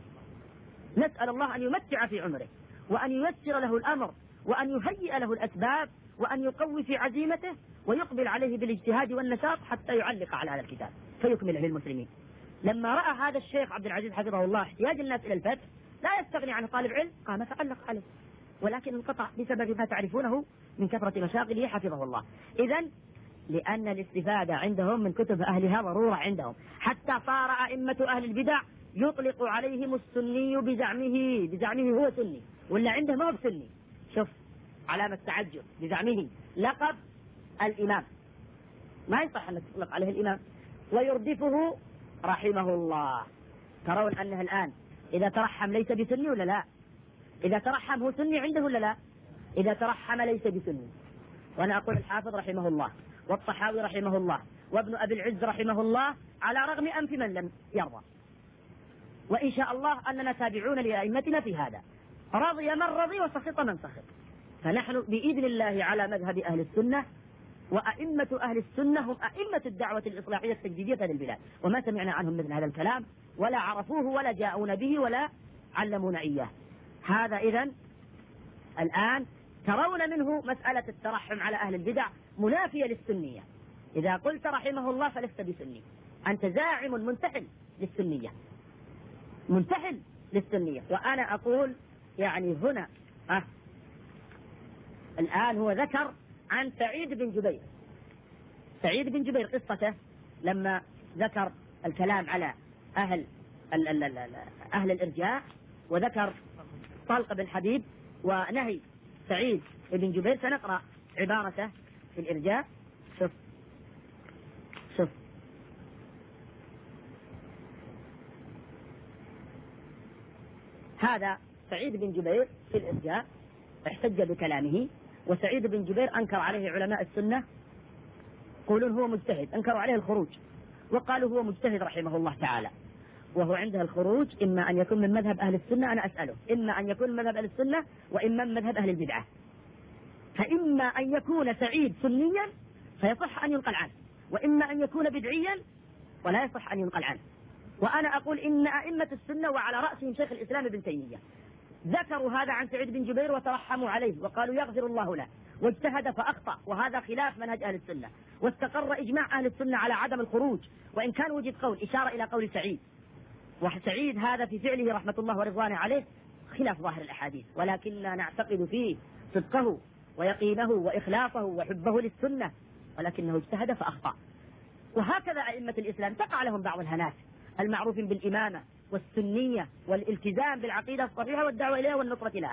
نسأل الله أن يمتع في عمره وأن ييسر له الأمر وأن يهيئ له الأسباب وأن يقوي في عزيمته ويقبل عليه بالاجتهاد والنشاط حتى يعلق على هذا الكتاب فيكمله للمسلمين. لما رأى هذا الشيخ عبد العزيز حفظه الله احتياج الناس إلى الفتح لا يستغني عنه طالب علم، قام فعلق عليه، ولكن انقطع بسبب ما تعرفونه من كثرة مشاغله حفظه الله. إذن لأن الاستفادة عندهم من كتب أهلها ضرورة عندهم، حتى صار أئمة أهل البدع يطلق عليهم السني بزعمه، بزعمه هو سني ولا عنده ما هو سني. شوف علامة تعجب، بزعمه لقب الإمام، ما يصح أن تطلق عليه الإمام، ويردفه رحمه الله. ترون أنه الآن إذا ترحم ليس بسني ولا لا؟ إذا ترحم هو سني عنده ولا لا؟ إذا ترحم ليس بسني. وأنا أقول الحافظ رحمه الله والطحاوي رحمه الله وابن أبي العز رحمه الله على رغم أنف من لم يرضى، وإن شاء الله أننا تابعون لأئمتنا في هذا، رضي من رضي وسخط من سخط. فنحن بإذن الله على مذهب أهل السنة، وأئمة أهل السنة هم أئمة الدعوة الإصلاحية التجديدية في هذه البلاد، وما سمعنا عنهم مثل هذا الكلام ولا عرفوه ولا جاءون به ولا علمونا إياه. هذا إذن الآن ترون منه مسألة الترحم على أهل البدع منافية للسنية. إذا قلت رحمه الله فلست بسني، أنت زاعم منتحل للسنية، منتحل للسنية. وأنا أقول يعني هنا أه الآن هو ذكر عن سعيد بن جبير، سعيد بن جبير قصته لما ذكر الكلام على أهل ال ال ال أهل الإرجاء، وذكر طلق بن حبيب ونهي سعيد بن جبير. سنقرأ عبارته في الإرجاء. شوف شوف هذا سعيد بن جبير في الإرجاء احتج بكلامه، وسعيد بن جبير أنكر عليه علماء السنة، يقولون هو مجتهد، أنكروا عليه الخروج وقالوا هو مجتهد رحمه الله تعالى، وهو عنده الخروج إما أن يكون من مذهب أهل السنة، أنا أسأله إما أن يكون من مذهب أهل السنة وإما من مذهب أهل البدعة. فإما أن يكون سعيد سنيا فيصح أن ينقل عنه، وإما أن يكون بدعيا ولا يصح أن ينقل عنه. وأنا أقول إن أئمة السنة وعلى رأسهم شيخ الإسلام ابن تيمية ذكروا هذا عن سعيد بن جبير وترحموا عليه وقالوا يغفر الله له، واجتهد فأخطأ، وهذا خلاف منهج أهل السنة، واستقر إجماع أهل السنة على عدم الخروج، وإن كان وجد قول إشارة إلى قول سعيد، وسعيد هذا في فعله رحمة الله ورضوانه عليه خلاف ظاهر الأحاديث، ولكننا نعتقد فيه صدقه ويقينه وإخلاصه وحبه للسنة، ولكنه اجتهد فأخطأ. وهكذا أئمة الإسلام تقع لهم بعض الهنات المعروفين بالإمامة والسنية والالتزام بالعقيدة الصحيحة والدعوة إليها والنصرة لها،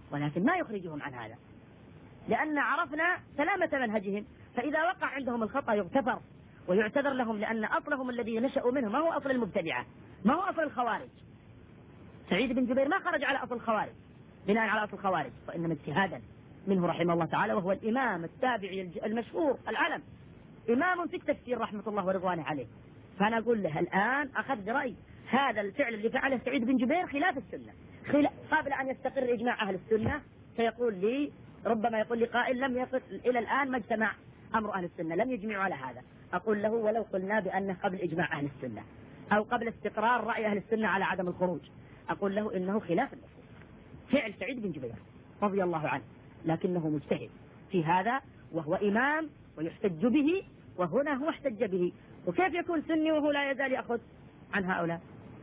ولكن ما يخرجهم عن هذا، لأن عرفنا سلامة منهجهم، فإذا وقع عندهم الخطأ يغتفر ويعتذر لهم، لأن أصلهم الذي نشأوا منه ما هو أصل المبتدعة، ما هو أصل الخوارج. سعيد بن جبير ما خرج على أصل الخوارج بناء على أصل الخوارج، وإنما اجتهادا منه رحمه الله تعالى، وهو الإمام التابعي المشهور العلم، إمام في التفسير رحمة الله ورضوانه عليه. فأنا أقول له الآن أخذ برأي هذا الفعل اللي فعله سعيد بن جبير خلاف السنة، خلاف قبل أن يستقر إجماع أهل السنة. فيقول لي ربما يقول لي قائل لم يصل إلى الآن ما اجتمع أمر أهل السنة، لم يجمعوا على هذا. أقول له ولو قلنا بأنه قبل إجماع أهل السنة أو قبل استقرار رأي أهل السنة على عدم الخروج، أقول له إنه خلاف النصوص فعل سعيد بن جبير رضي الله عنه، لكنه مجتهد في هذا وهو إمام ويحتج به، وهنا هو احتج به. وكيف يكون سني وهو لا يزال يأخذ عن هؤلاء؟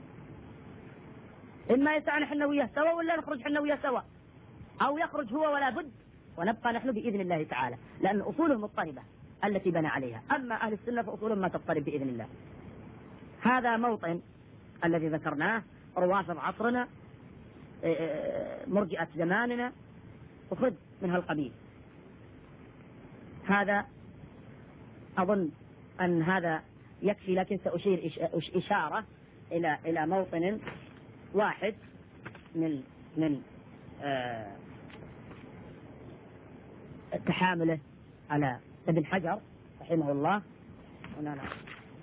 إما يسعى نحن وياه سوا ولا نخرج نحن وياه سوا، أو يخرج هو ولا بد ونبقى نحن بإذن الله تعالى، لأن أصوله مضطربة التي بنى عليها. أما أهل السنة فأصولهم ما تضطرب بإذن الله. هذا موطن الذي ذكرناه، روافض عصرنا، مرجئة زماننا، وخذ من هالقبيل. هذا أظن أن هذا يكفي، لكن سأشير إشارة إلى إلى موطن واحد من من آه تحامله على ابن حجر رحمه الله. هنا نعم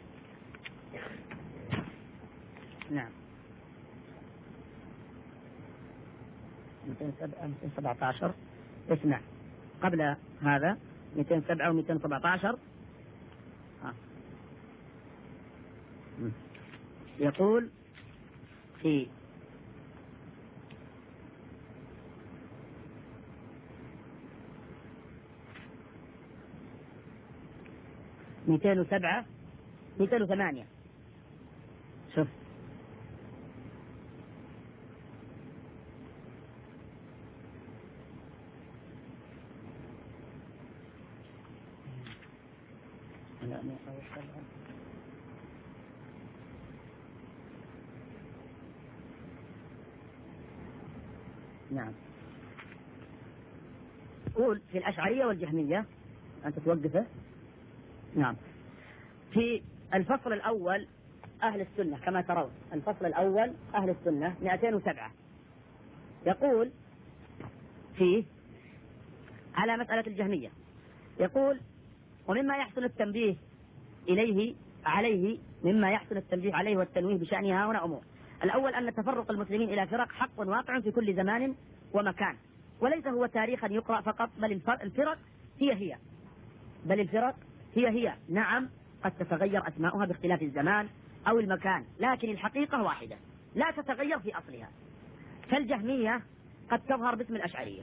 نعم مئتين وسبعة عشر. اسمع قبل هذا مئتين وسبعة ومئتين وسبعة عشر آه. يقول في مئتين وسبعة مئتين وثمانية. شوف نعم. قول في الأشعرية والجهمية أنت توقفه. نعم. في الفصل الأول أهل السنة كما ترون، الفصل الأول أهل السنة مئتين وسبعة، يقول فيه على مسألة الجهمية، يقول ومما يحسن التنبيه إليه عليه مما يحسن التنبيه عليه والتنويه بشأنها هنا أمور. الأول أن تفرق المسلمين إلى فرق حق واقع في كل زمان ومكان، وليس هو تاريخا يقرأ فقط، بل الفرق هي هي بل الفرق هي هي نعم قد تتغير أسماؤها باختلاف الزمان أو المكان، لكن الحقيقة واحدة لا تتغير في أصلها. فالجهمية قد تظهر باسم الأشعرية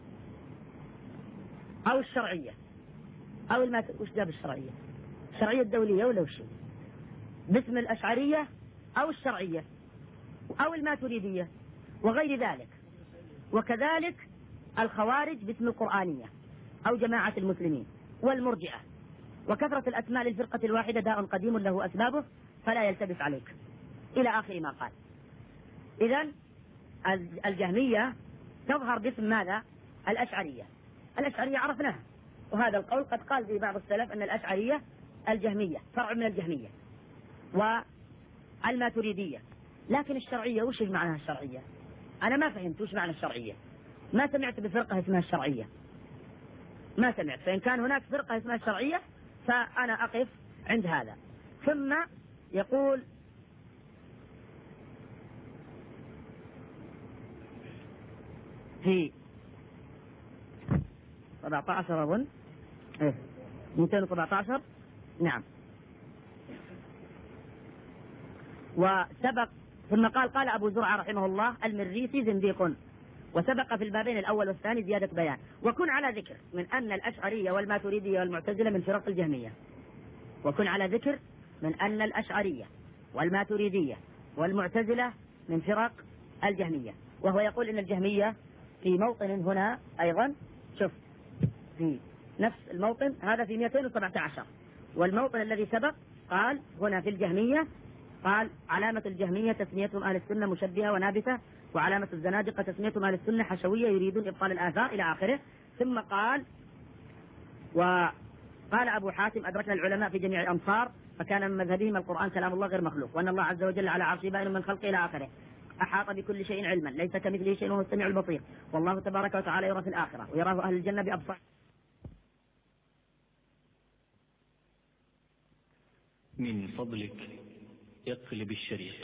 أو الشرعية أو الما وش جاب الشرعية؟ الشرعية الدولية ولا وش؟ باسم الأشعرية أو الشرعية أو الماتريدية وغير ذلك. وكذلك الخوارج باسم القرآنية أو جماعة المسلمين والمرجئة. وكثرة الأسماء للفرقة الواحدة داء قديم له أسبابه فلا يلتبس عليك إلى آخر ما قال. إذن الجهمية تظهر باسم ماذا؟ الأشعرية. الأشعرية عرفناها، وهذا القول قد قال في بعض السلف أن الأشعرية الجهمية فرع من الجهمية والماتريدية. لكن الشرعية وش معناها الشرعية؟ أنا ما فهمت وش معنى الشرعية، ما سمعت بفرقة اسمها الشرعية، ما سمعت. فإن كان هناك فرقة اسمها الشرعية فأنا أقف عند هذا. ثم يقول في سبعة عشر أظن إيه مئتين وسبعة عشر نعم. وسبق ثم قال قال أبو زرعة رحمه الله المريسي زنديق، وسبق في البابين الأول والثاني زيادة بيان. وكن على ذكر من أن الأشعرية والماتريدية والمعتزلة من فرق الجهمية، وكن على ذكر من أن الأشعرية والماتريدية والمعتزلة من فرق الجهمية. وهو يقول إن الجهمية في موطن هنا أيضا، شوف في نفس الموطن هذا في مئتين وسبعة عشر، والموطن الذي سبق قال هنا في الجهمية قال علامة الجهمية تسميتهم أهل السنة مشبهة ونابتة وعلامة الزنادقة تسميتهم أهل السنة حشوية يريدون إبطال الآثار إلى آخره. ثم قال: وقال أبو حاتم: أدركنا العلماء في جميع الأمصار فكان من مذهبهم القرآن كلام الله غير مخلوق، وأن الله عز وجل على عرشه بائن من خلقه إلى آخره، أحاط بكل شيء علما، ليس كمثله شيء وهو السميع البصير، والله تبارك وتعالى يرى في الآخرة ويراه أهل الجنة بأبصار. من فضلك اقلب الشريط.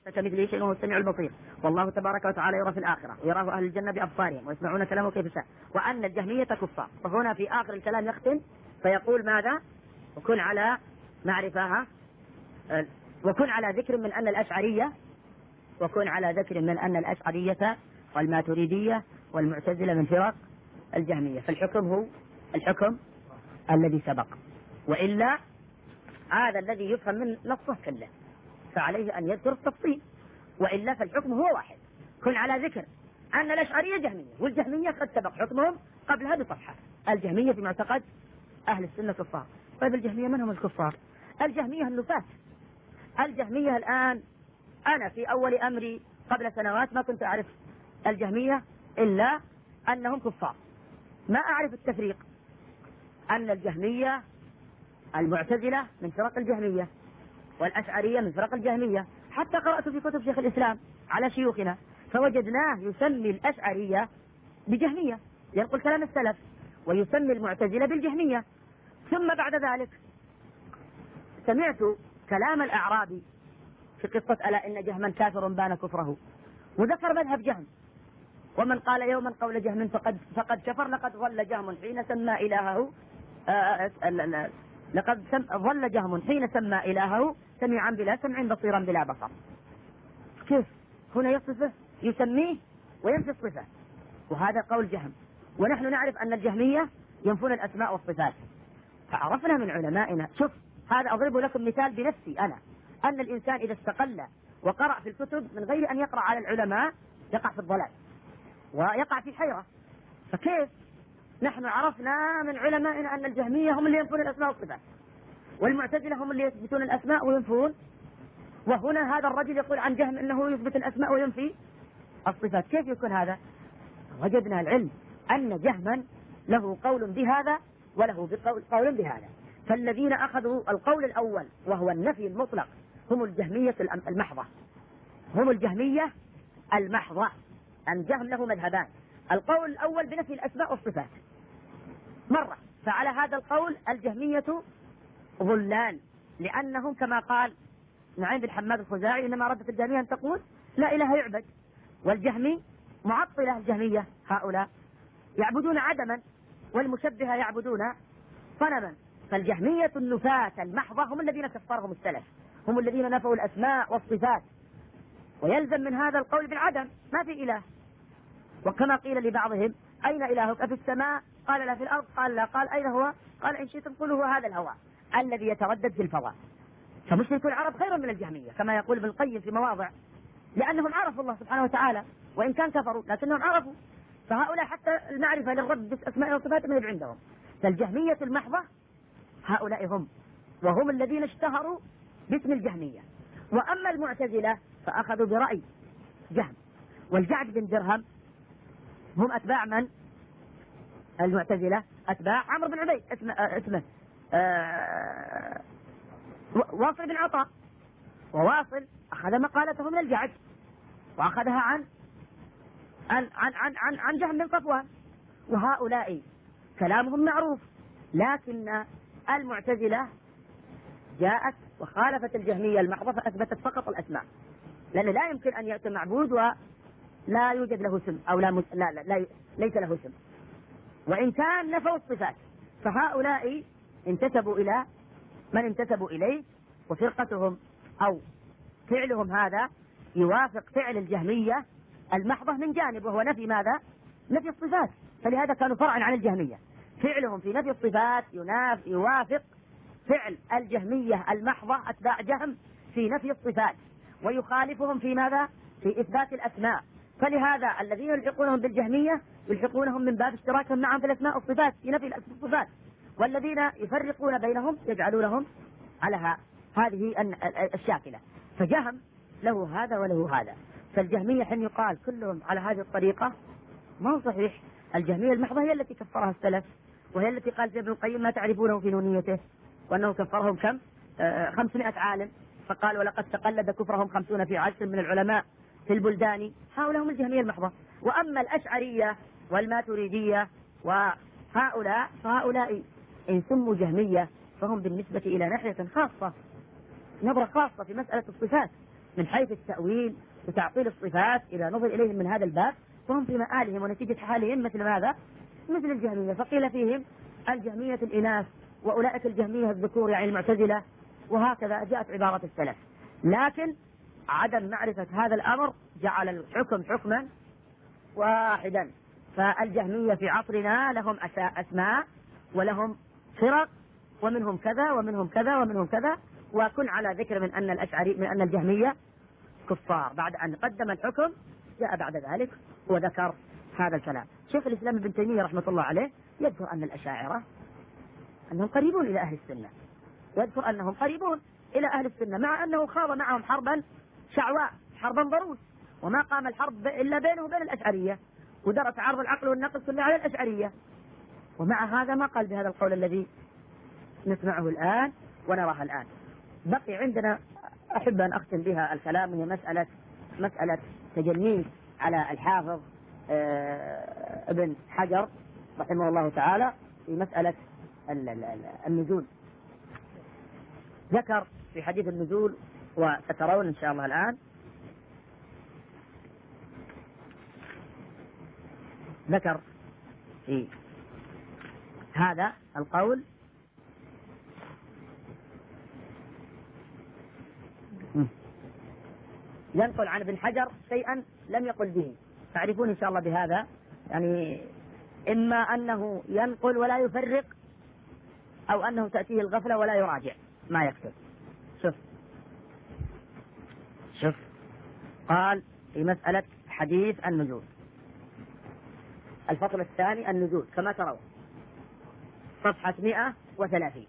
كمثله شيء وهو السميع البصير، والله تبارك وتعالى يرى في الآخرة ويراه أهل الجنة بأبصارهم ويسمعون كلامه كيف شاء، وأن الجهمية كفار. وهنا في آخر الكلام يختم فيقول ماذا؟ وكن على معرفة وكن على ذكر من أن الأشعرية وكن على ذكر من أن الأشعرية والماتريدية والمعتزلة من فرق الجهمية. فالحكم هو الحكم الذي سبق، وإلا هذا الذي يفهم من نصه كله فعليه أن يذكر التفصيل، وإلا فالحكم هو واحد. كن على ذكر أن الأشعرية جهمية، والجهمية قد سبق حكمهم قبلها بصفحة. الجهمية في معتقد أهل السنة كفار. طيب الجهمية من هم الكفار؟ الجهمية النفاة. الجهمية الآن أنا في أول أمري قبل سنوات ما كنت أعرف الجهمية إلا أنهم كفار، ما أعرف التفريق أن الجهمية المعتزلة من فرق الجهمية والأشعرية من فرق الجهمية. حتى قرأت في كتب شيخ الإسلام على شيوخنا فوجدناه يسمي الأشعرية بجهمية، ينقل كلام السلف، ويسمي المعتزلة بالجهمية. ثم بعد ذلك سمعت كلام الأعرابي في قصة ألا إن جهما كافر بان كفره، وذكر مذهب جهم، ومن قال يوما قول جهم فقد فقد كفر لقد ظل جهم حين سمى إلهه آه لقد ظل جهم حين سمى إلهه سميعا بلا سمع بصيرا بلا بصر. كيف هنا يصفه يسميه وينفي الصفة، وهذا قول جهم. ونحن نعرف أن الجهمية ينفون الأسماء والصفات. فعرفنا من علمائنا، شوف هذا أضرب لكم مثال بنفسي أنا، أن الإنسان إذا استقل وقرأ في الكتب من غير أن يقرأ على العلماء يقع في الضلال ويقع في حيرة. فكيف نحن عرفنا من علمائنا أن الجهمية هم اللي ينفون الأسماء والصفات، والمعتزلة هم اللي يثبتون الأسماء وينفون، وهنا هذا الرجل يقول عن جهم أنه يثبت الأسماء وينفي الصفات. كيف يكون هذا؟ وجدنا العلم أن جهما له قول بهذا وله بقول قول بهذا. فالذين أخذوا القول الأول وهو النفي المطلق هم الجهمية المحضة، هم الجهمية المحضة. أن جهم له مذهبان، القول الأول بنفي الأسماء والصفات مرة، فعلى هذا القول الجهمية ضلال، لأنهم كما قال نعيم بن حماد الخزاعي إنما ردت الجهمية أن تقول لا إله يعبد، والجهمي معطلة الجهمية هؤلاء يعبدون عدما والمشبهة يعبدون صنما. فالجهمية النفاة المحضة هم الذين كفرهم السلف، هم الذين نفوا الأسماء والصفات، ويلزم من هذا القول بالعدم، ما في إله. وكما قيل لبعضهم أين إلهك؟ أفي السماء؟ قال لا في الأرض، قال لا، قال أين هو؟ قال إن شئتم قولوا هو هذا الهواء الذي يتردد في الفضاء. فمشرك العرب خير من الجهمية كما يقول ابن القيم في مواضع، لأنهم عرفوا الله سبحانه وتعالى وإن كان كفروا لكنهم عرفوا. فهؤلاء حتى المعرفة للرب بأسماء وصفات من عندهم. فالجهمية المحضة هؤلاء هم، وهم الذين اشتهروا باسم الجهمية. وأما المعتزلة فأخذوا برأي جهم، والجعد بن درهم هم أتباع من؟ المعتزلة أتباع عمرو بن عبيد اسمه, اسمه آه واصل بن عطاء، وواصل أخذ مقالته من الجعد وأخذها عن عن عن عن, عن, عن جهم بن صفوان. وهؤلاء كلامهم معروف، لكن المعتزلة جاءت وخالفت الجهمية المحضة فأثبتت فقط الأسماء، لأن لا يمكن أن يأتي معبود ولا يوجد له اسم أو لا, لا, لا, لا ليس له اسم، وإن كان نفوا الصفات. فهؤلاء انتسبوا إلى من انتسبوا إليه، وفرقتهم أو فعلهم هذا يوافق فعل الجهمية المحضة من جانب، وهو نفي ماذا؟ نفي الصفات. فلهذا كانوا فرعا عن الجهمية، فعلهم في نفي الصفات يناف يوافق فعل الجهمية المحضة أتباع جهم في نفي الصفات، ويخالفهم في ماذا؟ في إثبات الأسماء. فلهذا الذين يلحقونهم بالجهمية يلحقونهم من باب اشتراكهم معهم في الأسماء والصفات في نفي الصفات، والذين يفرقون بينهم يجعلونهم على هذه الشاكلة. فجهم له هذا وله هذا. فالجهمية حين يقال كلهم على هذه الطريقة ما هو صحيح. الجهمية المحضة هي التي كفرها السلف، وهي التي قال ابن القيم ما تعرفونه في نونيته، وأنه كفرهم كم؟ آه خمسمائة عالم، فقال ولقد تقلد كفرهم خمسون في عشر من العلماء في البلدان. هؤلاء هم الجهمية المحضة. وأما الأشعرية والماتريدية وهؤلاء فهؤلاء إن سموا جهمية فهم بالنسبة إلى ناحية خاصة، نظرة خاصة في مسألة الصفات، من حيث التأويل وتعطيل الصفات إذا نظر إليهم من هذا الباب فهم في مآلهم ونتيجة حالهم مثل ماذا؟ مثل الجهمية. فقيل فيهم الجهمية الإناث وأولئك الجهمية الذكور يعني المعتزلة، وهكذا جاءت عبارة السلف. لكن عدم معرفة هذا الأمر جعل الحكم حكما واحدا. فالجهمية في عصرنا لهم أسماء ولهم فرق ومنهم كذا ومنهم كذا ومنهم كذا، وكن على ذكر من أن الأشعري من أن الجهمية كفار. بعد أن قدم الحكم جاء بعد ذلك وذكر هذا الكلام. شيخ الإسلام ابن تيمية رحمة الله عليه يذكر أن الأشاعرة أنهم قريبون إلى أهل السنة، يذكر أنهم قريبون إلى أهل السنة، مع أنه خاض معهم حربا شعواء، حربا ضروس، وما قام الحرب إلا بينه وبين الأشعرية، ودرس عرض العقل والنقل كله على الأشعرية. ومع هذا ما قال بهذا القول الذي نسمعه الآن ونراه الآن. بقي عندنا أحب أن أختم بها الكلام، هي مسألة مسألة تجنيد على الحافظ ابن حجر رحمه الله تعالى في مسألة النزول. ذكر في حديث النزول وسترون إن شاء الله الآن، ذكر في هذا القول ينقل عن ابن حجر شيئا لم يقل به، تعرفون إن شاء الله بهذا، يعني إما أنه ينقل ولا يفرق أو أنه تأتيه الغفلة ولا يراجع ما يكتب. شوف شوف قال في مسألة حديث النزول الفصل الثاني النزول كما ترون صفحة مئة وثلاثين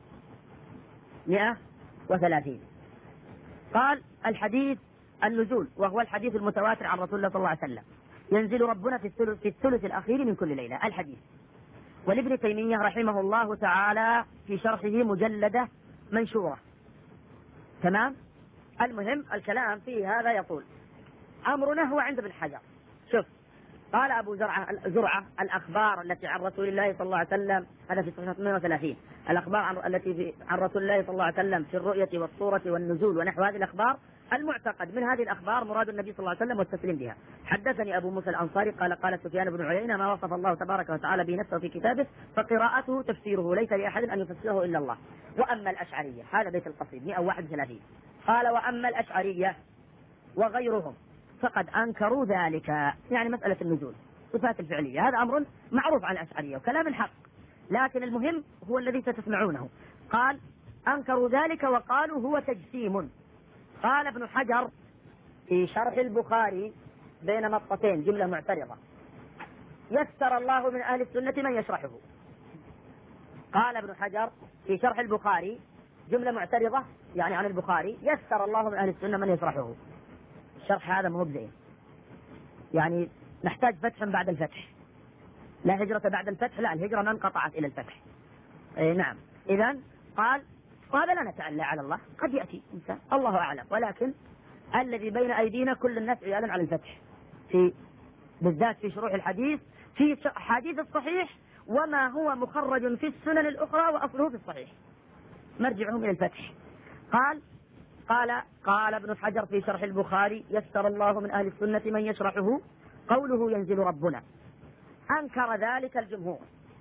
مئة وثلاثين قال الحديث النزول وهو الحديث المتواتر عن رسول الله صلى الله عليه وسلم، ينزل ربنا في الثلث, في الثلث الأخير من كل ليلة. الحديث. ولابن تيمية رحمه الله تعالى في شرحه مجلدة منشورة. تمام. المهم الكلام في هذا يقول أمرنا هو عند ابن حجر. شوف قال أبو زرعة زرعة الأخبار التي عن رسول الله صلى الله عليه وسلم، هذا في صفحة مئة وثلاثين، الأخبار عن التي في عن رسول الله صلى الله عليه وسلم في الرؤية والصورة والنزول ونحو هذه الأخبار، المعتقد من هذه الأخبار مراد النبي صلى الله عليه وسلم والتسليم بها. حدثني أبو موسى الأنصاري قال قال سفيان بن عيينة ما وصف الله تبارك وتعالى به نفسه في كتابه فقراءته تفسيره ليس لأحد أن يفسره إلا الله. وأما الأشعرية، هذا بيت القصيد مئة وواحد وثلاثين، قال وأما الأشعرية وغيرهم فقد أنكروا ذلك، يعني مسألة النزول صفات الفعلية، هذا أمر معروف عن الأشعرية وكلام الحق، لكن المهم هو الذي ستسمعونه. قال أنكروا ذلك وقالوا هو تجسيم. قال ابن حجر في شرح البخاري بين مطتين جملة معترضة، يسر الله من أهل السنة من يشرحه. قال ابن حجر في شرح البخاري جملة معترضة يعني عن البخاري، يسر الله من أهل السنة من يشرحه. الشرح هذا مو بزين، يعني نحتاج فتح بعد الفتح، لا هجرة بعد الفتح، لا الهجرة ما انقطعت إلى الفتح. إيه نعم. إذن قال وهذا لا نتعلى على الله، قد يأتي إنسان الله أعلم، ولكن الذي بين أيدينا كل الناس عيالا على الفتح، في بالذات في شروح الحديث، في حديث الصحيح وما هو مخرج في السنن الأخرى وأصله في الصحيح، مرجعهم إلى الفتح. قال قال قال ابن حجر في شرح البخاري يسر الله من أهل السنة من يشرحه، قوله ينزل ربنا أنكر ذلك الجمهور.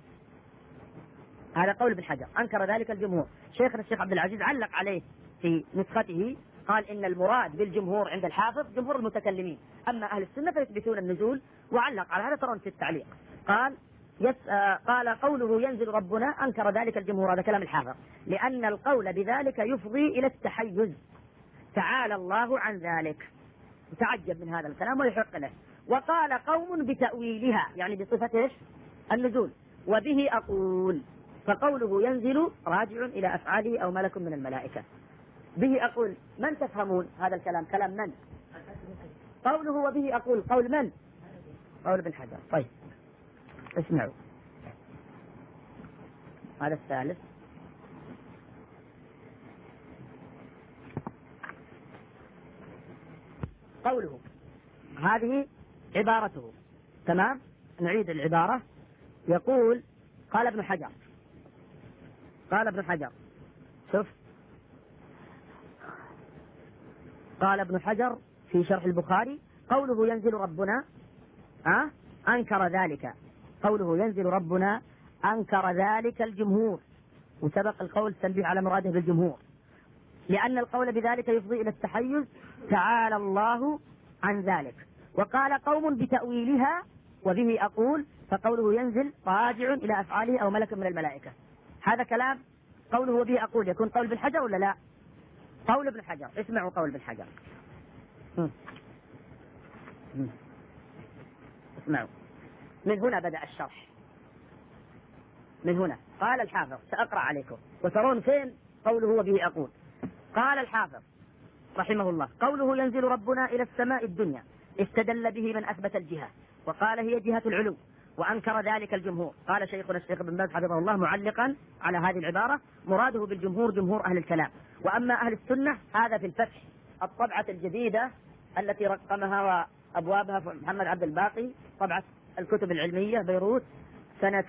هذا قول ابن حجر، أنكر ذلك الجمهور. شيخنا الشيخ عبد العزيز علق عليه في نسخته، قال إن المراد بالجمهور عند الحافظ جمهور المتكلمين، أما أهل السنة فيثبتون النزول، وعلق على هذا ترون في التعليق. قال يس آه قال قوله ينزل ربنا أنكر ذلك الجمهور، هذا كلام الحافظ، لأن القول بذلك يفضي إلى التحيز، تعالى الله عن ذلك، تعجب من هذا الكلام ويحق له. وقال قوم بتأويلها يعني بصفة النزول، وبه أقول، فقوله ينزل راجع إلى أفعاله أو ملك من الملائكة. به أقول من تفهمون هذا الكلام؟ كلام من؟ قوله وبه أقول قول من؟ قول ابن حجر. طيب اسمعوا هذا الثالث. قوله هذه عبارته، تمام. نعيد العبارة. يقول قال ابن حجر قال ابن حجر شوف قال ابن حجر في شرح البخاري قوله ينزل ربنا أه؟ أنكر ذلك، قوله ينزل ربنا أنكر ذلك الجمهور، وسبق القول التنبيه على مراده بالجمهور، لأن القول بذلك يفضي إلى التحيز، تعالى الله عن ذلك. وقال قوم بتأويلها وبه أقول، فقوله ينزل راجع إلى أفعاله أو ملك من الملائكة. هذا كلام قوله وبه أقول يكون قول ابن حجر ولا لا؟ قول ابن حجر. اسمعوا قول ابن حجر. اسمعوا. من هنا بدأ الشرح، من هنا قال الحافظ، سأقرأ عليكم وترون فين قوله وبه أقول. قال الحافظ رحمه الله قوله ينزل ربنا إلى السماء الدنيا استدل به من أثبت الجهة وقال هي جهة العلو، وأنكر ذلك الجمهور. قال شيخنا الشيخ ابن باز حفظه الله معلقا على هذه العبارة مراده بالجمهور جمهور أهل الكلام، وأما أهل السنة هذا في الفتح الطبعة الجديدة التي رقمها وأبوابها محمد عبد الباقي، طبعة الكتب العلمية بيروت سنة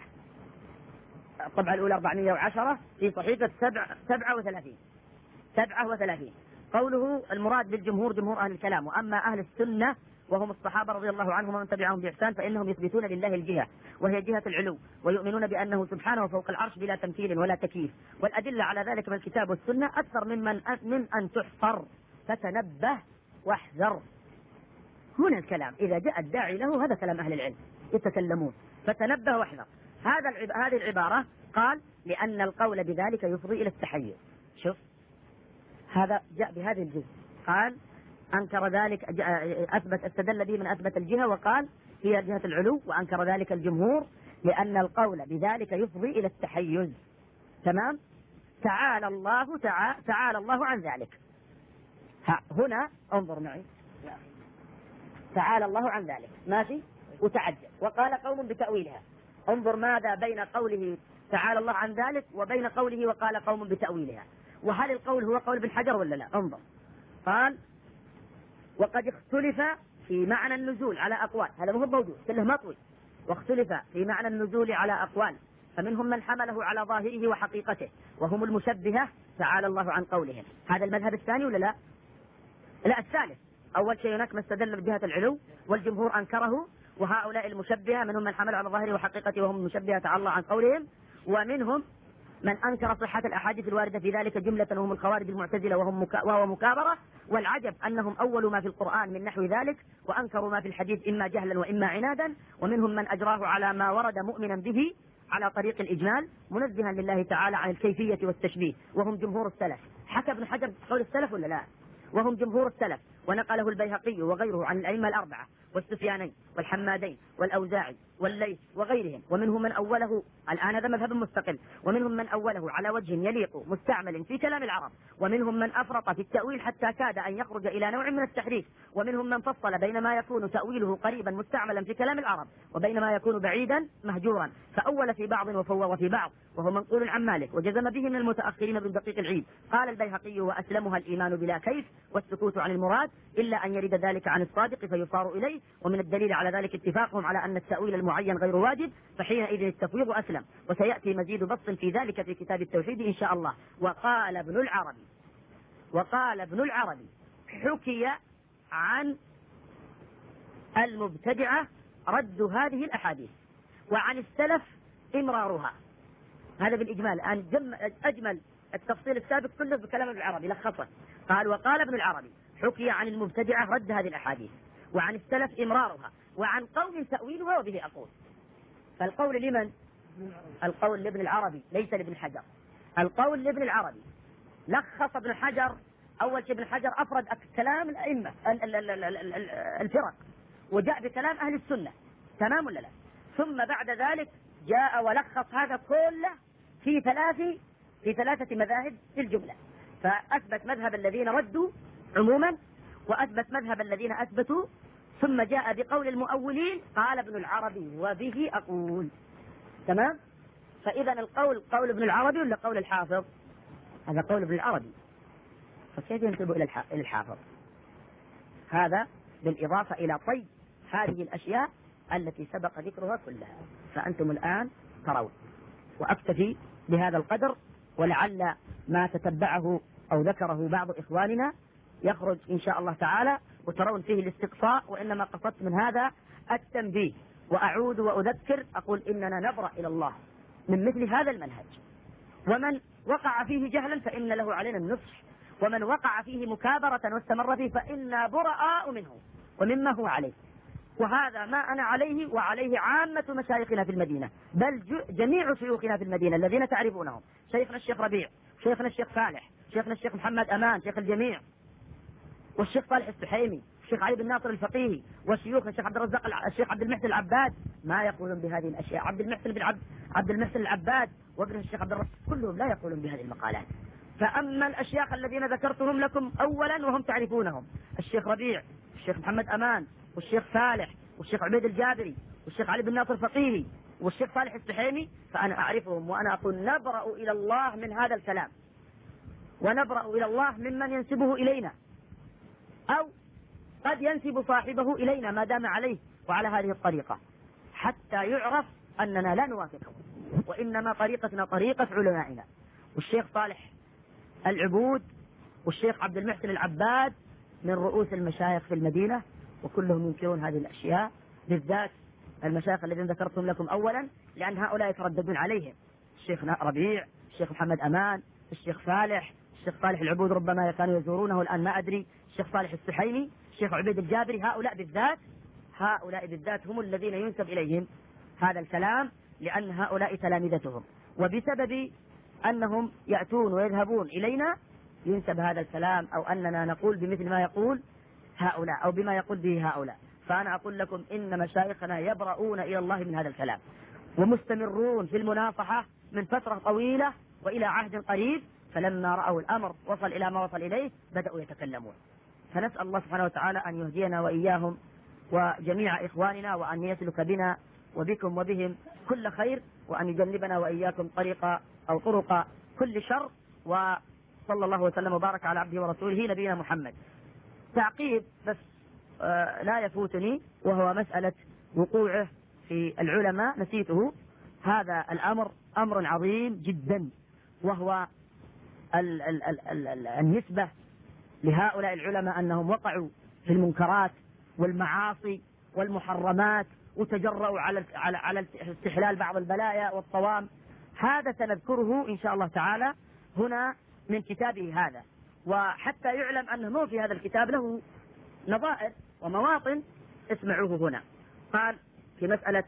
الطبعة الأولى أربعمائة وعشرة في صحيفة سبع سبعة وثلاثين سبعة وثلاثين. قوله المراد بالجمهور جمهور أهل الكلام، وأما أهل السنة وهم الصحابة رضي الله عنهم ومن تبعهم بإحسان فإنهم يثبتون لله الجهة وهي جهة العلو، ويؤمنون بأنه سبحانه فوق العرش بلا تمثيل ولا تكييف، والأدلة على ذلك من الكتاب والسنة أكثر ممن من أن تحصر، فتنبه واحذر. هنا الكلام إذا جاء الداعي له هذا كلام أهل العلم يتكلمون، فتنبه واحذر. هذا العب... هذه العبارة قال لأن القول بذلك يفضي إلى التحيز. شوف هذا جاء بهذه الجزء، قال أنكر ذلك أثبت استدل به من أثبت الجهة وقال هي جهة العلو، وأنكر ذلك الجمهور لأن القول بذلك يفضي إلى التحيز. تمام. تعالى الله تعالى, تعالى الله عن ذلك. ها هنا انظر معي، تعالى الله عن ذلك ماشي وتعجب. وقال قوم بتأويلها، انظر ماذا بين قوله تعالى الله عن ذلك وبين قوله وقال قوم بتأويلها، وهل القول هو قول ابن حجر ولا لا؟ انظر. قال وقد اختلف في معنى النزول على أقوال، هذا مو موجود كله مطوي، واختلف في معنى النزول على أقوال، فمنهم من حمله على ظاهره وحقيقته وهم المشبهة تعالى الله عن قولهم. هذا المذهب الثاني ولا لا؟ لا الثالث. أول شيء هناك ما استدل بجهة العلو والجمهور أنكره، وهؤلاء المشبهة منهم من حمل على ظاهره وحقيقته وهم المشبهة تعالى الله عن قولهم، ومنهم من أنكر صحة الأحاديث الواردة في ذلك جملة وهم الخوارج المعتزلة وهم مكا وهو مكابرة. والعجب أنهم أولوا ما في القرآن من نحو ذلك وأنكروا ما في الحديث إما جهلا وإما عنادا، ومنهم من أجراه على ما ورد مؤمنا به على طريق الإجمال منزها لله تعالى عن الكيفية والتشبيه، وهم جمهور السلف. حكى ابن حجر قول السلف ولا لا؟ وهم جمهور السلف، ونقله البيهقي وغيره عن الأئمة الأربعة والسفيانين والحمادين والأوزاعي والليث وغيرهم، ومنهم من أوله الآن هذا مذهب مستقل، ومنهم من أوله على وجه يليق مستعمل في كلام العرب، ومنهم من أفرط في التأويل حتى كاد أن يخرج إلى نوع من التحريف، ومنهم من فصل بين ما يكون تأويله قريبا مستعملا في كلام العرب وبين ما يكون بعيدا مهجورا، فأول في بعض وفوض في بعض، وهو منقول عن مالك وجزم به من المتأخرين ابن دقيق العيد. قال البيهقي وأسلمها الإيمان بلا كيف والسكوت عن المراد إلا أن يرد ذلك عن الصادق فيصار إليه، ومن الدليل على ذلك اتفاقهم على أن التأويل المعين غير واجب، فحينئذ التفويض أسلم. وسيأتي مزيد بسط في ذلك في كتاب التوحيد إن شاء الله. وقال ابن العربي وقال ابن العربي حكي عن المبتدعة رد هذه الأحاديث وعن السلف إمرارها. هذا بالإجمال. الآن أجمل التفصيل السابق كله بكلام ابن العربي لخصه. قال وقال ابن العربي حكي عن المبتدعة رد هذه الأحاديث وعن السلف إمرارها وعن قول تأويلها وبه أقول. فالقول لمن؟ القول لابن العربي ليس لابن حجر. القول لابن العربي. لخص ابن حجر أول شيء ابن حجر أفرد كلام الأئمة الفرق وجاء بكلام أهل السنة، تمام ولا لا؟ ثم بعد ذلك جاء ولخص هذا كله في ثلاث في ثلاثة مذاهب في الجملة، فأثبت مذهب الذين ردوا عموما وأثبت مذهب الذين أثبتوا، ثم جاء بقول المؤولين قال ابن العربي وبه أقول. تمام؟ فإذا القول قول ابن العربي ولا قول الحافظ؟ هذا قول ابن العربي، فكيف ينسب إلى الحافظ؟ هذا بالإضافة إلى طي هذه الأشياء التي سبق ذكرها كلها. فأنتم الآن ترون. وأكتفي بهذا القدر، ولعل ما تتبعه أو ذكره بعض إخواننا يخرج إن شاء الله تعالى وترون فيه الاستقصاء، وإنما قصدت من هذا التنبيه. وأعود وأذكر أقول إننا نبرأ إلى الله من مثل هذا المنهج، ومن وقع فيه جهلا فإن له علينا النصح، ومن وقع فيه مكابرة واستمر فيه فإنا براء منه ومما هو عليه. وهذا ما أنا عليه وعليه عامة مشايخنا في المدينة، بل جميع شيوخنا في المدينة الذين تعرفونهم، شيخنا الشيخ ربيع، شيخنا الشيخ صالح، شيخنا الشيخ محمد أمان شيخ الجميع، والشيخ صالح السحيمي، الشيخ علي بن ناصر الفقيهي، وشيوخنا الشيخ عبد الرزاق الشيخ عبد المحسن العباد، ما يقولون بهذه الأشياء. عبد المحسن بن عبد عبد المحسن العباد وابنه الشيخ عبد الرزاق كلهم لا يقولون بهذه المقالات. فأما الأشياخ الذين ذكرتهم لكم أولا وهم تعرفونهم، الشيخ ربيع، الشيخ محمد أمان، والشيخ صالح، والشيخ عبيد الجابري، والشيخ علي بن ناصر الفقيهي، والشيخ صالح السحيمي، فأنا أعرفهم، وأنا أقول نبرأ إلى الله من هذا الكلام، ونبرأ إلى الله ممن ينسبه إلينا، أو قد ينسب صاحبه إلينا ما دام عليه وعلى هذه الطريقة، حتى يعرف أننا لا نوافقه، وإنما طريقتنا طريقة علمائنا. والشيخ صالح العبود والشيخ عبد المحسن العباد من رؤوس المشايخ في المدينة، وكلهم ينكرون هذه الأشياء، بالذات المشايخ الذين ذكرتهم لكم أولا، لأن هؤلاء يترددون عليهم، الشيخ ربيع، الشيخ محمد أمان، الشيخ صالح، الشيخ صالح العبود ربما كانوا يزورونه الآن ما أدري، الشيخ صالح السحيمي، الشيخ عبيد الجابري، هؤلاء بالذات هؤلاء بالذات هم الذين ينسب إليهم هذا الكلام، لأن هؤلاء تلامذتهم، وبسبب أنهم يأتون ويذهبون إلينا ينسب هذا الكلام، أو أننا نقول بمثل ما يقول هؤلاء أو بما يقول به هؤلاء. فأنا أقول لكم إن مشايخنا يبرؤون إلى الله من هذا الكلام، ومستمرون في المناصحة من فترة طويلة وإلى عهد قريب، فلما رأوا الأمر وصل إلى ما وصل إليه بدأوا يتكلمون. فنسأل الله سبحانه وتعالى أن يهدينا وإياهم وجميع إخواننا، وأن يسلك بنا وبكم وبهم كل خير، وأن يجنبنا وإياكم طريق أو طرق كل شر. وصلى الله وسلم وبارك على عبده ورسوله نبينا محمد. تعقيب بس آه لا يفوتني، وهو مسألة وقوعه في العلماء، نسيته. هذا الأمر أمر عظيم جدا، وهو ال ال ال ال ال النسبة لهؤلاء العلماء أنهم وقعوا في المنكرات والمعاصي والمحرمات، وتجرؤوا على على على استحلال بعض البلايا والطوام. هذا سنذكره إن شاء الله تعالى هنا من كتابه هذا، وحتى يعلم أنه في هذا الكتاب له نظائر ومواطن اسمعوه هنا. قال في مسألة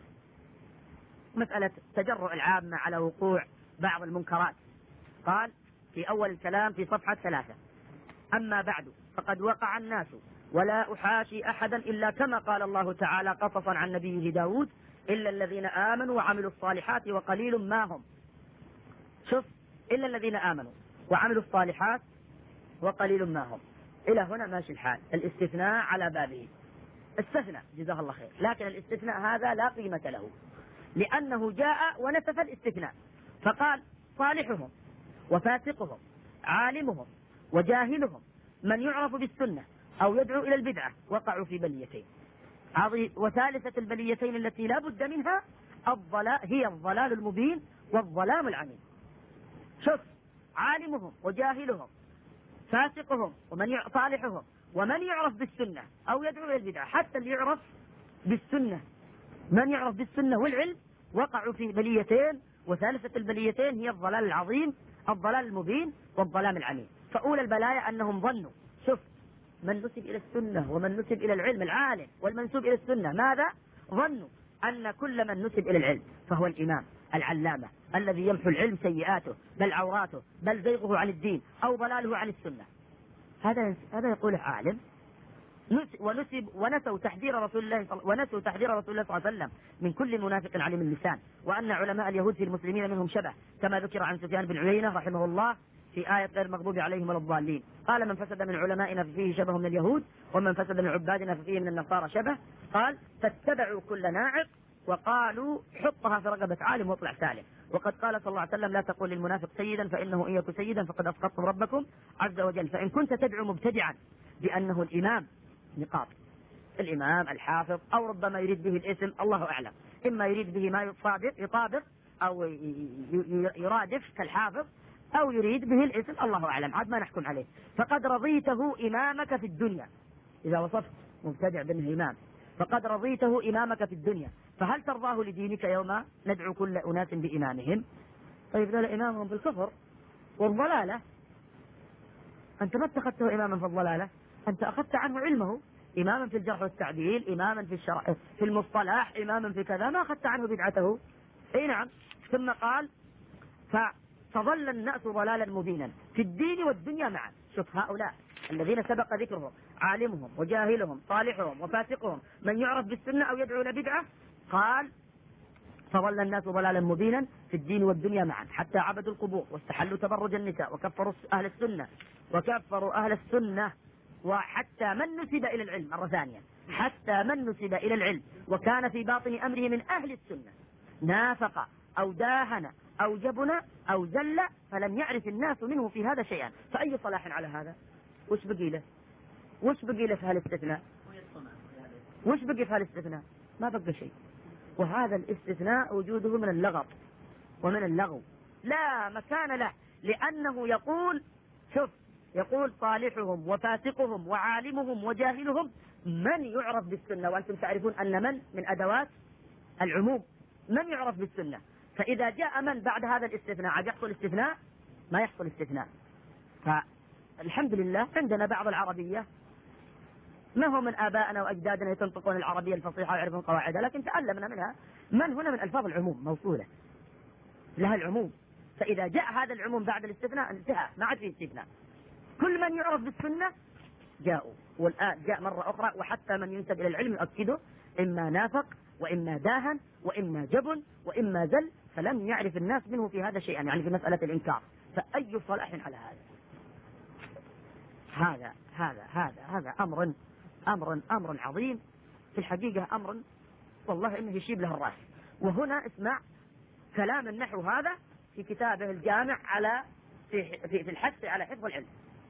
مسألة تجرؤ العامة على وقوع بعض المنكرات، قال في أول الكلام في صفحة ثلاثة: أما بعد فقد وقع الناس ولا أحاشي أحدا إلا كما قال الله تعالى قصصا عن نبيه داود: إلا الذين آمنوا وعملوا الصالحات وقليل ما هم. شوف، إلا الذين آمنوا وعملوا الصالحات وقليل ما هم، إلى هنا ماشي الحال. الاستثناء على بابه، استثنى جزاه الله خير، لكن الاستثناء هذا لا قيمة له، لأنه جاء ونسف الاستثناء، فقال صالحهم وفاسقهم، عالمهم وجاهلهم، من يعرف بالسنة أو يدعو إلى البدعة وقعوا في بليتين عظيم. وثالثة البليتين التي لا بد منها الضلال، هي الضلال المبين والظلام العميم. شوف، عالمهم وجاهلهم، فاسقهم ومن ي... صالحهم، ومن يعرف بالسنة أو يدعو إلى البدعة. حتى اللي يعرف بالسنة، من يعرف بالسنة والعلم، وقعوا في بليتين، وثالثة البليتين هي الضلال العظيم، الضلال المبين والظلام العميم. فأولى البلايا أنهم ظنوا، شوف، من نسب إلى السنة ومن نسب إلى العلم، العالم والمنسوب إلى السنة، ماذا ظنوا؟ أن كل من نسب إلى العلم فهو الإمام العلامة الذي يمحو العلم سيئاته بل عوراته بل زيغه عن الدين أو ضلاله عن السنة. هذا هذا يقوله عالم. ونسب ونسوا تحذير رسول الله ونسوا تحذير رسول الله صلى الله عليه وسلم من كل منافق عليم اللسان، وأن علماء اليهود في المسلمين منهم شبه، كما ذكر عن سفيان بن عيينة رحمه الله في آية غير المغضوب عليهم ولا الضالين. قال: من فسد من علمائنا ففيه شبه من اليهود، ومن فسد من عبادنا ففيه من النصارى شبه. قال: فاتبعوا كل ناعق وقالوا حطها في رقبة عالم واطلع سالم. وقد قال صلى الله عليه وسلم: لا تقول للمنافق سيدا، فإنه إن يكن سيدا فقد أسقطتم ربكم عز وجل. فإن كنت تدعو مبتدعا بأنه الإمام، نقاط، الإمام الحافظ، أو ربما يريد به الاسم، الله أعلم، إما يريد به ما يطابق يطابق أو يرادف كالحافظ، أو يريد به الاسم، الله أعلم، عاد ما نحكم عليه. فقد رضيته إمامك في الدنيا، إذا وصفت مبتدع بأنه إمام فقد رضيته إمامك في الدنيا، فهل ترضاه لدينك يوم ندعو كل أناس بإمامهم؟ طيب ذا إمامهم في الكفر والضلالة، أنت ما اتخذته إماما في الضلالة، أنت أخذت عنه علمه، إماما في الجرح والتعديل، إماما في الشرع في المصطلح، إماما في كذا، ما أخذت عنه بدعته. أي نعم. ثم قال فظل الناس ضلالا مبينا في الدين والدنيا معا. شوف هؤلاء الذين سبق ذكرهم، عالمهم وجاهلهم صالحهم وفاسقهم، من يعرف بالسنة أو يدعو إلى بدعة، قال فظل الناس ضلالا مبينا في الدين والدنيا معا حتى عبدوا القبور واستحلوا تبرج النساء وكفروا أهل السنة وكفروا أهل السنة وحتى من نسب إلى العلم، مرة ثانية، حتى من نسب إلى العلم وكان في باطن أمره من أهل السنة نافق أو داهن أو جبن أو زل فلم يعرف الناس منه في هذا شيئا، فأي صلاح على هذا؟ وش بقي له؟ وش بقي له في هالاستثناء؟ وش بقي في هالاستثناء؟ ما بقى شيء. وهذا الاستثناء وجوده من اللغط ومن اللغو، لا مكان له، لأنه يقول شوف يقول صالحهم وفاسقهم وعالمهم وجاهلهم من يعرف بالسنة، وأنتم تعرفون أن من من أدوات العموم، من يعرف بالسنة، فإذا جاء من بعد هذا الاستثناء عاد يحصل استثناء؟ ما يحصل استثناء. فالحمد لله عندنا بعض العربية، ما هو من آبائنا وأجدادنا يتنطقون العربية الفصيحة ويعرفون قواعدها، لكن تعلمنا منها. من هنا من ألفاظ العموم موصولة لها العموم، فإذا جاء هذا العموم بعد الاستثناء انتهى، ما عاد فيه استثناء. كل من يعرف بالسنة جاءوا، والآن جاء مرة أخرى وحتى من ينسب إلى العلم يؤكده إما نافق وإما داهن وإما جبن وإما زل، فلم يعرف الناس منه في هذا شيئا، يعني في مسألة الإنكار، فأي صلاح على هذا؟ هذا هذا هذا هذا أمر أمر أمر عظيم في الحقيقة، أمر والله إنه يشيب له الرأس. وهنا اسمع كلام النحو هذا في كتابه الجامع على في في, في الحث على حفظ العلم.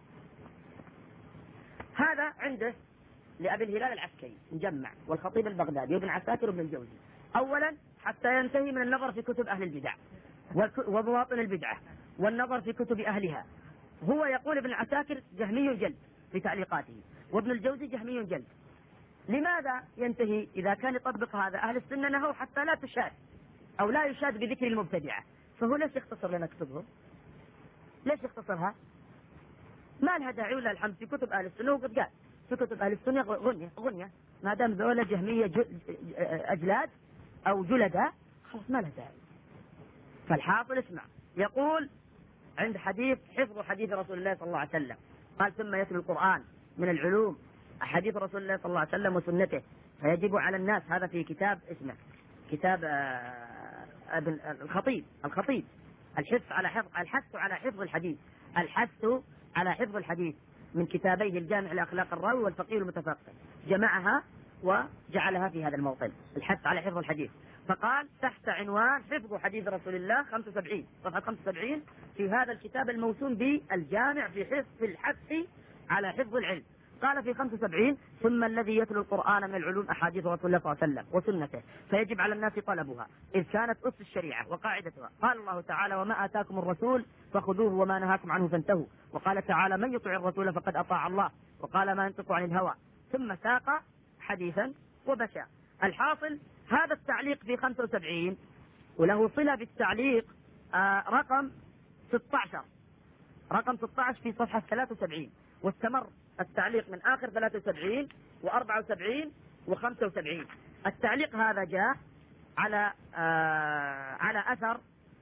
هذا عنده لأبي الهلال العسكري مجمع، والخطيب البغدادي وابن عساكر وابن الجوزي. أولا حتى ينتهي من النظر في كتب أهل البدع ومواطن البدعة والنظر في كتب أهلها. هو يقول ابن عساكر جهمي جلد في تعليقاته، وابن الجوزي جهمي جلد. لماذا ينتهي؟ إذا كان يطبق هذا أهل السنة نهوا حتى لا تشاد أو لا يشاد بذكر المبتدعة، فهو ليش يختصر لنا كتبهم؟ ليش يختصرها؟ ما لها داعي ولا الحمد في كتب أهل السنة، وقد قال في كتب أهل السنة غنية غنية ما دام ذولا جهمية أجلاد أو جلداء خلاص ما لها داعي. فالحاصل اسمع، يقول عند حديث حفظ حديث رسول الله صلى الله عليه وسلم، قال ثم يتلو القرآن من العلوم حديث رسول الله صلى الله عليه وسلم وسنته، فيجب على الناس، هذا في كتاب اسمه كتاب ابن الخطيب الخطيب الحث على حفظ الحث على حفظ الحديث الحث على حفظ الحديث من كتابيه الجامع لأخلاق الراوي والفقيه المتفقه، جمعها وجعلها في هذا الموطن، الحث على حفظ الحديث. فقال تحت عنوان حفظ حديث رسول الله خمسة وسبعين صفحة خمسة وسبعين في هذا الكتاب الموسوم بالجامع في حفظ الحث على حفظ العلم، قال في خمسة وسبعين ثم الذي يتلو القرآن من العلوم أحاديث رسول الله صلى الله عليه وسلم وسنته، فيجب على الناس طلبها إذ كانت أس الشريعة وقاعدتها. قال الله تعالى وما آتاكم الرسول فخذوه وما نهاكم عنه فانتهوا، وقال تعالى من يطع الرسول فقد أطاع الله، وقال ما ينطق عن الهوى، ثم ساق حديثا وبشى. الحاصل هذا التعليق في خمسة وسبعين وله صلة بالتعليق آه رقم ستة عشر رقم ستة عشر في صفحة ثلاثة وسبعين، واستمر التعليق من آخر ثلاثة وسبعين وأربعة وسبعين وخمسة وسبعين. التعليق هذا جاء على آه على أثر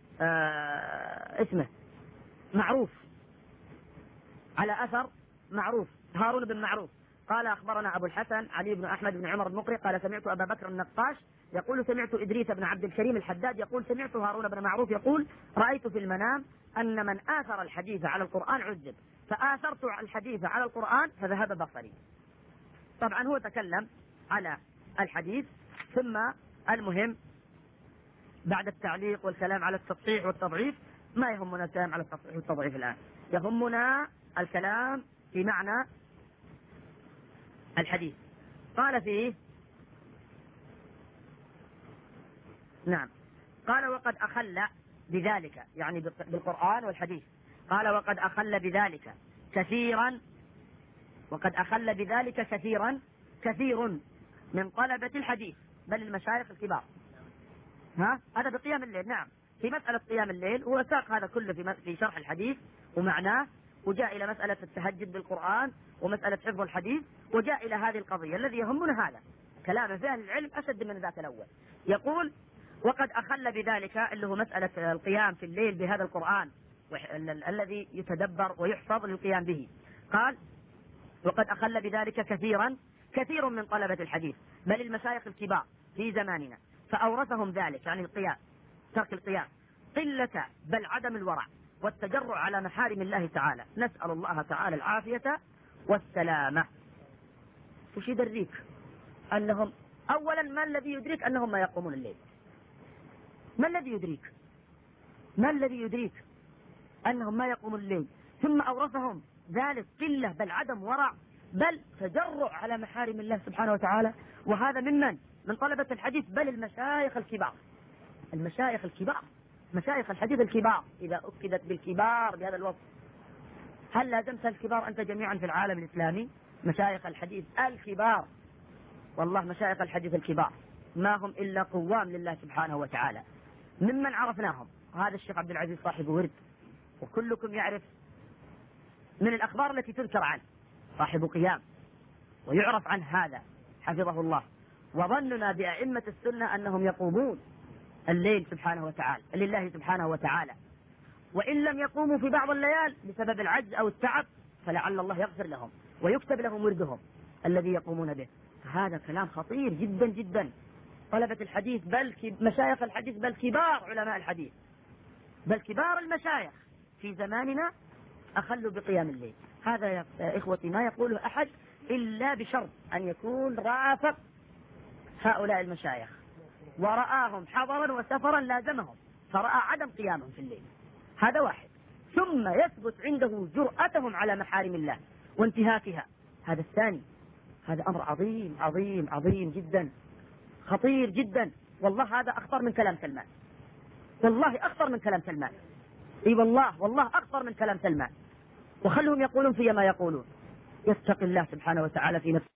آه اسمه معروف على أثر معروف هارون بن معروف قال أخبرنا أبو الحسن علي بن أحمد بن عمر المقري قال سمعت أبا بكر النقاش يقول سمعت إدريس بن عبد الكريم الحداد يقول سمعت هارون بن معروف يقول رأيت في المنام أن من آثر الحديث على القرآن عذب، فآثرت الحديث على القرآن فذهب بصري. طبعا هو تكلم على الحديث، ثم المهم بعد التعليق والكلام على التصحيح والتضعيف ما يهمنا الكلام على التصحيح والتضعيف الآن، يهمنا الكلام في معنى الحديث. قال فيه نعم قال وقد أخل بذلك يعني بالقرآن والحديث قال وقد أخل بذلك كثيرا وقد أخل بذلك كثيرا كثير من طلبة الحديث بل المشايخ الكبار. ها هذا بقيام الليل. نعم، في مسألة قيام الليل هو ساق هذا كله في في شرح الحديث ومعناه، وجاء إلى مسألة التهجد بالقرآن ومسألة حفظ الحديث، وجاء إلى هذه القضية. الذي يهمنا هذا كلام في أهل العلم أشد من ذاك الأول. يقول وقد أخل بذلك اللي هو مسألة القيام في الليل بهذا القرآن الذي يتدبر ويحفظ للقيام به. قال وقد أخل بذلك كثيرا كثير من طلبة الحديث بل المشايخ الكبار في زماننا، فأورثهم ذلك يعني القيام ترك القيام قلة بل عدم الورع والتجرع على محارم الله تعالى. نسأل الله تعالى العافية والسلامة. وش يدريك أنهم أولا ما الذي يدريك أنهم ما يقومون الليل؟ ما الذي يدريك ما الذي يدريك أنهم ما يقومون الليل؟ ثم أورثهم ذلك قلة بل عدم ورع بل تجرع على محارم الله سبحانه وتعالى. وهذا ممن من طلبة الحديث بل المشايخ الكبار. المشايخ الكبار مشايخ الحديث الكبار إذا أكدت بالكبار بهذا الوصف. هل لازمت الكبار أنت جميعا في العالم الإسلامي؟ مشايخ الحديث الكبار، والله مشايخ الحديث الكبار ما هم إلا قوام لله سبحانه وتعالى. ممن عرفناهم هذا الشيخ عبد العزيز صاحب ورد، وكلكم يعرف من الأخبار التي تذكر عنه صاحب قيام، ويعرف عن هذا حفظه الله. وظننا بأئمة السنة أنهم يقومون الليل سبحانه وتعالى لله سبحانه وتعالى، وإن لم يقوموا في بعض الليال بسبب العجز أو التعب فلعل الله يغفر لهم ويكتب لهم وردهم الذي يقومون به. هذا كلام خطير جدا جدا. طلبة الحديث بل مشايخ الحديث بل كبار علماء الحديث بل كبار المشايخ في زماننا أخلوا بقيام الليل. هذا يا إخوتي ما يقوله أحد إلا بشرط أن يكون رافق هؤلاء المشايخ ورآهم حضرا وسفرا لازمهم فرأى عدم قيامهم في الليل. هذا واحد. ثم يثبت عنده جرأتهم على محارم الله وانتهاكها. هذا الثاني. هذا أمر عظيم عظيم عظيم جدا خطير جدا. والله هذا أخطر من كلام سلمان، والله أخطر من كلام سلمان. اي والله والله أخطر من كلام سلمان. وخلهم يقولون في ما يقولون. يتقي الله سبحانه وتعالى في نفسه.